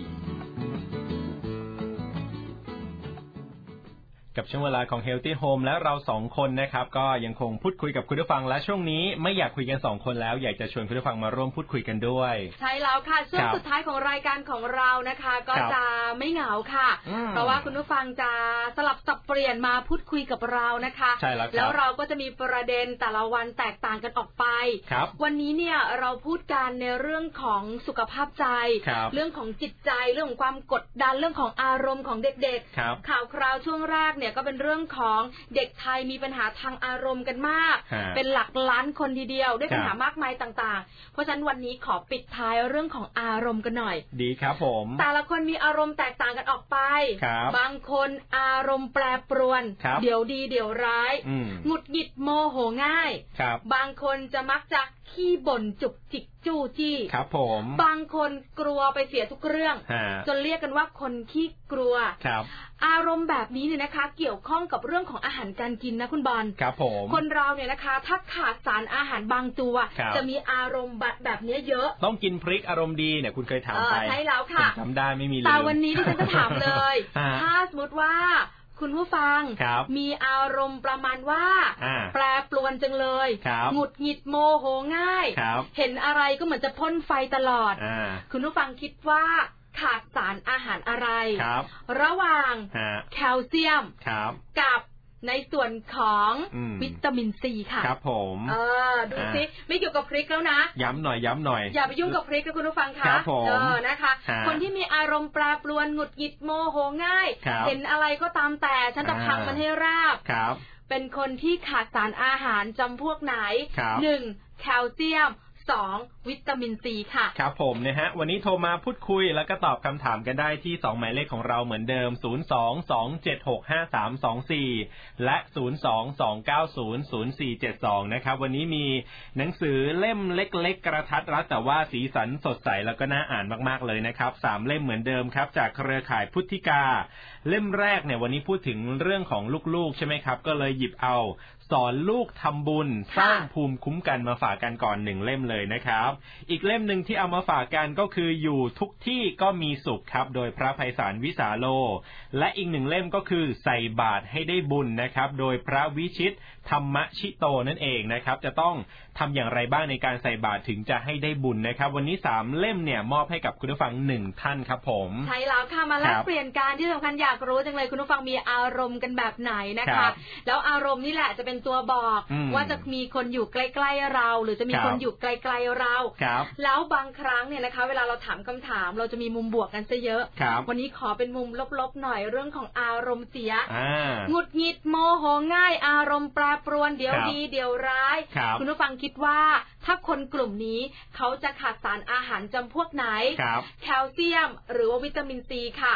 กับช่วงเวลาของ Healthy Home และเรา2คนนะครับก็ยังคงพูดคุยกับคุณผู้ฟังและช่วงนี้ไม่อยากคุยกัน2คนแล้วอยากจะชวนคุณผู้ฟังมาร่วมพูดคุยกันด้วยใช่แล้วค่ะช่วงสุดท้ายของรายการของเรานะคะก็จะไม่เหงาค่ะเพราะว่าคุณผู้ฟังจะสลับสับเปลี่ยนมาพูดคุยกับเรานะคะแล้วเราก็จะมีประเด็นแต่ละวันแตกต่างกันออกไปวันนี้เนี่ยเราพูดกันในเรื่องของสุขภาพใจเรื่องของจิตใจเรื่องของความกดดันเรื่องของอารมณ์ของเด็กๆข่าวคราวช่วงแรกก็เป็นเรื่องของเด็กไทยมีปัญหาทางอารมณ์กันมากเป็นหลักล้านคนทีเดียวด้วยปัญหามากมายต่างๆเพราะฉะนั้นวันนี้ขอปิดท้ายเรื่องของอารมณ์กันหน่อยดีครับผมแต่ละคนมีอารมณ์แตกต่างกันออกไปบางคนอารมณ์แปรปรวนเดี๋ยวดีเดี๋ยวร้ายหงุดหงิดโมโหง่ายบางคนจะมักจะขี้บ่นจุกจิกจู้จี้ครับผมบางคนกลัวไปเสียทุกเรื่องจนเรียกกันว่าคนขี้กลัวอารมณ์แบบนี้เนี่ยนะคะเกี่ยวข้องกับเรื่องของอาหารการกินนะคุณบอลครับผมคนเราเนี่ยนะคะถ้าขาดสารอาหารบางตัวจะมีอารมณ์แบบนี้เยอะต้องกินพริกอารมณ์ดีเนี่ยคุณเคยถามไปใช่แล้วค่ะจำได้ไม่มีเลยแต่วันนี้ดิฉันจะถามเลยถ้าสมมติว่าคุณผู้ฟังมีอารมณ์ประมาณว่าแปรปรวนจังเลยหงุดหงิดโมโหง่ายเห็นอะไรก็เหมือนจะพ่นไฟตลอดคุณผู้ฟังคิดว่าขาดสารอาหารอะไรระหว่างแคลเซียมกับในส่วนของวิตามินซีค่ะครับผมดูสิไม่เกี่ยวกับพริกแล้วนะย้ำหน่อยอย่าไปยุ่งกับพริกนะคุณผู้ฟังค่ะนะคะคนที่มีอารมณ์แปรปรวนหงุดหงิดโมโหง่ายเห็นอะไรก็ตามแต่ฉันจะพังมันให้ราบเป็นคนที่ขาดสารอาหารจำพวกไหน 1. แคลเซียม 2. วิตามินซีค่ะครับผมนะฮะวันนี้โทรมาพูดคุยแล้วก็ตอบคำถามกันได้ที่2หมายเลขของเราเหมือนเดิม022765324และ022900472นะครับวันนี้มีหนังสือเล่มเล็กๆกระทัดรัดแต่ว่าสีสันสดใสแล้วก็น่าอ่านมากๆเลยนะครับ3เล่มเหมือนเดิมครับจากเครือข่ายพุทธิกาเล่มแรกเนี่ยวันนี้พูดถึงเรื่องของลูกๆใช่ไหมครับก็เลยหยิบเอาสอนลูกทำบุญสร้างภูมิคุ้มกันมาฝากกันก่อน1เล่มเลยนะครับอีกเล่มนึงที่เอามาฝากกันก็คืออยู่ทุกที่ก็มีสุขครับโดยพระไพศาลวิสาโลและอีก1เล่มก็คือใส่บาตรให้ได้บุญนะครับโดยพระวิชิตธรรมชิโตนั่นเองนะครับจะต้องทำอย่างไรบ้างในการใส่บาตรถึงจะให้ได้บุญนะครับวันนี้3เล่มเนี่ยมอบให้กับคุณผู้ฟัง1ท่านครับผมใช่แล้วค่ะมาแลกเปลี่ยนการที่สำคัญอยากรู้จังเลยคุณผู้ฟังมีอารมณ์กันแบบไหนนะคะแล้วอารมณ์นี่แหละจะเป็นตัวบอกว่าจะมีคนอยู่ใกล้ๆเราหรือจะมีคนอยู่ไกลๆเราแล้วบางครั้งเนี่ยนะคะเวลาเราถามคำถามเราจะมีมุมบวกกันซะเยอะวันนี้ขอเป็นมุมลบๆหน่อยเรื่องของอารมณ์เสียหงุดหงิดโมโหง่ายอารมณ์แปรปรวนเดี๋ยวดีเดี๋ยวร้ายคุณผู้ฟังคิดว่าถ้าคนกลุ่มนี้เขาจะขาดสารอาหารจำพวกไหนแคลเซียมหรือว่าวิตามินซีค่ะ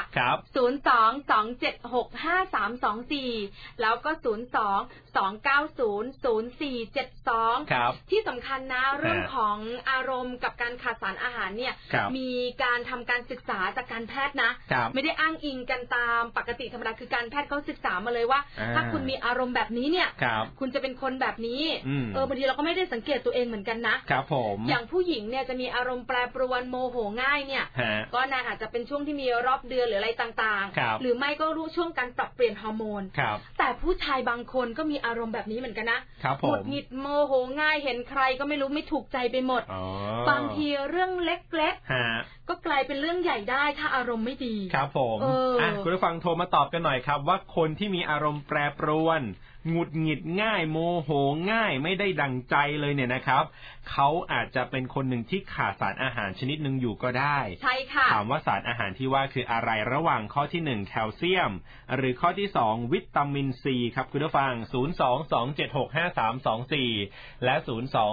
022765324แล้วก็022900472ที่สำคัญนะเรื่องของอารมณ์กับการขาดสารอาหารเนี่ยมีการทำการศึกษาจากการแพทย์นะไม่ได้อ้างอิงกันตามปกติธรรมดาคือการแพทย์เขาศึกษามาเลยว่าถ้าคุณมีอารมณ์แบบนี้เนี่ยคุณจะเป็นคนแบบนี้บางทีเราก็ไม่ได้สังเกตตัวเองเหมือนกันนะครับผมอย่างผู้หญิงเนี่ยจะมีอารมณ์แปรปรวนโมโหง่ายเนี่ยก็น่าอาจจะเป็นช่วงที่มีรอบเดือนหรืออะไรต่างๆหรือไม่ก็รู้ช่วงการปรับเปลี่ยนฮอร์โมนแต่ผู้ชายบางคนก็มีอารมณ์แบบนี้เหมือนกันนะหงุดหงิดโมโหง่ายเห็นใครก็ไม่รู้ไม่ถูกใจไปหมดบางทีเรื่องเล็กๆก็กลายเป็นเรื่องใหญ่ได้ถ้าอารมณ์ไม่ดีครับผมคุณผู้ฟังโทรมาตอบกันหน่อยครับว่าคนที่มีอารมณ์แปรปรวนหงุดหงิดง่ายโมโหง่ายไม่ได้ดังใจเลยเนี่ยนะครับเขาอาจจะเป็นคนหนึ่งที่ขาดสารอาหารชนิดหนึ่งอยู่ก็ได้ใช่ค่ะถามว่าสารอาหารที่ว่าคืออะไรระหว่างข้อที่1แคลเซียมหรือข้อที่2วิตามินซีครับคุณผู้ฟัง022765324และ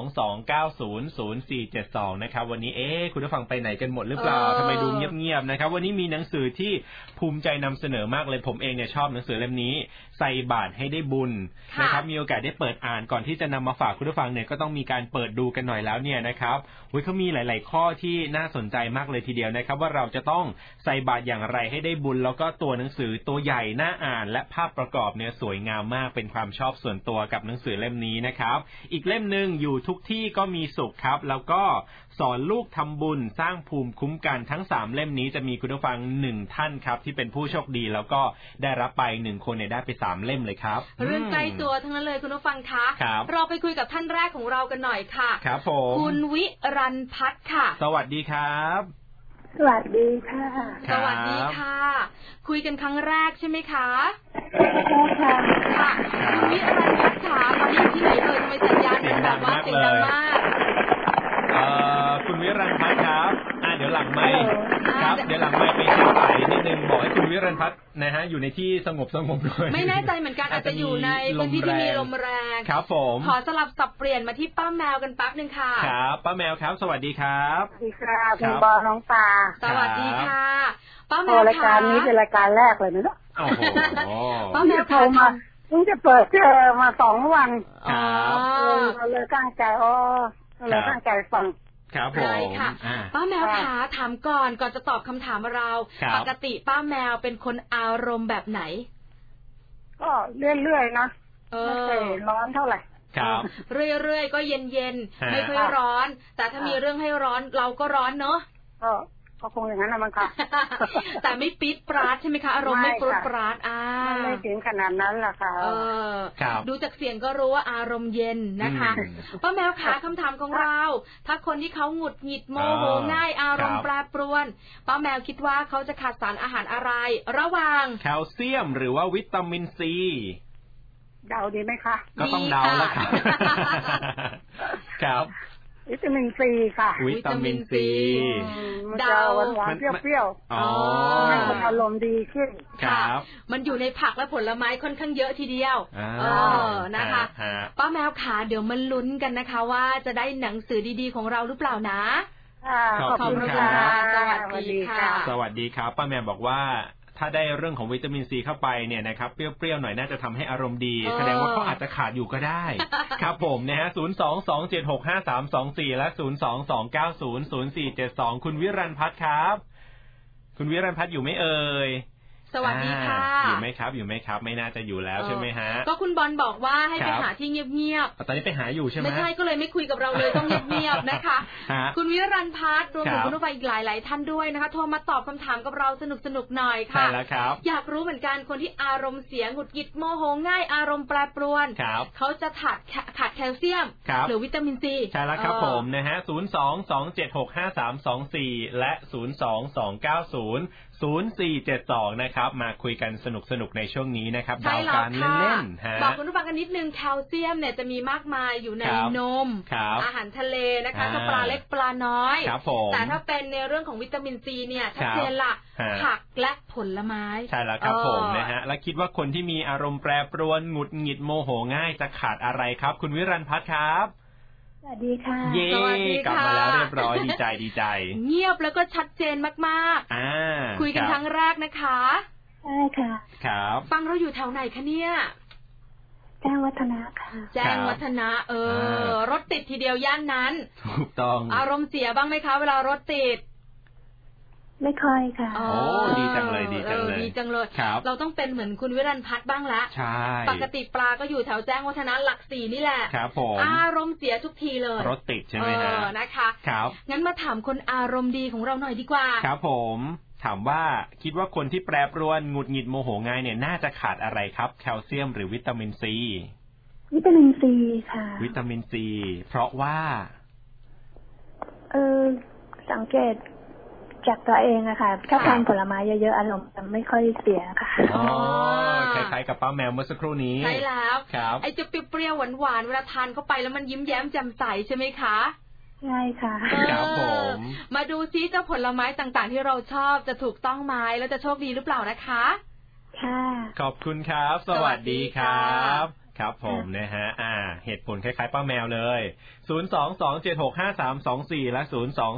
022900472นะครับวันนี้คุณผู้ฟังไปไหนกันหมดหรือเปล่าทำไมดูเงียบๆนะครับวันนี้มีหนังสือที่ภูมิใจนำเสนอมากเลยผมเองเนี่ยชอบหนังสือเล่มนี้ใส่บาตรให้ได้บุญนะครับมีโอกาสได้เปิดอ่านก่อนที่จะนำมาฝากคุณผู้ฟังเนี่ยก็ต้องมีการเปิดดูกันหน่อยแล้วเนี่ยนะครับเขามีหลายๆข้อที่น่าสนใจมากเลยทีเดียวนะครับว่าเราจะต้องใส่บาตรอย่างไรให้ได้บุญแล้วก็ตัวหนังสือตัวใหญ่น่าอ่านและภาพประกอบเนี่ยสวยงามมากเป็นความชอบส่วนตัวกับหนังสือเล่มนี้นะครับอีกเล่มนึงอยู่ทุกที่ก็มีสุขครับแล้วก็สอนลูกทำบุญสร้างภูมิคุ้มกันทั้ง3เล่มนี้จะมีคุณผู้ฟัง1ท่านครับที่เป็นผู้โชคดีแล้วก็ได้รับไป1คนเนี่ยได้ไป3เล่มเลยครับเรื่องใกล้ตัวทั้งนั้นเลยคุณผู้ฟังคะเราไปคุยกับท่านแรกของเรากันหน่อยค่ะครับผมคุณวิรันพัฒน์ค่ะสวัสดีครับสวัสดีค่ะสวัสดีค่ะคุยกันครั้งแรกใช่ไหมคะค่ะคุณวิรันพัฒน์ค่ะตอนนี้อยู่ที่ไหนเอ่ยทำไมสัญญาณมันแบบว่าเสียงดังมากคุณวิรันพัฒน์ครับเดี๋ยวหลังไมค์ครับเดี๋ยวหลังไมค์ไปเช็คสายนิดนึงบอกให้คุณวิรันพัฒน์นะฮะอยู่ในที่สงบด้วยไม่แน่ใจเหมือนกันอาจจะอยู่ในพื้นที่ที่มีลมแรงครับผมขอสลับสับเปลี่ยนมาที่ป้าแมวกันแป๊บนึงค่ะครับป้าแมวครับสวัสดีครับสวัสดีค่ะคุณบอลน้องตาสวัสดีค่ะป้าแมวรายการนี้เป็นรายการแรกเลยนะโอ้โหป้าแมวโทรมาเพิ่งจะเปิดมา2 วันเลยตั้งใจเลยตั้งใจฟังครับผมค่ะป้าแมวขาถามก่อนจะตอบคำถามเราปกติป้าแมวเป็นคนอารมณ์แบบไหนก็เรื่อยๆนะไม่เคยร้อนเท่าไหร่ครับเรื่อยๆก็เย็นๆไม่ค่อยร้อนแต่ถ้ามีเรื่องให้ร้อนเราก็ร้อนเนาะก็คงอย่างนั้นนะมั้งค่ะแต่ไม่ปี๊ดปราดใช่ไหมคะอารมณ์ไม่ปี๊ดปราดไม่ถึงขนาดนั้นล่ะค่ะดูจากเสียงก็รู้ว่าอารมณ์เย็นนะคะป้าแมวขาคำถามของเราถ้าคนที่เขาหงุดหงิดโมโหง่ายอารมณ์แปรปรวนป้าแมวคิดว่าเขาจะขาดสารอาหารอะไรระหว่างแคลเซียมหรือว่าวิตามินซีเดาดีไหมคะก็ต้องเดาแล้วครับครับวิตามินซีค่ะวิตามินซีเดาหวานๆเปรี้ยวๆให้คนอารมณ์ดีขึ้นครับมันอยู่ในผักและผลไม้ค่อนข้างเยอะทีเดียวนะคะป้าแมวขาเดี๋ยวมันลุ้นกันนะคะว่าจะได้หนังสือดีๆของเราหรือเปล่านะขอบคุณค่ะสวัสดีค่ะสวัสดีครับป้าแมวบอกว่าถ้าได้เรื่องของวิตามินซีเข้าไปเนี่ยนะครับเปรี้ยวๆหน่อยน่าจะทำให้อารมณ์ดีแสดงว่าเขาอาจจะขาดอยู่ก็ได้ครับผมนะฮะ022765324และ022900472คุณวิรันพัฒน์ครับคุณวิรันพัฒน์อยู่ไหมเอ่ยสวัสดีค่ะอยู่ไหมครับไม่น่าจะอยู่แล้วใช่ไหมฮะก็คุณบอลบอกว่าให้ไปหาที่เงียบๆตอนนี้ไปหาอยู่ใช่ไหมไม่ใช่ก็เลยไม่คุยกับเราเลยต้องเงียบๆนะคะคุณวิรันพัฒน์รวมถึงคุณผู้ฟังอีกหลายๆท่านด้วยนะคะโทรมาตอบคำถามกับเราสนุกหน่อยค่ะใช่แล้วครับอยากรู้เหมือนกันคนที่อารมณ์เสียหงุดหงิดโมโหง่ายอารมณ์แปรปรวนเขาจะขาดแคลเซียมหรือวิตามินซีใช่แล้วครับผมนะฮะ022765324และ022900472นะครับมาคุยกันสนุกในช่วงนี้นะครับดาวการเล่นๆบอกคุณผู้ฟังกันนิดนึงแคลเซียมเนี่ยจะมีมากมายอยู่ในนมอาหารทะเลนะคะทั้งปลาเล็กปลาน้อยแต่ถ้าเป็นในเรื่องของวิตามินซีเนี่ยชัดเจนละผักและผลไม้ใช่แล้วครับผมนะฮะและคิดว่าคนที่มีอารมณ์แปรปรวนหงุดหงิดโมโหง่ายจะขาดอะไรครับคุณวิรันพัฒน์ครับสวัสดีค่ะเย้กลับมาแล้วเรียบร้อยดีใจเงียบแล้วก็ชัดเจนมากๆคุยกันครั้งแรกนะคะใช่ค่ะครับฟังเราอยู่แถวไหนคะเนี่ยแจ้งวัฒนะค่ะแจ้งวัฒนะรถติดทีเดียวย่านนั้นถูกต้องอารมณ์เสียบ้างไหมคะเวลารถติดไม่ค่อยค่ะโอ้ดีจังเลยดีจังเลยเราต้องเป็นเหมือนคุณวิรันพัฒน์บ้างละใช่ปกติปลาก็อยู่แถวแจ้งวัฒนะหลัก4นี่แหละครับผมอารมณ์เสียทุกทีเลยรถติดใช่ไหมฮะนะคะครับงั้นมาถามคนอารมณ์ดีของเราหน่อยดีกว่าครับผมถามว่าคิดว่าคนที่แปรปรวนหงุดหงิดโมโหง่ายเนี่ยน่าจะขาดอะไรครับแคลเซียมหรือวิตามินซีวิตามินซีค่ะวิตามินซีเพราะว่าสังเกตจากตัวเองอะค่ะถ้าทานผลไม้เยอะๆอารมณ์จะไม่ค่อยเสียค่ะคล้ายๆกับป้าแมวเมื่อสักครู่นี้ใช่แล้วครับไอ้จะเปรี้ยวๆหวานๆเวลาทานเข้าไปแล้วมันยิ้มแย้มแจ่มใสใช่ไหมคะใช่ค่ะครับผมมาดูซิเจ้าผลไม้ต่างๆที่เราชอบจะถูกต้องไหมแล้วจะโชคดีหรือเปล่านะคะค่ะขอบคุณครับสวัสดีครับครับผมนะฮะเหตุผลคล้ายๆป้าแมวเลย022765324และ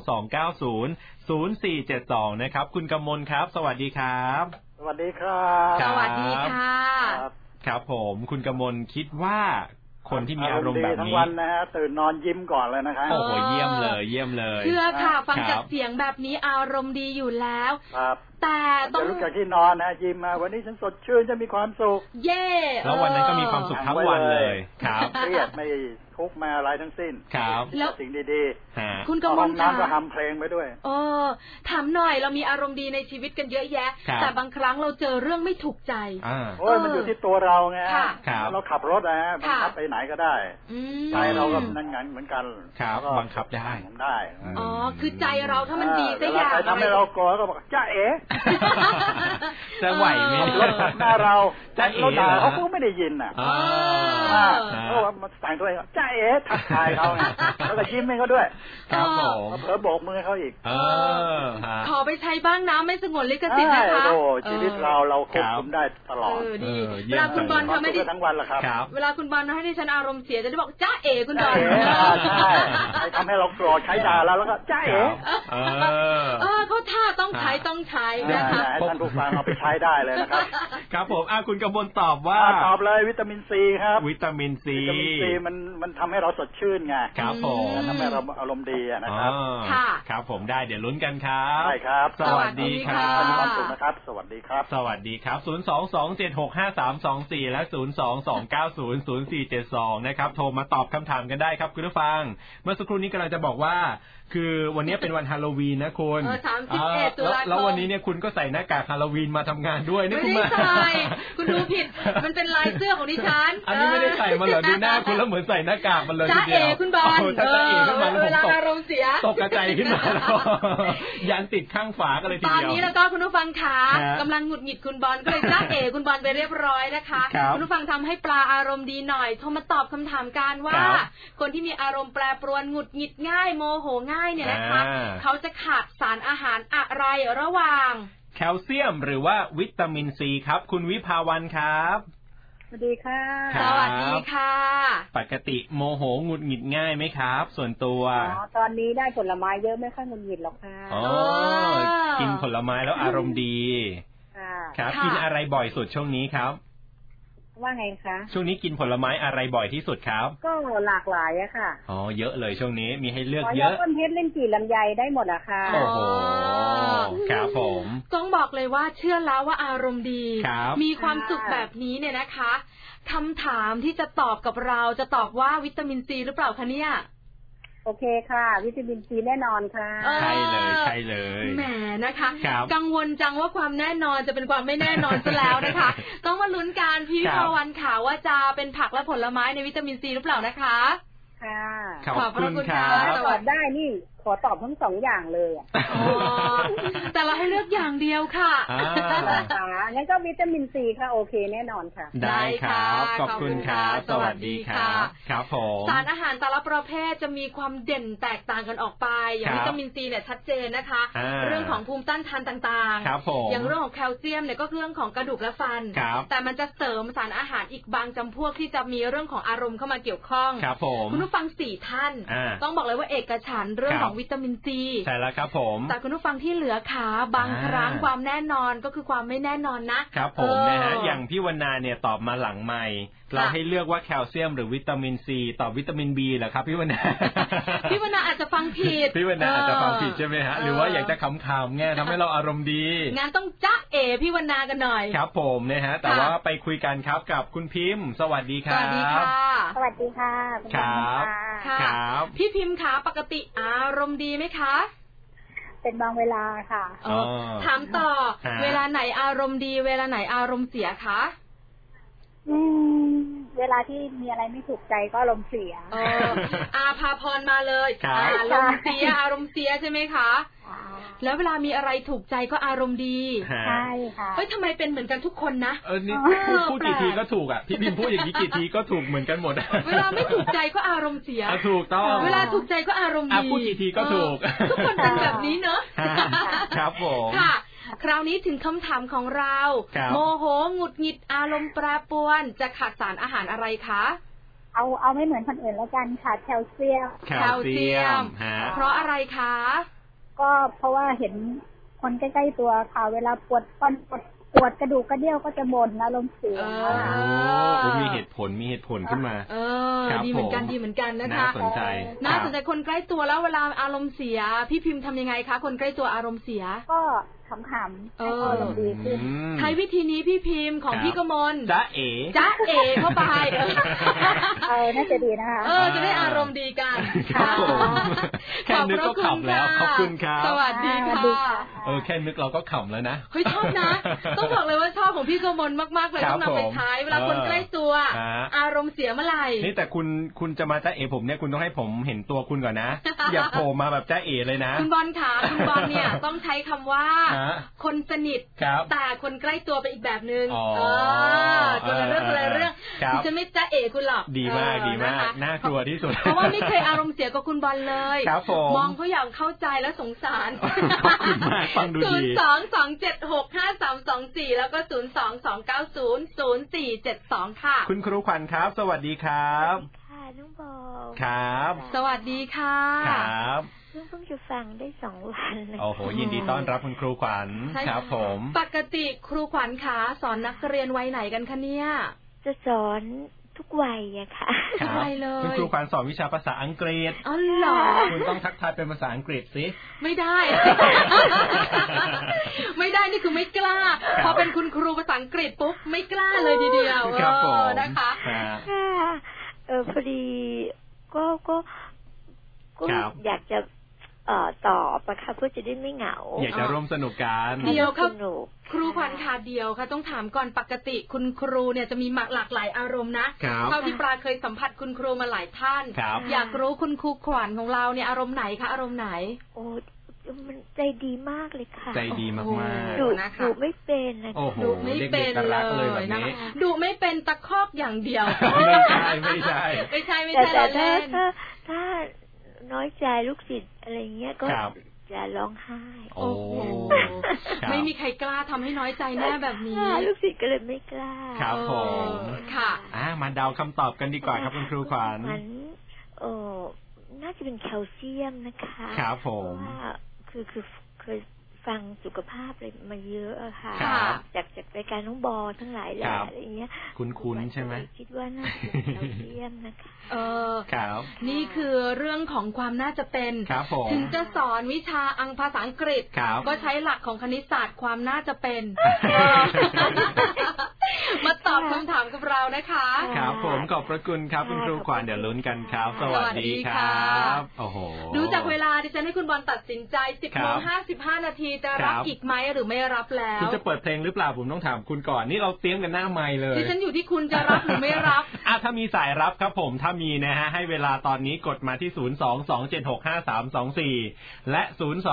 022900472นะครับคุณกมลครับสวัสดีครับสวัสดีครับสวัสดีค่ะครับผมคุณกมลคิดว่าคนที่มีอารมณ์แบบนี้ทั้งวันนะฮะตื่นนอนยิ้มก่อนเลยนะครับโอ้โหเยี่ยมเลยเชื่อค่ะฟังจากเสียงแบบนี้อารมณ์ดีอยู่แล้วครับแต่ต้องลุกจากที่นอนนะยิ้มมาวันนี้ฉันสดชื่นจะมีความสุขเย่แล้ววันนั้นก็มีความสุขทั้งวันเลยครับเครียดไม่ทุกมาอะไรทั้งสิ้นครับแล้วสิ่งดีๆคุณกมลน้ำก็ทำเพลงไปด้วยถามหน่อยเรามีอารมณ์ดีในชีวิตกันเยอะแยะแต่บางครั้งเราเจอเรื่องไม่ถูกใจโอ้ยมันอยู่ที่ตัวเราไงเราขับรถนะบังคับไปไหนก็ได้ใจเราก็นั่นงั้นเหมือนกันครับบังคับได้คือใจเราถ้ามันดีสักอย่างทำให้เราโกรธก็บอกจ้าเอ๋จะไหวไหมรถหน้าเราจ้าเอ๋เขาก็ไม่ได้ยินอ่ะเขาว่ามาแต่งตัวเองจ้าเอ๋ทักทายเขาไงแล้วก็ยิ้มให้เขาด้วยครับผมเผลอโบกมือเขาอีกขอไปใช้บ้างนะไม่สงวนลิขสิทธิ์นะคะโอ้ชีวิตเราควบคุมได้ตลอดดีเวลาคุณบอลทำให้ดิทั้งวันละครับเวลาคุณบอลให้ดิฉันอารมณ์เสียจะได้บอกจ้าเอ๋คุณบอลใช่ทำให้เราโกรธใช้ด่าแล้วก็จ้าเอ๋เขาท่าต้องใช้นะคะท่านผู้ฟังเอาไปใช้ได้เลยนะครับครับผมคุณกมลตอบว่าตอบเลยวิตามินซีครับวิตามินซีมันทำให้เราสดชื่นไงครับผมทำให้เราอารมณ์ดีนะครับครับผมได้เดี๋ยวลุ้นกันครับใช่ครับสวัสดีครับมีความสุขนะครับสวัสดีครับสวัสดีครับ022765324และ022900472นะครับโทรมาตอบคำถามกันได้ครับคุณผู้ฟังเมื่อสักครู่นี้กำลังจะบอกว่าคือวันนี้เป็นวันฮาโลวีนนะคุณ 31 แล้ววันนี้เนี่ยคุณก็ใส่หน้ากากฮาโลวีนมาทำงานด้วยนี่คุณไม่ได้ใส่คุณดูผิดมันเป็นลายเสื้อของดิฉันอันนี้ไม่ได้ใส่มาเหรอดูหน้าคุณแล้วเหมือนใส่หน้ากากมันเลยทีเดียวจ้าเอ๋คุณบอลถ้าจ้าเอ๋ขึ้นมาแล้วผมอารมณ์เสียตกกระจายขึ้นมาแล้วยันติดข้างฝากันเลยทีเดียวตอนนี้แล้วก็คุณผู้ฟังขากำลังหงุดหงิดคุณบอลก็เลยจ้าเอ๋คุณบอลไปเรียบร้อยนะคะคุณผู้ฟังทำให้ปลาอารมณ์ดีหน่อยโทรมาตอบคำถามกันว่าคนที่มีอารมณ์แปรปรวนหงุดหงิดง่ายโมโหง่ายเนี่ยนะคะเขาจะขาดสารอาหารอะไรระหว่างแคลเซียมหรือว่าวิตามินซีครับคุณวิภาวันครับสวัสดีค่ะสวัสดีค่ะปกติโมโหหงุดหงิดง่ายไหมครับส่วนตัวตอนนี้ได้ผลไม้เยอะไม่ค่อยหงุดหงิดหรอกค่ะกินผลไม้แล้วอารมณ์ดีครับกินอะไรบ่อยสุดช่วงนี้ครับว่าไงคะช่วงนี้กินผลไม้อะไรบ่อยที่สุดครับก็หลากหลายอะค่ะเยอะเลยช่วงนี้มีให้เลือกเยอะต้นเพชรเล่นจี่ลำไยได้หมดอะค่ะโอ้โหครับผมต้องบอกเลยว่าเชื่อแล้วว่าอารมณ์ดีมีความสุขแบบนี้เนี่ยนะคะคำถามที่จะตอบกับเราจะตอบว่าวิตามินซีหรือเปล่าคะเนี่ยโอเคค่ะวิตามินซีแน่นอนค่ะใช่เลยแหมนะคะกังวลจังว่าความแน่นอนจะเป็นความไม่แน่นอนซะแล้วนะคะต้องมาลุ้นกันพี่ภาวันค่ะว่าจะเป็นผักและผลไม้ในวิตามินซีหรือเปล่านะคะค่ะขอบคุณค่ะตอบได้นี่ขอตอบทั้ง2อย่างเลยแต่เราให้เลือกอย่างเดียวค่ะงั้นก็วิตามินซีค่ะโอเคแน่นอนค่ะได้ครับขอบคุณครับสวัสดีครับครับผมสารอาหารแต่ละประเภทจะมีความเด่นแตกต่างกันออกไปอย่างวิตามินซีเนี่ยชัดเจนนะคะเรื่องของภูมิต้านทานต่างๆอย่างเรื่องของแคลเซียมเนี่ยก็เรื่องของกระดูกและฟันแต่มันจะเสริมสารอาหารอีกบางจำพวกที่จะมีเรื่องของอารมณ์เข้ามาเกี่ยวข้องคุณผู้ฟัง4ท่านต้องบอกเลยว่าเอกฉันท์เรื่องของวิตามินซีใช่แล้วครับผมแต่คุณผู้ฟังที่เหลือขาบางครั้งความแน่นอนก็คือความไม่แน่นอนนะครับผมนะฮะอย่างพี่วรรณาเนี่ยตอบมาหลังไมค์เราให้เลือกว่าแคลเซียมหรือวิตามินซีตอบวิตามินบีเหรอครับพี่วรรณาพี่วรรณาอาจจะฟังผิดพี่วรรณาอาจจะฟังผิดใช่ไหมฮะหรือว่าอยากจะขำๆไงทำให้เราอารมณ์ดีงั้นต้องจ๊ะเอพี่วรรณากันหน่อยครับผมนะฮะแต่ว่าไปคุยกันครับกับคุณพิมพ์สวัสดีครับสวัสดีค่ะสวัสดีค่ะครับพี่พิมพ์คะปกติอารมณ์ดีไหมคะเป็นบางเวลาค่ะถามต่อเวลาไหนอารมณ์ดีเวลาไหนอารมณ์เสียคะเวลาที่มีอะไรไม่ถูกใจก็อารมณ์เสียอาภาพรมาเลยอารมณ์เสียใช่ไหมคะแล้วเวลามีอะไรถูกใจก็อารมณ์ดีใช่ค่ะเฮ้ยทำไมเป็นเหมือนกันทุกคนนะนี่พูดกี่ทีก็ถูกอ่ะพี่พิมพูดอย่างนี้กี่ทีก็ถูกเหมือนกันหมดเวลาไม่ถูกใจก็อารมณ์เสียถูกต้องเวลาถูกใจก็อารมณ์ดีพูดกี่ทีก็ถูกทุกคนเป็นแบบนี้เนอะครับผมค่ะคราวนี้ถึงคำถามของเราโมโหหงุดหงิดอารมณ์แปรปรวนจะขาดสารอาหารอะไรคะเอาไม่เหมือนคนอื่นแล้วกันขาดแคลเซียมเพราะอะไรคะก็เพราะว่าเห็นคนใกล้ๆตัวค่ะเวลาปวดกระดูกกระเดี่ยวก็จะบ่นอารมณ์เสียมีเหตุผลขึ้นมาดีเหมือนกันนะคะน่าสนใจคนใกล้ตัวแล้วเวลาอารมณ์เสียพี่พิมพ์ทำยังไงคะคนใกล้ตัวอารมณ์เสียก็ขำๆให้อารมณ์ดีขึ้นใช้วิธีนี้พี่พิมพ์ของพี่กมลจ๊ะเอ๋เข้าไปน่าจะดีนะคะจะได้อารมณ์ดีกันครับผมแค่นึกก็ขำแล้วขอบคุณครับสวัสดีค่ะแค่นึกเราก็ขำแล้วนะเฮ้ยชอบนะต้องบอกเลยว่าชอบของพี่กมลมากๆเลยต้องนำไปใช้เวลาคนใกล้ตัวอารมณ์เสียเมื่อไหร่นี่แต่คุณจะมาจ๊ะเอ๋ผมเนี่ยคุณต้องให้ผมเห็นตัวคุณก่อนนะอย่าโผล่มาแบบจ๊ะเอ๋เลยนะคุณบอลขาคุณบอลเนี่ยต้องใช้คำว่าคนสนิทแต่คนใกล้ตัวไปอีกแบบนึงคนละเรื่องที่จะไม่จ๊ะเอ๋คุณหรอกดีมากน่ากลัวที่สุดเพราะว่าไม่เคยอารมณ์เสียกับคุณบอลเลยมองเขาอย่างเข้าใจและสงสารขอบคุณมากฟังดูดี 022765324แล้วก็022900472ค่ะคุณครูขวัญครับสวัสดีครับค่ะน้องบอลครับสวัสดีค่ะครับเพิ่งจะฟังได้2 วันโอ้โหยินดีต้อนรับคุณครูขวัญครับผมปกติครูขวัญขาสอนนักเรียนวัยไหนกันคะเนี่ยจะสอนทุกวัยอะค่ะทุกวัยเลยคุณครูขวัญสอนวิชาภาษาอังกฤษอ๋อเหรอคุณต้องทักทายเป็นภาษาอังกฤษสิไม่ได้ ไม่ได้นี่คือไม่กล้าพอเป็นคุณครูภาษาอังกฤษปุ๊บไม่กล้าเลยทีเดียวนะคะพอดีก็อยากจะตอบนะคะเพื่อจะได้ไม่เหงาอยากจะร่วมสนุกกันเดียวครับครูขวัญค่ะเดียวค่ะต้องถามก่อนปกติคุณครูเนี่ยจะมีหลากหลายอารมณ์นะเท่าที่ปลาเคยสัมผัสคุณครูมาหลายท่านอยากรู้คุณครูขวัญของเราเนี่ยอารมณ์ไหนคะอารมณ์ไหนโอ้มันใจดีมากเลยค่ะใจดีมากๆดุไม่เป็นนะดุไม่เป็นเลยนะดุไม่เป็นตะคอกอย่างเดียวไม่ใช่แต่ถ้าน้อยใจลูกศิษย์อะไรเงี้ยก็อย่าร้องไห้โอ้ไม่มีใครกล้าทำให้น้อยใจแน่แบบนี้ลูกศิษย์ก็เลยไม่กล้าครับผมค่ะมาเดาคำตอบกันดีกว่าครับคุณครูขวัญน่าจะเป็นแคลเซียมนะคะครับผมคือเคยฟังสุขภาพอะไรมาเยอะอะค่ะจากรายการน้องบอทั้งหลายแหละอะไรเงี้ยคุ้นใช่ไหมคิดว่าน่าจะเป็นแคลเซียมนะคะครับนี่คือเรื่องของความน่าจะเป็นถึงจะสอนวิชาภาษาอังกฤษก็ใช้หลักของคณิตศาสตร์ความน่าจะเป็นมาตอบคำถามกับเรานะคะครับผมขอบพระคุณครับคุณครูขวัญเดี๋ยวลุ้นกันครับสวัสดีครับโอ้โหดูจากเวลาดิฉันให้คุณบอลตัดสินใจ 10:55 นาทีจะรับอีกไหมหรือไม่รับแล้วคุณจะเปิดเพลงหรือเปล่าผมต้องถามคุณก่อนนี่เราเตรียมกันหน้าไมค์เลยดิฉันอยู่ที่คุณจะรับหรือไม่รับถ้ามีสายรับครับผมถ้ามีนะฮะให้เวลาตอนนี้กดมาที่022765324และ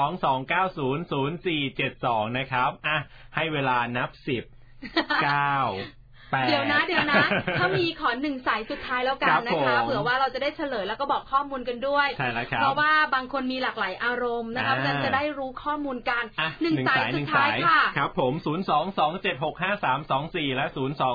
022900472นะครับให้เวลานับ10 9 เดี๋ยวนะถ้ามีขอ1สายสุดท้ายแล้วกันนะคะเผื่อว่าเราจะได้เฉลยแล้วก็บอกข้อมูลกันด้วยเพราะว่าบางคนมีหลากหลายอารมณ์นะคะจะได้รู้ข้อมูลกัน1สายสุดท้ายค่ะครับผม022765324และ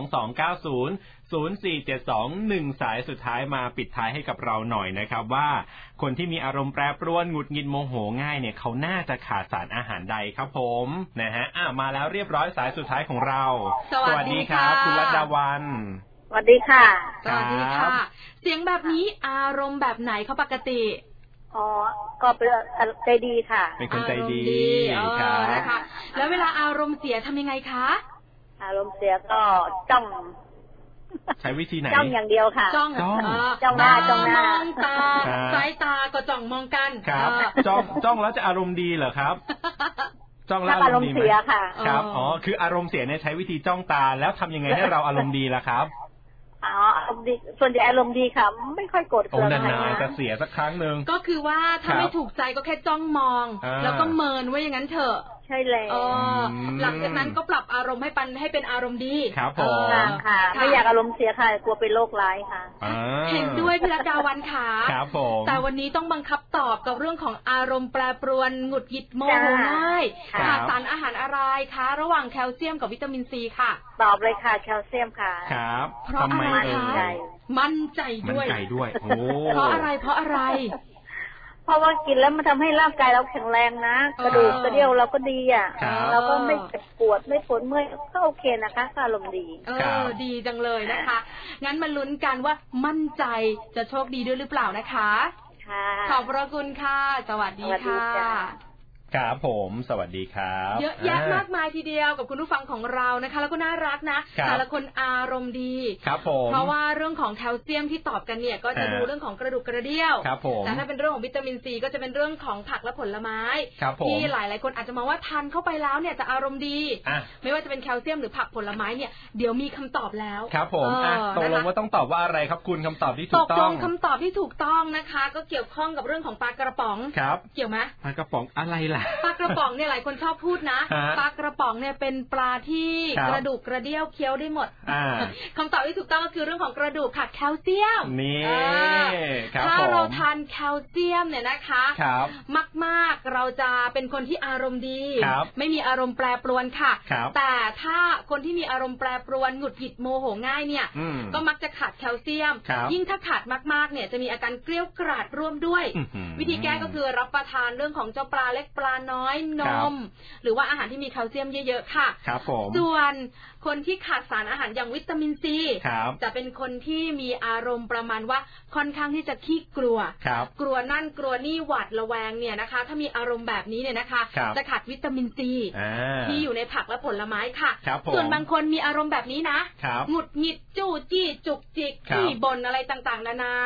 022900472 1สายสุดท้ายมาปิดท้ายให้กับเราหน่อยนะครับว่าคนที่มีอารมณ์แปรปรวนหงุดหงิดโมโหง่ายเนี่ยเขาน่าจะขาดสารอาหารใดครับผมนะฮะมาแล้วเรียบร้อยสายสุดท้ายของเราสวัสดีครับคุณรัตดาวันสวัสดีค่ะสวัสดีค่ะเสียงแบบนี้อารมณ์แบบไหนเขาปกติก็เป็นใจดีค่ะเป็นคนใจดีนะคะแล้วเวลาอารมณ์เสียทำยังไงคะอารมณ์เสียก็จ้องใช้วิธีไหนจ้องอย่างเดียวค่ะจ้องหน้ามองตาสายตาก็จ้องมองกันครับจ้องแล้วจะอารมณ์ดีเหรอครับจ้องแล้วอารมณ์เสียค่ะครับคืออารมณ์เสียเนี่ยใช้วิธีจ้องตาแล้วทำยังไงให้เราอารมณ์ดีล่ะครับอารมณ์ดีส่วนใหญ่อารมณ์ดีค่ะไม่ค่อยโกรธเคืองนานๆจะเสียสักครั้งนึงก็คือว่าถ้าไม่ถูกใจก็แค่จ้องมองแล้วก็เมินไว้อย่างนั้นเถอะใช่แล้วหลังจากนั้นก็ปรับอารมณ์ให้เป็นอารมณ์ดีครับผมค่ะไม่อยากอารมณ์เสียค่ะกลัวเป็นโรคร้ายค่ะเห็นด้วยพี่รัตดาวันค่ะครับผมแต่วันนี้ต้องบังคับตอบกับเรื่องของอารมณ์แปรปรวนหงุดหงิดโมโหง่ายขาดสารอาหารอะไรคะระหว่างแคลเซียมกับวิตามินซีค่ะตอบเลยค่ะแคลเซียมค่ะครับเพราะอะไรคะมั่นใจด้วยเพราะอะไรเพราะว่ากินแล้วมันทำให้ร่างกายเราแข็งแรงนะกระดูกกระเดี่ยวเราก็ดีเราก็ไม่เจ็บปวดไม่ปวดเมื่อยก็โอเคนะคะอารมณ์ดีดีจังเลยนะคะงั้นมาลุ้นกันว่ามั่นใจจะโชคดีด้วยหรือเปล่านะคะขอบพระคุณค่ะสวัสดีค่ะครับผมสวัสดีครับเยอะแยะมากมายทีเดียวกับคุณผู้ฟังของเรานะคะแล้วก็น่ารักนะแต่ละคนอารมณ์ดีครับผมเพราะว่าเรื่องของแคลเซียมที่ตอบกันเนี่ยก็จะดูเรื่องของกระดูกกระเดี่ยวแต่ถ้าเป็นเรื่องของวิตามินซีก็จะเป็นเรื่องของผักและผลไม้ที่หลายๆคนอาจจะมองว่าทานเข้าไปแล้วเนี่ยจะอารมณ์ดีไม่ว่าจะเป็นแคลเซียมหรือผักผลไม้เนี่ยเดี๋ยวมีคำตอบแล้วครับผมตกลงว่าต้องตอบว่าอะไรครับคุณคำตอบที่ถูกต้องคำตอบที่ถูกต้องนะคะก็เกี่ยวข้องกับเรื่องของปลากระป๋องเกี่ยวไหมปลากระป๋องอะไรล่ะปลากระป๋องเนี่ยหลายคนชอบพูดนะปลากระป๋องเนี่ยเป็นปลาที่กระดูกกระเดี่ยวเคี้ยวได้หมดคำตอบที่ถูกต้องก็คือเรื่องของกระดูกขาดแคลเซียมนี่ถ้าเราทานแคลเซียมเนี่ยนะคะมากๆเราจะเป็นคนที่อารมณ์ดีไม่มีอารมณ์แปรปรวนค่ะแต่ถ้าคนที่มีอารมณ์แปรปรวนหงุดหงิดโมโหง่ายเนี่ยก็มักจะขาดแคลเซียมยิ่งถ้าขาดมากๆเนี่ยจะมีอาการเกรี้ยวกราดร่วมด้วยวิธีแก้ก็คือรับประทานเรื่องของเจ้าปลาเล็กปลาน้อยนมหรือว่าอาหารที่มีแคลเซียมเยอะๆค่ะครับผมส่วนคนที่ขาดสารอาหารอย่างวิตามินซีจะเป็นคนที่มีอารมณ์ประมาณว่าค่อนข้างที่จะขี้กลัวกลัวนั่นกลัวนี่หวาดระแวงเนี่ยนะคะถ้ามีอารมณ์แบบนี้เนี่ยนะคะจะขาดวิตามินซีที่อยู่ในผักและผลไม้ค่ะส่วนบางคนมีอารมณ์แบบนี้นะหงุดหงิดจู้จี้จุกจิกขี้บ่นอะไรต่างๆนานา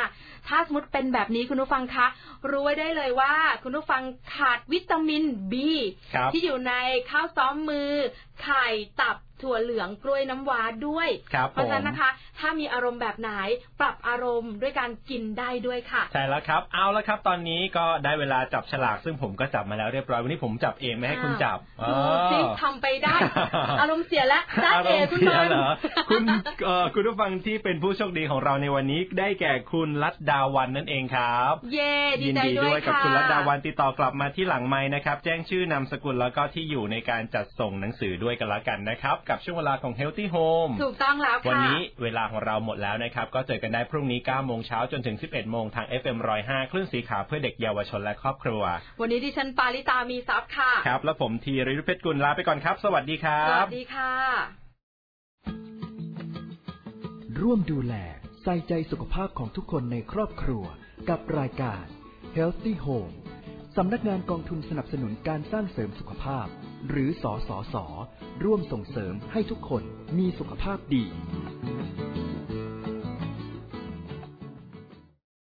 ถ้าสมมติเป็นแบบนี้คุณผู้ฟังคะรู้ไว้ได้เลยว่าคุณผู้ฟังขาดวิตามิน B ที่อยู่ในข้าวซ้อมมือไข่ตับถั่วเหลืองกล้วยน้ำว้าด้วยเพราะฉะนั้นนะคะถ้ามีอารมณ์แบบไหนปรับอารมณ์ด้วยการกินได้ด้วยค่ะใช่แล้วครับเอาละครับตอนนี้ก็ได้เวลาจับฉลากซึ่งผมก็จับมาแล้วเรียบร้อยวันนี้ผมจับเองไม่ให้คุณจับดูสิทำไปได้ อารมณ์เสียแล้วจ้าเอคุณบอลคุณผู้ฟังที่เป็นผู้โชคดีของเราในวันนี้ได้แก่คุณรัตดาวันนั่นเองครับเย้ยินดีด้วยกับคุณรัตดาวันติดต่อกลับมาที่หลังไมค์นะครับแจ้งชื่อนามสกุลแล้วก็ที่อยู่ในการจัดส่งหนังสือด้วยกันละกันนะครับกับช่วงเวลาของ Healthy Home ถูกต้องแล้วค่ะวันนี้เวลาของเราหมดแล้วนะครับก็เจอกันได้พรุ่งนี้ 9 โมงเช้าจนถึง 11 โมงทาง FM 105 คลื่นสีขาวเพื่อเด็กเยาวชนและครอบครัววันนี้ดิฉันปาริตามีทรัพย์ค่ะครับและผมธีรยุทธเพชรกุลลาไปก่อนครับสวัสดีครับสวัสดีค่ะร่วมดูแลใส่ใจสุขภาพของทุกคนในครอบครัวกับรายการ Healthy Home สำนักงานกองทุนสนับสนุนการสร้างเสริมสุขภาพหรือสสส.ร่วมส่งเสริมให้ทุกคนมีสุขภาพดี